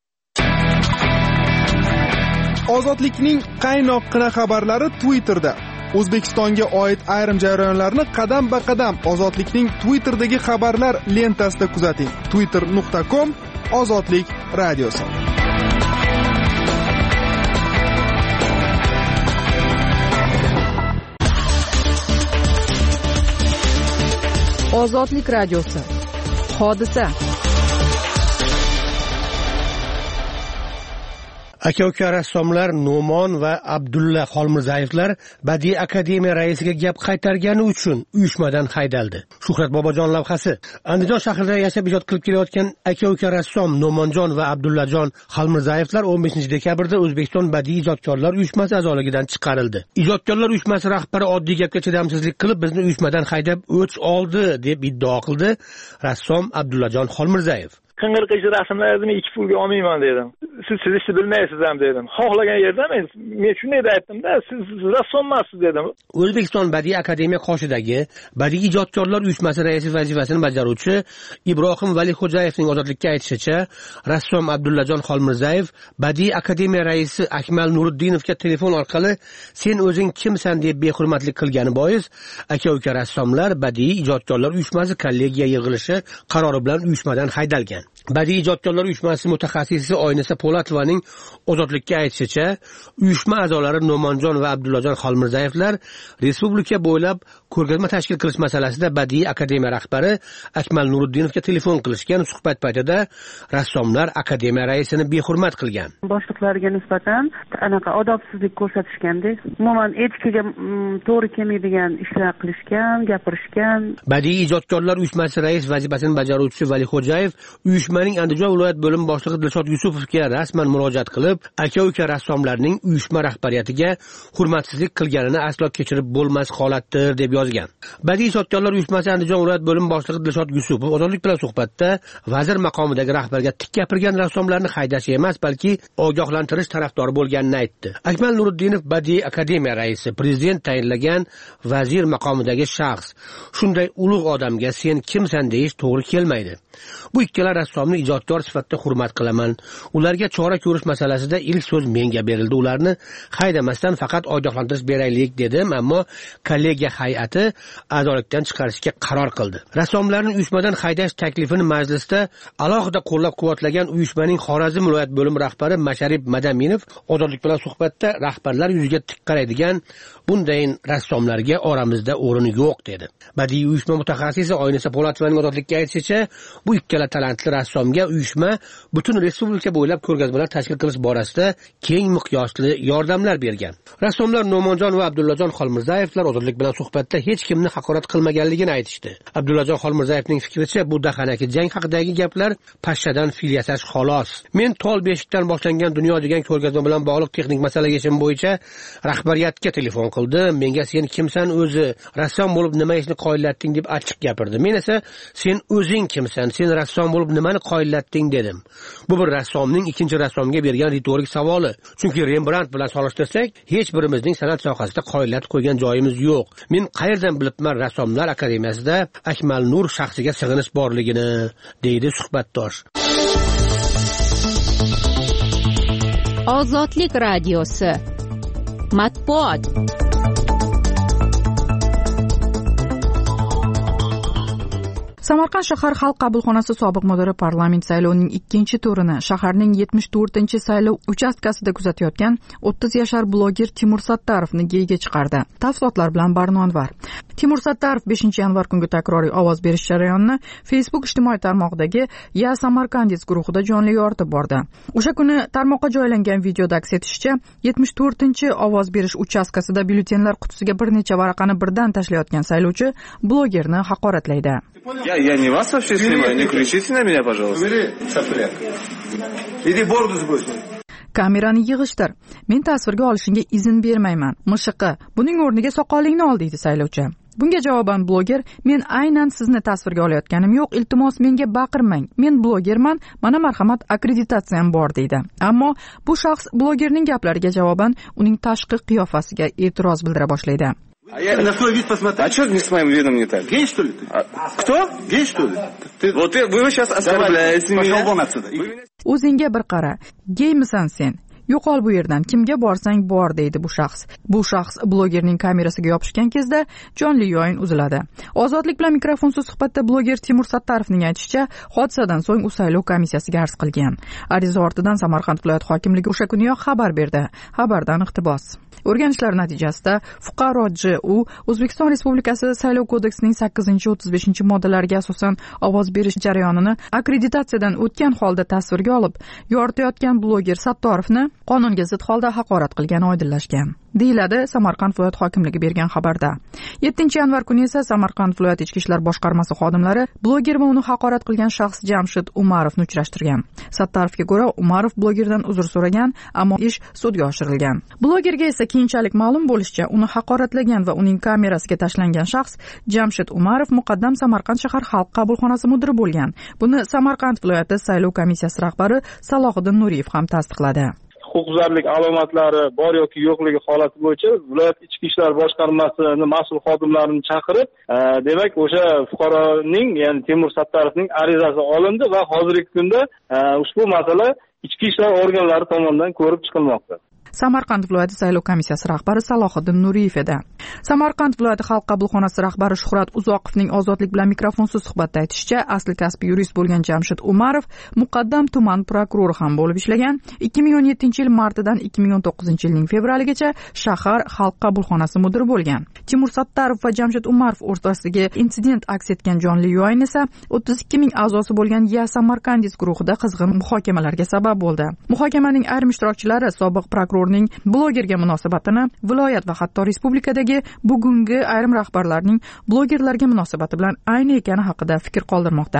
Ozodlikning qaynoqqina xabarlari Twitterda. O'zbekistonga oid ayrim jarayonlarni qadam-ba-qadam Ozodlikning Twitterdagi xabarlar lentasida kuzating. twitter.com Ozodlik radiosi. Ozodlik radiosi. Hodisa. Aka-uka rassomlar No'mon va Abdulla Xolmirzayevlar Badiiy akademiya raisiga gap qaytargani uchun uyushmadan haydaldi. Shuhrat Bobojon lavhasi. Andijon shahrida yashab ijod qilib kelayotgan aka-uka rassom No'monjon va Abdullajon Xolmirzayevlar 15-dekabrda O'zbekiston Badiiy ijodkorlar uyushmasi a'zoligidan chiqarildi. Ijodkorlar uyushmasi rahbari oddiy gapga chidamsizlik qilib bizni uyushmadan haydab o'ch oldi deb iddao qildi rassom Abdullajon Xolmirzayev. Qing'ir-qishir rasmlarni 2 pulga olmayman dedim. Siz chizishni bilmaysiz ham dedim. Xohlagan yerda men shunday aytdim-da, siz rassom emassiz dedim. O'zbekiston Badiiy akademiya qoshidagi Badiiy ijodkorlar uyushmasi raisi vazifasini bajaruvchi Ibrohim Valixo'jayevning ozodlikka aytishicha, rassom Abdullajon Xolmirzayev Badiiy akademiya raisi Akmal Nuriddinovga telefon orqali "Sen o'zing kimsan?" deb behurmatlik qilgani bois, aka-uka rassomlar Badiiy ijodkorlar uyushmasi kollegiya yig'ilishi qarori bilan uyushmadan haydalgan. Badiiy ijodkorlar uyushmasi mutaxassisi Oynisa Po'latovaning ozodlikka aytishicha, uyushma a'zolari No'monjon va Abdullajon Xolmirzayevlar respublika bo'ylab ko'rgazma tashkil qilish masalasida Badiiy akademiya rahbari Akmal Nuriddinovga telefon qilishgan. Suhbat paytida rassomlar akademiya raisini behurmat qilgan. Boshliqlarga nisbatan anaqa odobsizlik ko'rsatishganda, umuman etikaga to'g'ri kelmaydigan ishlar qilishgan, gapirishgan. Badiiy ijodkorlar uyushmasi rais vazifasini bajaruvchisi Valixo'jayev uyushmaning Andijon viloyat bo'lim boshlig'i Dilshod Yusupovga rasman murojaat qilib, aka-uka rassomlarning uyushma rahbariyatiga hurmatsizlik qilganini aslo kechirib bo'lmas holatdir deb yozgan. Badiiy ijodkorlar uyushmasi Andijon viloyat bo'lim boshlig'i Dilshod Yusupov ozodlik bilan suhbatda vazir maqomidagi rahbarga tik gapirgan rassomlarni haydash emas, balki ogohlantirish tarafdori bo'lganini aytdi. Akmal Nuriddinov Badiiy akademiya raisi, prezident tayinlagan vazir maqomidagi shaxs. Shunday ulug' odamga sen kimsan deyish to'g'ri kelmaydi. Bu ikkala rassomni ijodkor sifatida hurmat qilaman. Ularga chora ko'rish masalasida ilk so'z menga berildi. Ularni haydamasdan faqat ogohlantirish beraylik dedim, ammo kollegiya hay'ati a'zolikdan chiqarishga qaror qildi. Rassomlarning uyushmadan haydash taklifini majlisda alohida qo'llab-quvvatlagan uyushmaning Xorazm viloyat bo'lim rahbari Masharib Madaminov ozodlik bilan suhbatda rahbarlar yuziga tik qaraydigan bunday rassomlarga oramizda o'rin yo'q dedi. Badiiy uyushma mutaxassisi Oynisa Po'latovaning ozodlikka aytishicha, bu ikkala talantli rassomga uyushma butun respublika bo'ylab ko'rgazmalar tashkil qilish borasida keng miqyosli yordamlar bergan. Rassomlar No'monjon va Abdullajon Xolmirzayevlar ozodlik bilan suhbatda hech kimni haqorat qilmaganligini aytishdi. Abdullajon Xolmirzayevning fikricha, bu dahanaki jang haqidagi gaplar pashshadan fil yasash xolos. Men Tol beshikdan boshlangan dunyo degan ko'rgazma bilan bog'liq texnik masala yechimi bo'yicha rahbariyatga telefon qildim. Menga sen kimsan o'zi, rassom bo'lib nima ishni qoyillatding deb achchiq gapirdi. Men esa sen o'zing kimsan, sen rassom bo'lib nimani qoyillatding dedim. Bu bir rassomning ikkinchi rassomga bergan ritorik savoli. Chunki Rembrandt bilan solishtirsak, hech birimizning san'at sohasida qoyillatib qo'ygan joyimiz yo'q. Men qayerdan bilibman rassomlar akademiyasida Akmal Nur shaxsiga sig'inish borligini, deydi suhbatdosh. Ozodlik radiosi. Matbuot. Samarqand shahar xalq qabulxonasi sobiq mudiri parlament saylovining ikkinchi turini shaharning 74-saylov uchastkasida kuzatayotgan 30 yashar bloger Timur Sattarovni geyiga chiqardi. Tafsilotlar bilan Barnonvar. Timur Sattarov 5-yanvar kungi takroriy ovoz berish jarayonini Facebook ijtimoiy tarmog'idagi Ya Samarkandis guruhida jonli yoritib bordi. O'sha kuni tarmoqqa joylangan videoda aks etishicha, 74-ovoz berish uchastkasida byulletenlar qutisiga bir necha varaqani birdan tashlayotgan saylovchi blogerni haqoratlaydi. Я не вас вообще снимаю, не кричите на меня, пожалуйста. Убери сопляк. Иди бороду сбрось. Kamerani yig'ishtir. Men tasvirga olishingga izn bermayman. Mishiqi, buning o'rniga soqolingni ol, deydi saylovchi. Bunga javoban bloger, men aynan sizni tasvirga olayotganim yo'q, iltimos menga baqirmang. Men blogerman, mana marhamat akkreditatsiyam bor, deydi. Ammo bu shaxs blogerning gaplariga javoban uning tashqi qiyofasiga e'tiroz bildira boshlaydi. На свой вид посмотри. А что не с моим видом не так? Гей, что ли ты? Кто? Гей, что ли? Вы сейчас оскорбляете меня. Пошел вон отсюда. O'zingga bir qara. Geymisan sen? Yo'qol bu yerdan, kimga borsang bor deydi bu shaxs. Bu shaxs blogerning kamerasiga yopishgan kezda jonli yo'yin uziladi. Ozodlik bilan mikrofonsiz suhbatda bloger Timur Sattarovning aytishicha, hodisadan so'ng u saylov komissiyasiga arz qilgan. Ariza ortidan Samarqand viloyat hokimligi o'sha kuniyoq xabar berdi. Xabardan iqtibos. O'rganishlar natijasida fuqaro J.U. O'zbekiston Respublikasi Saylov kodeksining 8-35-moddalariga asosan ovoz berish jarayonini akkreditatsiyadan o'tgan holda tasvirga olib, yoritayotgan bloger Sattarovni qonunga zid holda haqorat qilgani oydinlashgan, deyiladi Samarqand viloyat hokimligi bergan xabarda. 7-yanvar kuni esa Samarqand viloyat ichki ishlar boshqarmasi xodimlari bloger va uni haqorat qilgan shaxs Jamshid Umarovni uchrashtirgan. Sattarovga ko'ra, Umarov blogerdan uzr so'ragan, ammo ish sudga oshirilgan. Blogerga esa keyinchalik ma'lum bo'lishicha, uni haqoratlagan va uning kamerasiga tashlangan shaxs Jamshid Umarov muqaddam Samarqand shahar xalq qabulxonasi mudiri bo'lgan. Buni Samarqand viloyati saylov komissiyasi rahbari Salohiddin Nuriyev ham tasdiqladi. Huquqbuzarlik alomatlari bor yoki yo'qligi holati bo'yicha viloyat ichki ishlar boshqarmasini mas'ul xodimlarini chaqirib, demak o'sha fuqaroning, ya'ni Timur Sattarovning arizasi olindi va hozirgi kunda ushbu masala ichki ishlar organlari tomonidan ko'rib chiqilmoqda. Samarqand viloyati saylov komissiyasi rahbari Salohiddin Nuriyev edi. Samarqand viloyati xalq qabulxonasi rahbari Shuhrat Uzoqovning ozodlik bilan mikrofonsiz suhbatda aytishicha, asli kasbi yurist bo'lgan Jamshid Umarov muqaddam tuman prokurori ham bo'lib ishlagan. 2017-yil martidan 2019-yilning fevraligacha shahar xalq qabulxonasi mudiri bo'lgan. Timur Sattarov va Jamshid Umarov o'rtasidagi insident aks etgan jonli yo'yin esa 32 ming a'zosi bo'lgan Ya Samarkandis guruhida qizg'in muhokamalarga sabab bo'ldi. Muhokamaning ayrim ishtirokchilari sobiq prokuror blogerga munosabatini, viloyat va hatto respublikadagi bugungi ayrim rahbarlarning blogerlarga munosabati bilan ayni ekani haqida fikr qoldirmoqda.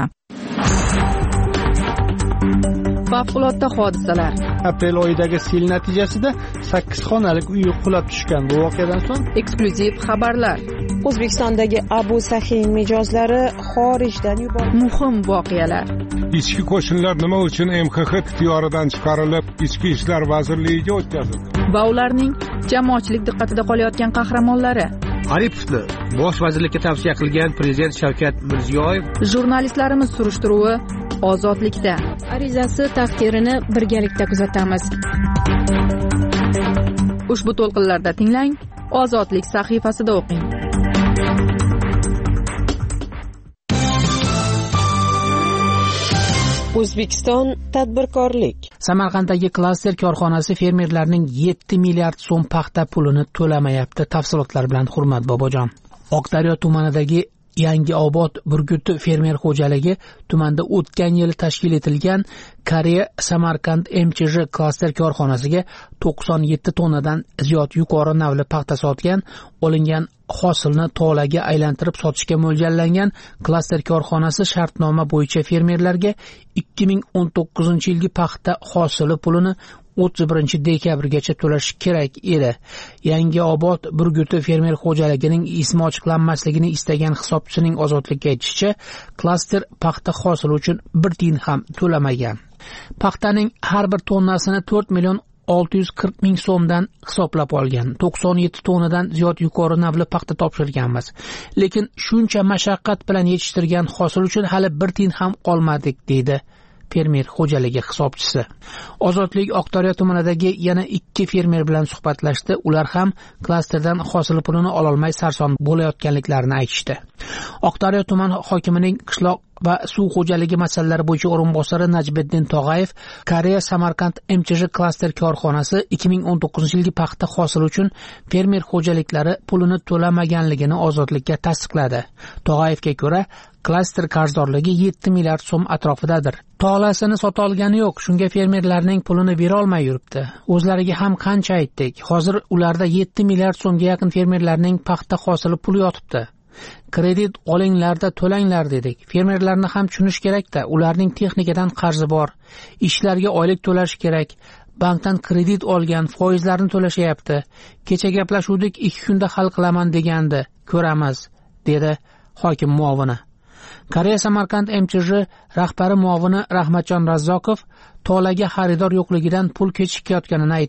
Favqulodda hodisalar. Aprel oyidagi sel natijasida 8 xonalik uy qulab tushgan. Bu voqeadan so'ng eksklyuziv xabarlar. O'zbekistondagi Abu Sahiy mijozlari xorijdan yuborildi. Muhim voqealar. Ichki qo'shinlar nima uchun MXX ixtiyoridan chiqarilib, Ichki ishlar vazirligiga o'tkazildi? Va ularning jamoatchilik diqqatida qolayotgan qahramonlari. Aripovni bosh vazirlikka tavsiya qilgan prezident Shavkat Mirziyoyev. Jurnalistlarimiz surishtiruvi ozodlikda. Arizasi taqdirini birgalikda kuzatamiz. Ushbu to'lqinlarda tinglang, Ozodlik sahifasida o'qing. O'zbekiston tadbirkorlik. Samarqanddagi klaster korxonasi fermerlarning 7 milliard so'm paxta pulini to'lamayapti. Tafsilotlar bilan Hurmat Bobojon. Oqdaryo tumanidagi Yangiobod Burguti fermer xo'jaligi tumanda o'tgan yil tashkil etilgan Koreya Samarkand MChJ klaster korxonasiga 97 tonnadan ziyod yuqori navli paxta sotgan, olingan hosilni tolaga aylantirib sotishga mo'ljallangan klaster korxonasi shartnoma bo'yicha fermerlarga 2019-yilgi paxta hosili pulini 31 dekabrgacha to'lash kerak edi. Yangiobod Burguti fermer xo'jaligining ismi ochiqlanmasligini istagan hisobchisining Ozodlikka aytishicha, klaster paxta hosili uchun 1 tiyin ham to'lamagan. Paxtaning har bir tonnasini 4 million 640 ming so'mdan hisoblab olgan. 97 tonnadan ziyod yuqori navli paxta topshirganmiz. Lekin shuncha mashaqqat bilan yetishtirgan hosil uchun hali 1 tiyin ham qolmadik, deydi fermer xo'jaligi hisobchisi. Ozodlik Oqdaryo tumanidagi yana 2 fermer bilan suhbatlashdi. Ular ham klasterdan hosil pulini ola olmay sarson bo'layotganliklarini aytishdi. Oqdaryo tuman hokimining qishloq va suv xo'jaligi masalalari bo'yicha o'rinbosari Najmiddin Tog'ayev Koreya Samarkand MChJ klaster korxonasi 2019-yilgi paxta hosili uchun fermer xo'jaliklari pulini to'lamaganligini Ozodlikka tasdiqladi. Tog'ayevga ko'ra, klaster qarzdorligi 7 milliard so'm atrofidadir. Tolasini sota olgani yo'q, shunga fermerlarning pulini bera olmay yuribdi. O'zlariga ham qancha aytdik. Hozir ularda 7 milliard so'mga yaqin fermerlarning paxta hosili puli yotibdi. Kredit olinglarda to'langlar dedik. Fermerlarni ham tushunish kerak-da, ularning texnikadan qarzi bor. Ishlarga oylik to'lash kerak. Bankdan kredit olgan, foizlarni to'lashyapti. Kecha gaplashuvdik, 2 kunda hal qilaman degandi. Ko'ramiz, dedi hokim muovini. Koreya Samarkand MChJ rahbari muovini Rahmatjon Razzokov tolaga xaridor yo'qligidan pul kechikayotganini aytadi.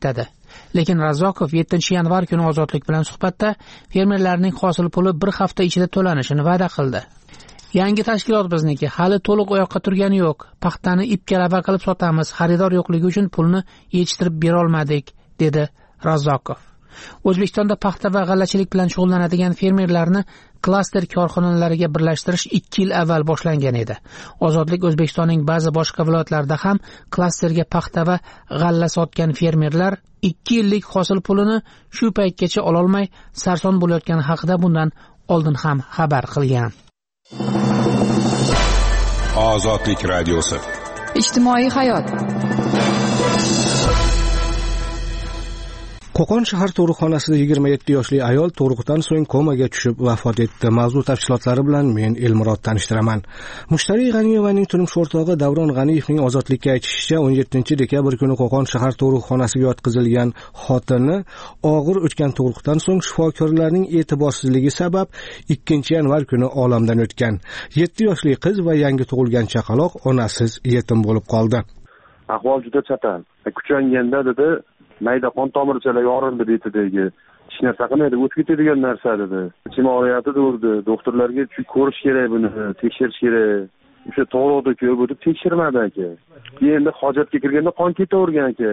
lekin Razokov 7-yanvar kuni Ozodlik bilan suhbatda fermerlarning hosil puli bir hafta ichida to'lanishini va'da qildi. Yangi tashkilot bizniki, hali to'liq oyoqqa turgani yo'q. Paxtani ip-kalava qilib sotamiz, xaridor yo'qligi uchun pulni yechtirib bera olmadik, dedi Razokov. O'zbekistonda paxta va g'allachilik bilan shug'ullanadigan fermerlarni klaster korxonalariga birlashtirish 2 yil avval boshlangan edi. Ozodlik O'zbekistonning ba'zi boshqa viloyatlarida ham klasterga paxta va g'alla sotgan fermerlar 2 yillik hosil pulini shu paytgacha ololmay sarson bo'layotgani haqida bundan oldin ham xabar qilgan. Ozodlik radiosi. Ijtimoiy hayot. Qo'qon shahar tug'ruqxonasida 27 yoshli ayol tug'ruqdan so'ng komaga tushib vafot etdi. Mavzu tafsilotlari bilan men Elmurod tanishtiraman. Mushtariy G'aniyevaning turmush o'rtog'i Davron G'aniyevning ozodlikka aytishicha, 17 dekabr kuni Qo'qon shahar tug'ruqxonasiga yotqizilgan xotini og'ir o'tgan tug'ruqdan so'ng shifokorlarning e'tiborsizligi sabab 2-yanvar kuni olamdan o'tgan. 7 yoshli qiz va yangi tug'ilgan chaqaloq onasiz yetim bo'lib qoldi. Ahvol juda chatan. Kuchanganda dedi, mayda qon tomirchalar yorildi betidagi. Hech narsa qilmaydi, o'tib ketadigan narsa dedi. Ichim og'riyapti dedi. Doktorlarga ko'rish kerak buni, tekshirish kerak. O'sha to'g'riqda ko'rib o'tib tekshirmadi aka. Endi hojatga kirganda qon ketavergan aka.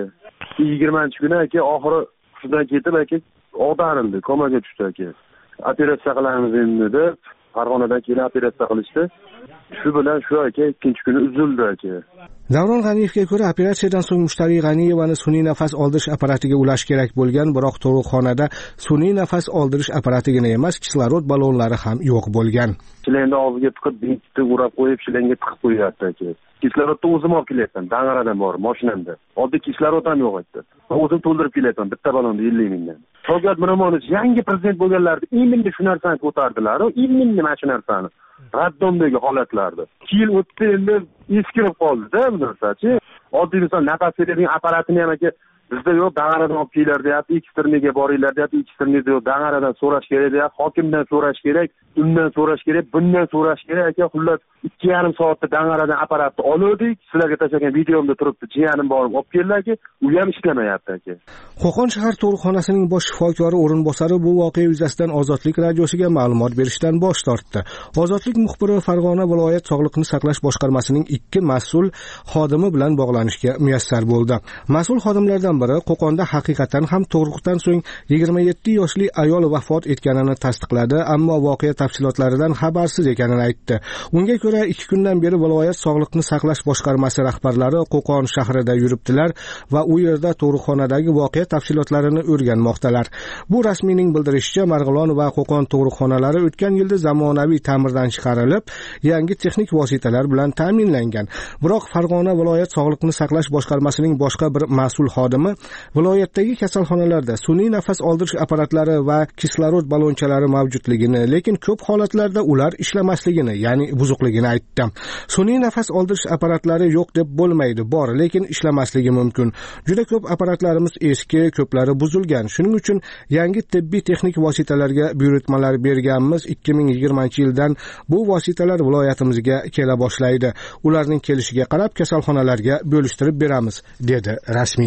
20-kuni aka oxiri shundan ketib aka og'darildi, komaga tushdi aka. Operatsiya qilamiz endi deb Farg'onadan kelib operatsiya qilishdi. Shu bilan shu aka 2-kuni uzildi aka. Davron G'aniyevga ko'ra, operatsiyadan so'ng Mushtariy G'aniyevani sun'iy nafas oldirish apparatiga ulash kerak bo'lgan, biroq tug'ruqxonada sun'iy nafas oldirish apparatigina emas, kislorod ballonlari ham yo'q bo'lgan. Shilangni og'ziga tiqib, bintni o'rab qo'yib, shilangga tiqib qo'yapti aka. Kislorodni o'zim olib kelyapman, Dang'aradan bor mashinamda. Oddiy kislorod ham yo'q edi. O'zim to'ldirib kelyapman, bitta ballonni 50 mingdan. Shavkat Miromonovich yangi prezident bo'lganlarida endi shu narsani ko'tardilar, endi mana shu narsani. Raddomdagi holatlarda. 2 yil o'tdi, endi eskirib qoldi-da bu narsachi. Oddiy inson nafas beradigan apparatini ham aka bizda yo'q, Dang'aradan olib kelinglar deyapti, eksterniga boringlar deyapti, eksternida yo'q, Dang'aradan so'rash kerak deyapti, hokimdan so'rash kerak, undan so'rash kerak, bundan so'rash kerak aka. Xullas 2,5 soatda Dang'aradan apparatni oldik. Sizlarga tashlagan videomda turibdi, jiyanim borib olib keldi aka, u ham ishlamayapti aka. Qo'qon shahar tug'ruqxonasining bosh shifokori o'rinbosari bu voqea yuzasidan Ozodlik radiosiga ma'lumot berishdan bosh tortdi. Ozodlik muxbiri Farg'ona viloyat sog'liqni saqlash boshqarmasining 2 mas'ul xodimi bilan bog'lanishga muyassar bo'ldi. Mas'ul xodimlardan biri Qo'qonda haqiqatan ham tug'ruqdan so'ng 27 yoshli ayol vafot etganini tasdiqladi, ammo voqea tafsilotlaridan xabarsiz ekanini aytdi. Unga ko'ra 2 kundan beri viloyat sog'liqni saqlash boshqarmasi rahbarlari Qo'qon shahrida yuribdilar va u yerda tug'ruqxonadagi voqea tafsilotlarini o'rganmoqdalar. Bu rasmiyning bildirishicha, Marg'ilon va Qo'qon tug'ruqxonalari o'tgan yilda zamonaviy ta'mirdan chiqarilib, yangi texnik vositalar bilan ta'minlangan. Biroq Farg'ona viloyat sog'liqni saqlash boshqarmasining boshqa bir mas'ul xodimi viloyatdagi kasalxonalarda sun'iy nafas oldirish apparatlari va kislorod ballonchalari mavjudligini, lekin ko'p holatlarda ular ishlamasligini, ya'ni buzuqligini aytdi. Sun'iy nafas oldirish apparatlari yo'q deb bo'lmaydi, bor, lekin ishlamasligi mumkin. Juda ko'p apparatlarimiz eski, ko'plari buzilgan. Shuning uchun yangi tibbiy texnik vositalarga buyurtmalar berganmiz. 2020-yildan bu vositalar viloyatimizga kela boshlaydi. Ularning kelishiga qarab kasalxonalarga bo'lishtirib beramiz, dedi rasmiy.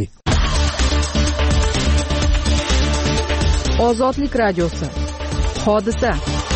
Ozodlik radiosi. Hodisa.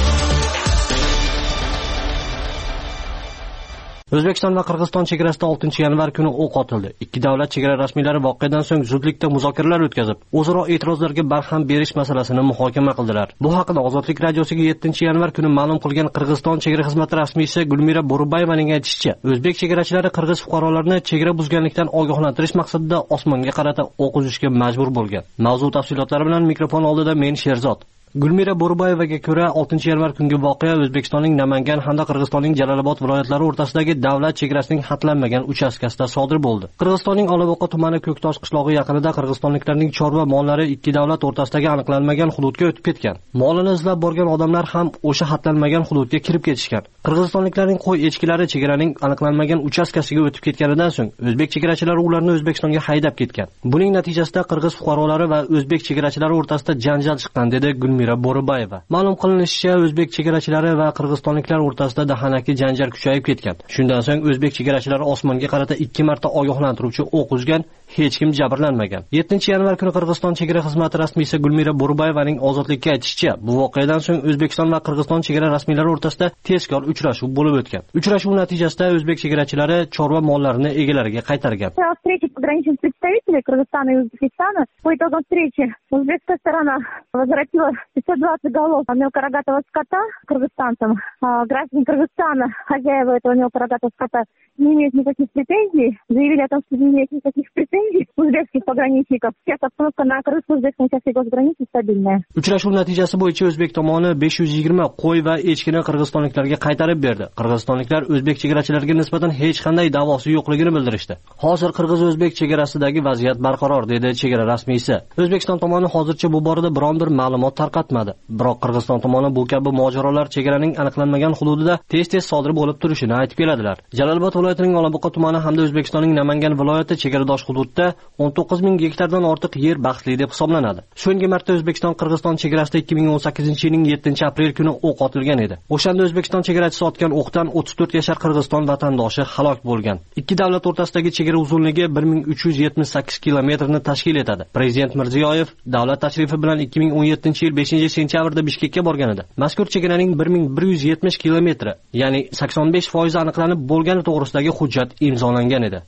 O'zbekiston va Qirg'iziston chegarasida 6-yanvar kuni o'q otildi. Ikki davlat chegara rasmiylari voqeadan so'ng zudlikda muzokaralar o'tkazib, o'zaro e'tirozlarga barham berish masalasini muhokama qildilar. Bu haqida Ozodlik radiosiga 7-yanvar kuni ma'lum qilgan Qirg'iziston chegara xizmati rasmiysi Gulmira Bo'rubayevaning aytishicha, o'zbek chegarachilari qirg'iz fuqarolarini chegara buzganlikdan ogohlantirish maqsadida osmonga qarata o'q uzishga majbur bo'lgan. Mavzu tafsilotlari bilan mikrofon oldida men Sherzod. Gulmira Bo'rubayevaga ko'ra 6-yanvar kungi voqea O'zbekistonning Namangan hamda Qirg'izistonning Jalolobod viloyatlari o'rtasidagi davlat chegarasining xatlanmagan uchastkasida sodir bo'ldi. Qirg'izistonning Olavoqa tumani Ko'ktosh qishlog'i yaqinida qirg'izistonliklarning chorva mollari ikki davlat o'rtasidagi aniqlanmagan hududga o'tib ketgan. Molini izlab borgan odamlar ham o'sha xatlanmagan hududga kirib ketishgan. Qirg'izistonliklarning qo'y echkilari chegaraning aniqlanmagan uchastkasiga o'tib ketganidan so'ng o'zbek chegarachilari ularni O'zbekistonga haydab ketgan. Buning natijasida qirg'iz fuqarolari va o'zbek chegarachilari o'rtasida janjal chiqqan, dedi Gulmira Gulmira Bo'ribayeva. Ma'lum qilinishicha, o'zbek chegarachilari va qirg'izistonliklar o'rtasida dahanaki janjal kuchayib ketgan. Shundan so'ng o'zbek chegarachilari osmonga qarata 2 marta ogohlantiruvchi o'q uzgan, hech kim jabrlanmagan. 7-yanvar kuni Qirg'iziston chegara xizmati rasmiysi Gulmira Bo'ribayevaning ozodlikka aytishicha, bu voqeadan so'ng O'zbekiston va Qirg'iziston chegara rasmiylari o'rtasida tezkor uchrashuv bo'lib o'tgan. Uchrashuv natijasida o'zbek chegarachilari chorva mollarini egalariga qaytargan. Встречи пограничных представителей Кыргызстана и Узбекистана. По итогам встречи узбекская сторона возвратила 520 голов мелкорогатого скота кыргызстанцам. Граждане Кыргызстана, хозяева этого мелкорогатого скота, не имеют никаких претензий. Заявили о том, что не имеют никаких претензий узбекских пограничников. Сейчас обстановка на кыргызско-узбекском участке госграницы стабильная. Uchrashuv natijasi bo'yicha o'zbek tomoni 520 qo'y va echkini qirg'izistonliklarga qaytarib berdi. Qirg'izistonliklar o'zbek chegarachilariga nisbatan hech qanday da'vosi yo'qligini bildirishdi. Hozir qirg'iz-o'zbek chegarasidagi vaziyat barqaror, dedi chegara rasmiysi. O'zbekiston tomoni hozircha bu borada biron bir ma'lumot tarqatmadi. Biroq Qirg'iziston tomoni bu kabi mojarolar chegaraning aniqlanmagan hududida tez-tez sodir bo'lib turishini aytib keladilar. Jalolobod viloyatining Olabuqa tumani hamda O'zbekistonning Namangan viloyati chegaradosh hududda 19,000 gektardan ortiq yer baxtli deb hisoblanadi. So'nggi marta O'zbekiston-Qirg'iziston chegarasida 2018-yilning 7-aprel kuni o'q otilgan edi. O'shanda O'zbekiston chegarachisi otgan o'qdan 34 yashar Qirg'iziston vatandoshi halok bo'lgan. Ikki davlat o'rtasidagi chegara uzunligi 1378 kilometrni tashkil etadi. Prezident Mirziyoyev davlat tashrifi bilan 2017-yil 5-sentyabrda Bishkekka borgan edi. Mazkur chegaraning 1170 kilometri, ya'ni 85% aniqlanib bo'lgani to'g'risidagi hujjat imzolangan edi.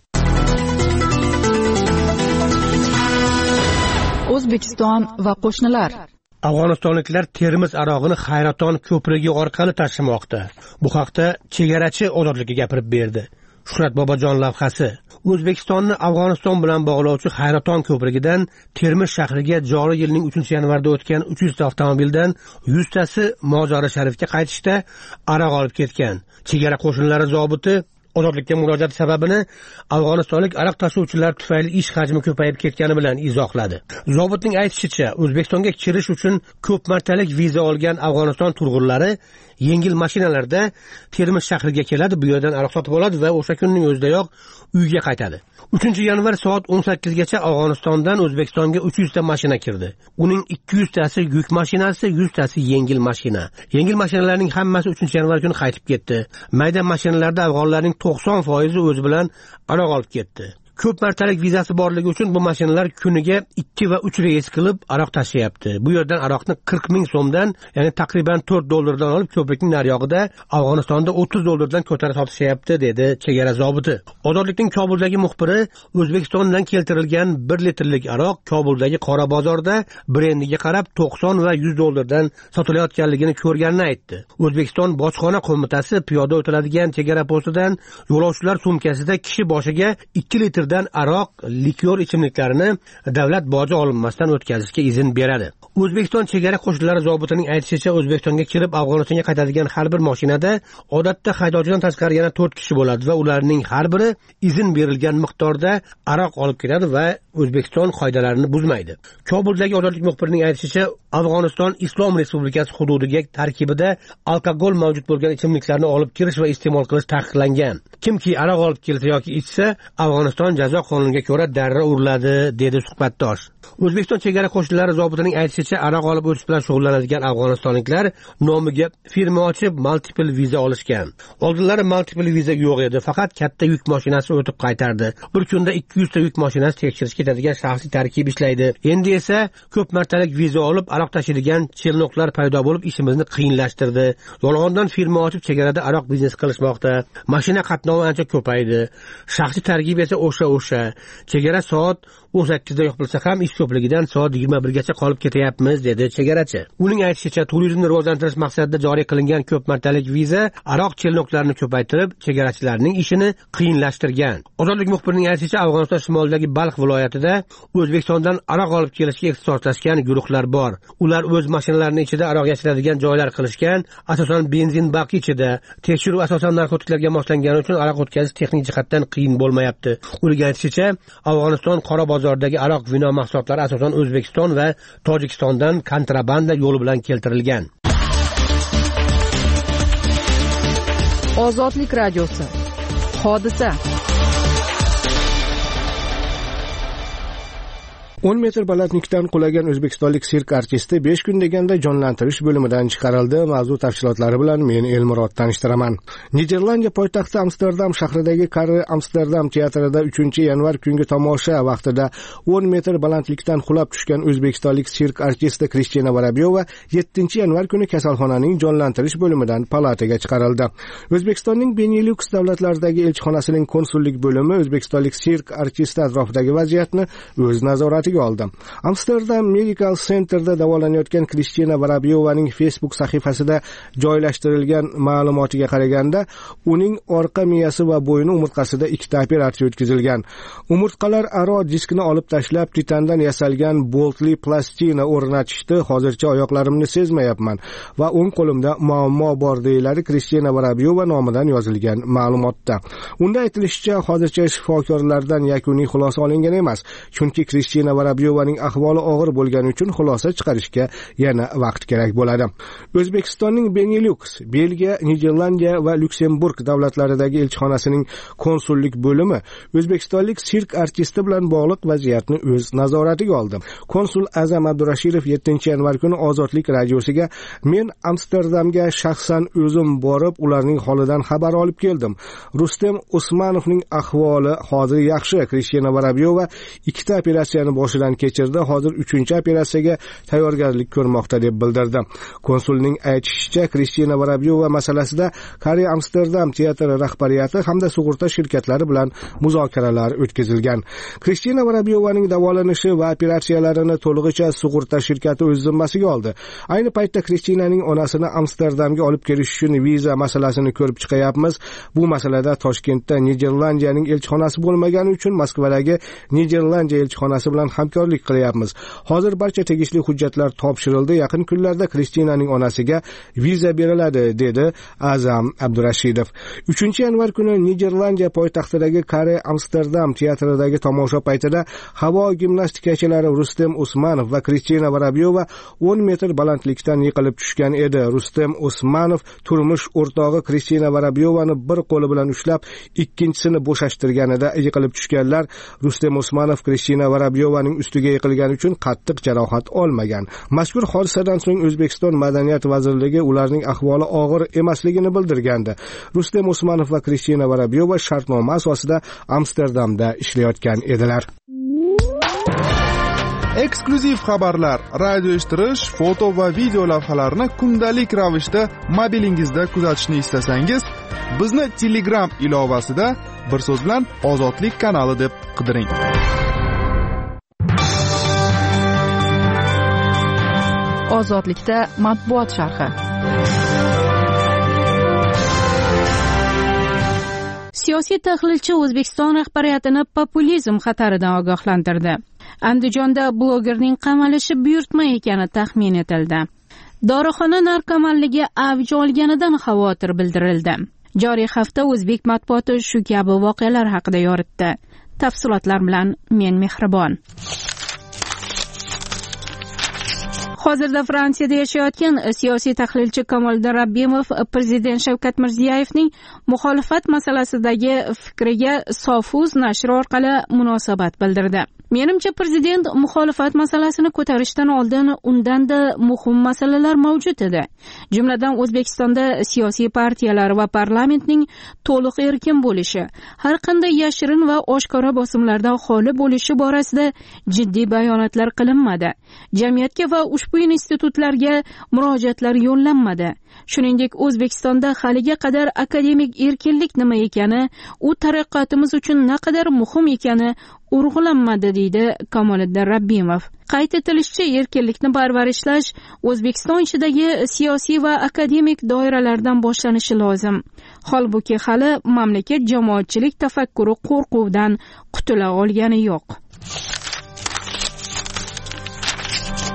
O'zbekiston va qo'shnilar. Afg'onistonliklar Termiz arog'ini Hayraton ko'prigi orqali tashimoqda. Bu haqda chegarachi ozodlikka gapirib berdi. Shuhrat Bobojon lavhasi. O'zbekistonni Afg'oniston bilan bog'lovchi Hayraton ko'prigidan Termiz shahriga joriy yilning 3-yanvarda o'tgan 300 ta avtomobildan 100 tasi Mozori Sharifga qaytishda aroq olib ketgan. Chegara qo'shinlari zobiti ozodlikka murojaat sababini afg'onistonlik aroq tashuvchilar tufayli ish hajmi ko'payib ketgani bilan izohladi. Zobitning aytishicha, O'zbekistonga kirish uchun ko'p martalik viza olgan Afg'oniston turg'unlari yengil mashinalarda Termiz shahriga keladi, bu yerdan aroq sotib oladi va o'sha kunning o'zidayoq uyga qaytadi. 3-yanvar soat 18 gacha Afg'onistondan O'zbekistonga 300 ta mashina kirdi. Uning 200 tasi yuk mashinasi, 100 tasi yengil mashina. Yengil mashinalarning hammasi 3-yanvar kuni qaytib ketdi. Mayda mashinalarda afg'onlarning 90% o'zi bilan aroq olib ketdi. Ko'p martalik vizasi borligi uchun bu mashinalar kuniga 2 va 3 reys qilib aroq tashiyapti. Bu yerdan aroqni 40 ming so'mdan, ya'ni taqriban $4 olib ko'prikning naryog'ida Afg'onistonda $30 ko'tarib sotishyapti, dedi chegara zobiti. Ozodlikning Kobuldagi muxbiri O'zbekistondan keltirilgan 1 litrlik aroq Kobuldagi qora bozorda brendiga qarab $90 va $100 sotilayotganligini ko'rganini aytdi. O'zbekiston bojxona qo'mitasi piyoda o'tiladigan chegara postidan yo'lovchilar sumkasida kishi boshiga 2 litr aroq, likyor ichimliklarini davlat boji olinmasdan o'tkazishga izn beradi. O'zbekiston chegara qo'shinlari zobitining aytishicha, O'zbekistonga kirib Afg'onistonga qaytadigan har bir mashinada odatda haydovchidan tashqari yana 4 kishi bo'ladi va ularning har biri izn berilgan miqdorda aroq olib keladi va O'zbekiston qoidalarini buzmaydi. Kobuldagi ozodlik muxbirining aytishicha, Afg'oniston Islom Respublikasi hududiga tarkibida alkogol mavjud bo'lgan ichimliklarni olib kirish va iste'mol qilish taqiqlangan. Kimki aroq olib kelsa yoki ichsa, Afg'oniston jazo qonuniga ko'ra darra uriladi, dedi suhbatdosh. O'zbekiston chegara qo'shinlari zobitining aytishicha, aroq olib o'tish bilan shug'ullanadigan afg'onistonliklar nomiga firma ochib, multiple viza olishgan. Oldinlari multiple viza yo'q edi, faqat katta yuk mashinasi o'tib qaytardi. Bir kunda 200 ta yuk mashinasi tekshirish ketadigan shaxsiy tarkib ishlaydi. Endi esa ko'p martalik viza olib aroq tashiydigan chelnoqlar paydo bo'lib, ishimizni qiyinlashtirdi. Yolg'ondan firma ochib chegarada aroq biznes qilishmoqda. Mashina qatnovi ancha ko'paydi. Shaxsiy tarkib esa o'sha. Chegara soat 18 da yopilsa ham ish ko'pligidan soat 21 gacha qolib ketyapmiz, dedi chegarachi. Uning aytishicha, turizmni rivojlantirish maqsadida joriy qilingan ko'p martalik viza aroq chelnoqlarini ko'paytirib, chegarachilarning ishini qiyinlashtirgan. Ozodlik muxbirining aytishicha, Afg'oniston shimolidagi Balx viloyatida O'zbekistondan aroq olib kelishga ixtisoslashgan guruhlar bor. Ular o'z mashinalarining ichida aroq yashiradigan joylar qilishgan, asosan benzin baki ichida. Tekshiruv asosan narkotiklarga moslangani uchun aroq o'tkazish texnik jihatdan qiyin bo'lmayapti. Uning aytishicha, Afg'oniston qora bozordagi aroq vino mahsulotlari asosan O'zbekiston va Tojikistondan kontrabanda yo'li bilan keltirilgan. Ozodlik radiosi. Hodisa. 10 metr balandlikdan qulagan o'zbekistonlik sirk artisti 5 kun deganda jonlantirish bo'limidan chiqarildi. Mavzu tafsilotlari bilan men Elmurod tanishtiraman. Niderlandiya poytaxti Amsterdam shahridagi Karre Amsterdam teatrida 3-yanvar kungi tomosha vaqtida 10 metr balandlikdan qulab tushgan o'zbekistonlik sirk artisti Kristina Vorobyova 7-yanvar kuni kasalxonaning jonlantirish bo'limidan palataga chiqarildi. O'zbekistonning Benelux davlatlaridagi elchixonasining konsullik bo'limi o'zbekistonlik sirk artisti atrofidagi vaziyatni o'z nazoratiga oldi. Amsterdam Medical Centerda davolanayotgan Kristina Vorobyovaning Facebook sahifasida joylashtirilgan ma'lumotiga qaraganda, uning orqa miyasi va bo'yni umurtqasida 2 operatsiya o'tkazilgan. Umurtqalar aro diskni olib tashlab, titandan yasalgan boltli plastina o'rnatishdi. Hozircha oyoqlarimni sezmayapman va o'ng qo'limda muammo bor, deyiladi Kristina Vorobyova nomidan yozilgan ma'lumotda. Unda aytilishicha, hozircha shifokorlardan yakuniy xulosa olingan emas, chunki Kristina Vorobyovaning ahvoli og'ir bo'lgani uchun xulosa chiqarishga yana vaqt kerak bo'ladi. O'zbekistonning Benelux, Belgiya, Niderlandiya va Lyuksemburg davlatlaridagi elchixonasining konsullik bo'limi o'zbekistonlik sirk artisti bilan bog'liq vaziyatni o'z nazoratiga oldi. Konsul Azam Abdurashidov 7-yanvar kuni Ozodlik radiosiga "Men Amsterdamga shaxsan o'zim borib, ularning holidan xabar olib keldim. Rustem Usmanovning ahvoli hozir yaxshi. Kristina Vorobyova 2 operatsiyani boshidan kechirdi. Hozir 3-operatsiyaga tayyorgarlik ko'rmoqda", deb bildirdi. Konsulning aytishicha, Kristina Vorobyova masalasida Karre Amsterdam teatri rahbariyati hamda sug'urta shirkatlari bilan muzokaralar o'tkazilgan. Kristina Vorobyovaning davolanishi va operatsiyalarini to'lig'icha sug'urta shirkati o'z zimmasiga oldi. Ayni paytda Kristinaning onasini Amsterdamga olib kelish uchun viza masalasini ko'rib chiqyapmiz. Bu masalada Toshkentda Niderlandiyaning elchixonasi bo'lmagani uchun Moskvadagi Niderlandiya elchixonasi bilan hamkorlik qilyapmiz. Hozir barcha tegishli hujjatlar topshirildi. Yaqin kunlarda Kristinaning onasiga viza beriladi, dedi Azam Abdurashidov. 3-yanvar kuni Niderlandiya poytaxtidagi Karre Amsterdam teatridagi tomosha paytida havo gimnastikachilari Rustem Usmanov va Kristina Vorobyova 10 metr balandlikdan yiqilib tushgan edi. Rustem Usmanov turmush o'rtog'i Kristina Vorobyovani bir qo'li bilan ushlab, ikkinchisini bo'shashtirganida yiqilib tushganlar. Rustem Usmanov Kristina Vorobyovaning ustiga yiqilgani uchun qattiq jarohat olmagan. Mazkur hodisadan so'ng O'zbekiston Madaniyat vazirligi ularning ahvoli og'ir emasligini bildirgandi. Rustem Usmanov va Kristina Vorobyova shartnoma asosida Amsterdamda ishlayotgan edilar. Eksklyuziv xabarlar, radio eshittirish, foto va video lavhalarni kundalik ravishda mobilingizda kuzatishni istasangiz, bizni Telegram ilovasida bir so'z bilan Ozodlik kanali deb qidiring. Ozodlikda matbuot sharhi. Siyosiy tahlilchi O'zbekiston rahbariyatini populizm xataridan ogohlantirdi. Andijonda blogerning qamalishi buyurtma ekani taxmin etildi. Dorixona narkomanligi avj olganidan xavotir bildirildi. Joriy hafta o'zbek matbuoti shu kabi voqealar haqida yoritdi. Tafsilotlar bilan men Mehribon. Hozirda Fransiyada yashayotgan siyosiy tahlilchi Kamoliddin Rabbimov prezident Shavkat Mirziyoyevning muxolifat masalasidagi fikriga Sofuz nashri orqali munosabat bildirdi. Menimcha prezident muxolifat masalasini ko'tarishdan oldin undanda muhim masalalar mavjud edi. Jumladan O'zbekistonda siyosiy partiyalar va parlamentning to'liq erkin bo'lishi, har qanday yashirin va oshkora bosimlardan xoli bo'lishi borasida jiddiy bayonotlar qilinmadi. Jamiyatga va ushbu institutlarga murojaatlar yo'llanmadi. Shuningdek, O'zbekistonda haliga qadar akademik erkinlik nima ekani, u taraqqiyotimiz uchun naqadar muhim ekani urg'ulanmadi, deydi Kamoliddin Rabbimov. Qayd etilishicha, erkinlikni parvarishlash O'zbekiston ichidagi siyosiy va akademik doiralardan boshlanishi lozim. Holbuki hali mamlakat jamoatchilik tafakkuri qo'rquvdan qutula olgani yo'q.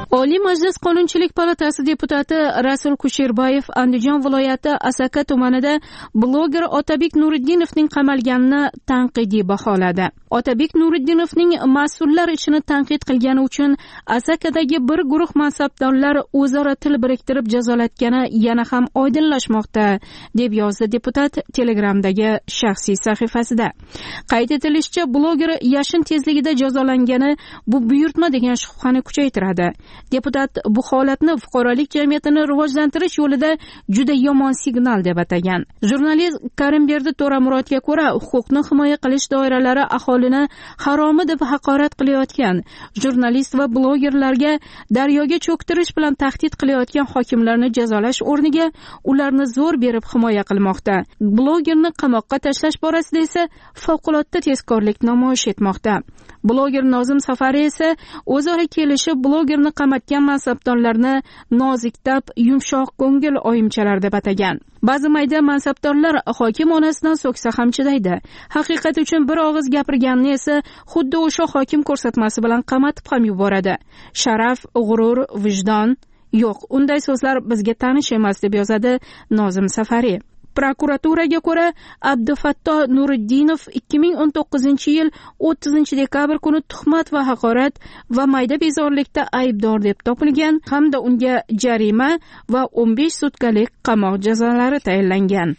Oliy Majlis Qonunchilik palatasi deputati Rasul Kusherbayev Andijon viloyati Asaka tumanida bloger Otabek Nuriddinovning qamalganini tanqidiy baholadi. Otabek Nuriddinovning mas'ullar ishini tanqid qilgani uchun Asakadagi bir guruh mansabdorlar o'zaro til biriktirib jazolatgani yana ham oydinlashmoqda, deb yozdi deputat Telegramdagi shaxsiy sahifasida. Qayd etilishicha, bloger yashin tezligida jazolangani bu buyurtma degan shubhani kuchaytiradi. Deputat bu holatni fuqarolik jamiyatini rivojlantirish yo'lida juda yomon signal deb atagan. Jurnalist Karimberdi To'ramurodga ko'ra, huquqni himoya qilish doiralari aholini haromi deb haqorat qilayotgan, jurnalist va blogerlarga daryoga cho'ktirish bilan tahdid qilayotgan hokimlarni jazolash o'rniga ularni zo'r berib himoya qilmoqda. Blogerni qamoqqa tashlash borasida esa favqulodda tezkorlik namoyish etmoqda. Bloger Nozim Safari esa o'zaro kelishib blogerni qamatgan mansabdorlarni noziktab, yumshoq ko'ngil oyimchalar deb atagan. Ba'zi mayda mansabdorlar hokim onasidan so'ksa ham chidaydi. Haqiqat uchun bir og'iz gapirganni esa xuddi o'sha hokim ko'rsatmasi bilan qamatib ham yuboradi. Sharaf, g'urur, vijdon yo'q. Unday so'zlar bizga tanish emas, deb yozadi Nozim Safari. Prokuraturaga ko'ra, Abdufatto Nuriddinov 2019-yil 30-dekabr kuni tuhmat va haqorat va mayda bezorilikda aybdor deb topilgan hamda unga jarima va 15 sutkalik qamoq jazolari tayinlangan.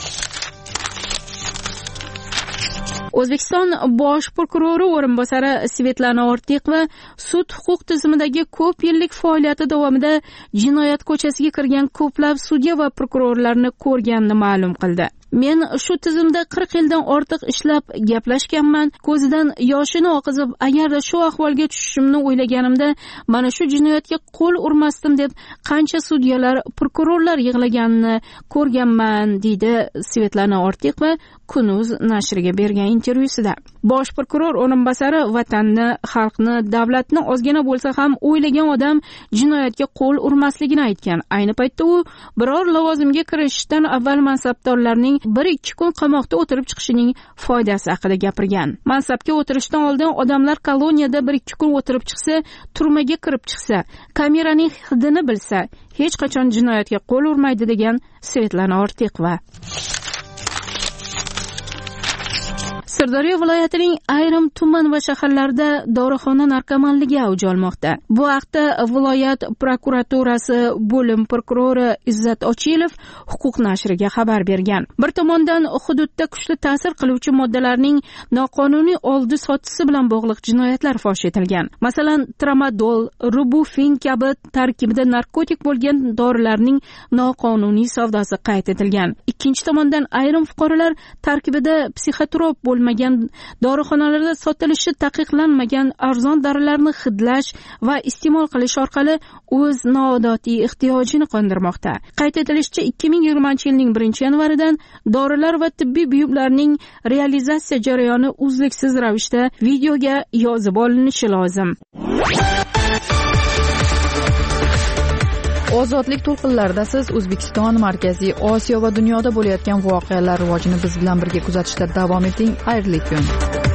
O'zbekiston bosh prokurori o'rinbosari Svetlana Ortiqova sud huquq tizimidagi ko'p yillik faoliyati davomida jinoyat ko'chasiga kirgan ko'plab sudya va prokurorlarni ko'rganini ma'lum qildi. Men shu tizimda 40 yildan ortiq ishlab gaplashganman. Ko'zidan yoshini oqizib, agarda shu ahvolga tushishimni o'ylaganimda, mana shu jinoyatga qo'l urmasdim deb qancha sudyalar, prokurorlar yig'laganini ko'rganman, deydi Svetlana Ortiqova Kunuz nashriga bergan intervyusida. Bosh prokuror o'rinbosari vatanni, xalqni, davlatni ozgina bo'lsa ham o'ylagan odam jinoyatga qo'l urmasligini aytgan. Ayni paytda u biror lavozimga kirishdan avval mansabdorlarning 1-2 kun qamoqda o'tirib chiqishining foydasi haqida gapirgan. Mansabga o'tirishdan oldin odamlar koloniyada 1-2 kun o'tirib chiqsa, turmaga kirib chiqsa, kameraning hidini bilsa, hech qachon jinoyatga qo'l urmaydi, degan Svetlana Ortiqova. Sirdaryo viloyatining ayrim tuman va shaharlarida dorixona narkomanligi avj olmoqda. Bu haqda viloyat prokuraturasi bo'lim prokurori Izzat Ochilov huquq nashriga xabar bergan. Bir tomondan hududda kuchli ta'sir qiluvchi moddalarning noqonuniy oldi sotisi bilan bog'liq jinoyatlar fosh etilgan. Masalan, tramadol, rubufin kabi tarkibida narkotik bo'lgan dorilarning noqonuniy savdosi qayd etilgan. Ikkinchi tomondan ayrim fuqarolar tarkibida psixotrop bo'lmagan dorixonalarda sotilishi taqiqlanmagan arzon dorilarni hidlash va iste'mol qilish orqali o'z noodatiy ehtiyojini qondirmoqda. Qayd etilishicha, 2020-yilning 1-yanvaridan dorilar va tibbiy buyumlarning realizatsiya jarayoni uzluksiz ravishda videoga yozib olinishi lozim. Ozodlik to'lqinlarida siz O'zbekiston, Markaziy Osiyo va dunyoda bo'layotgan voqealar rivojini biz bilan birga kuzatishda davom eting. Xayrli kun.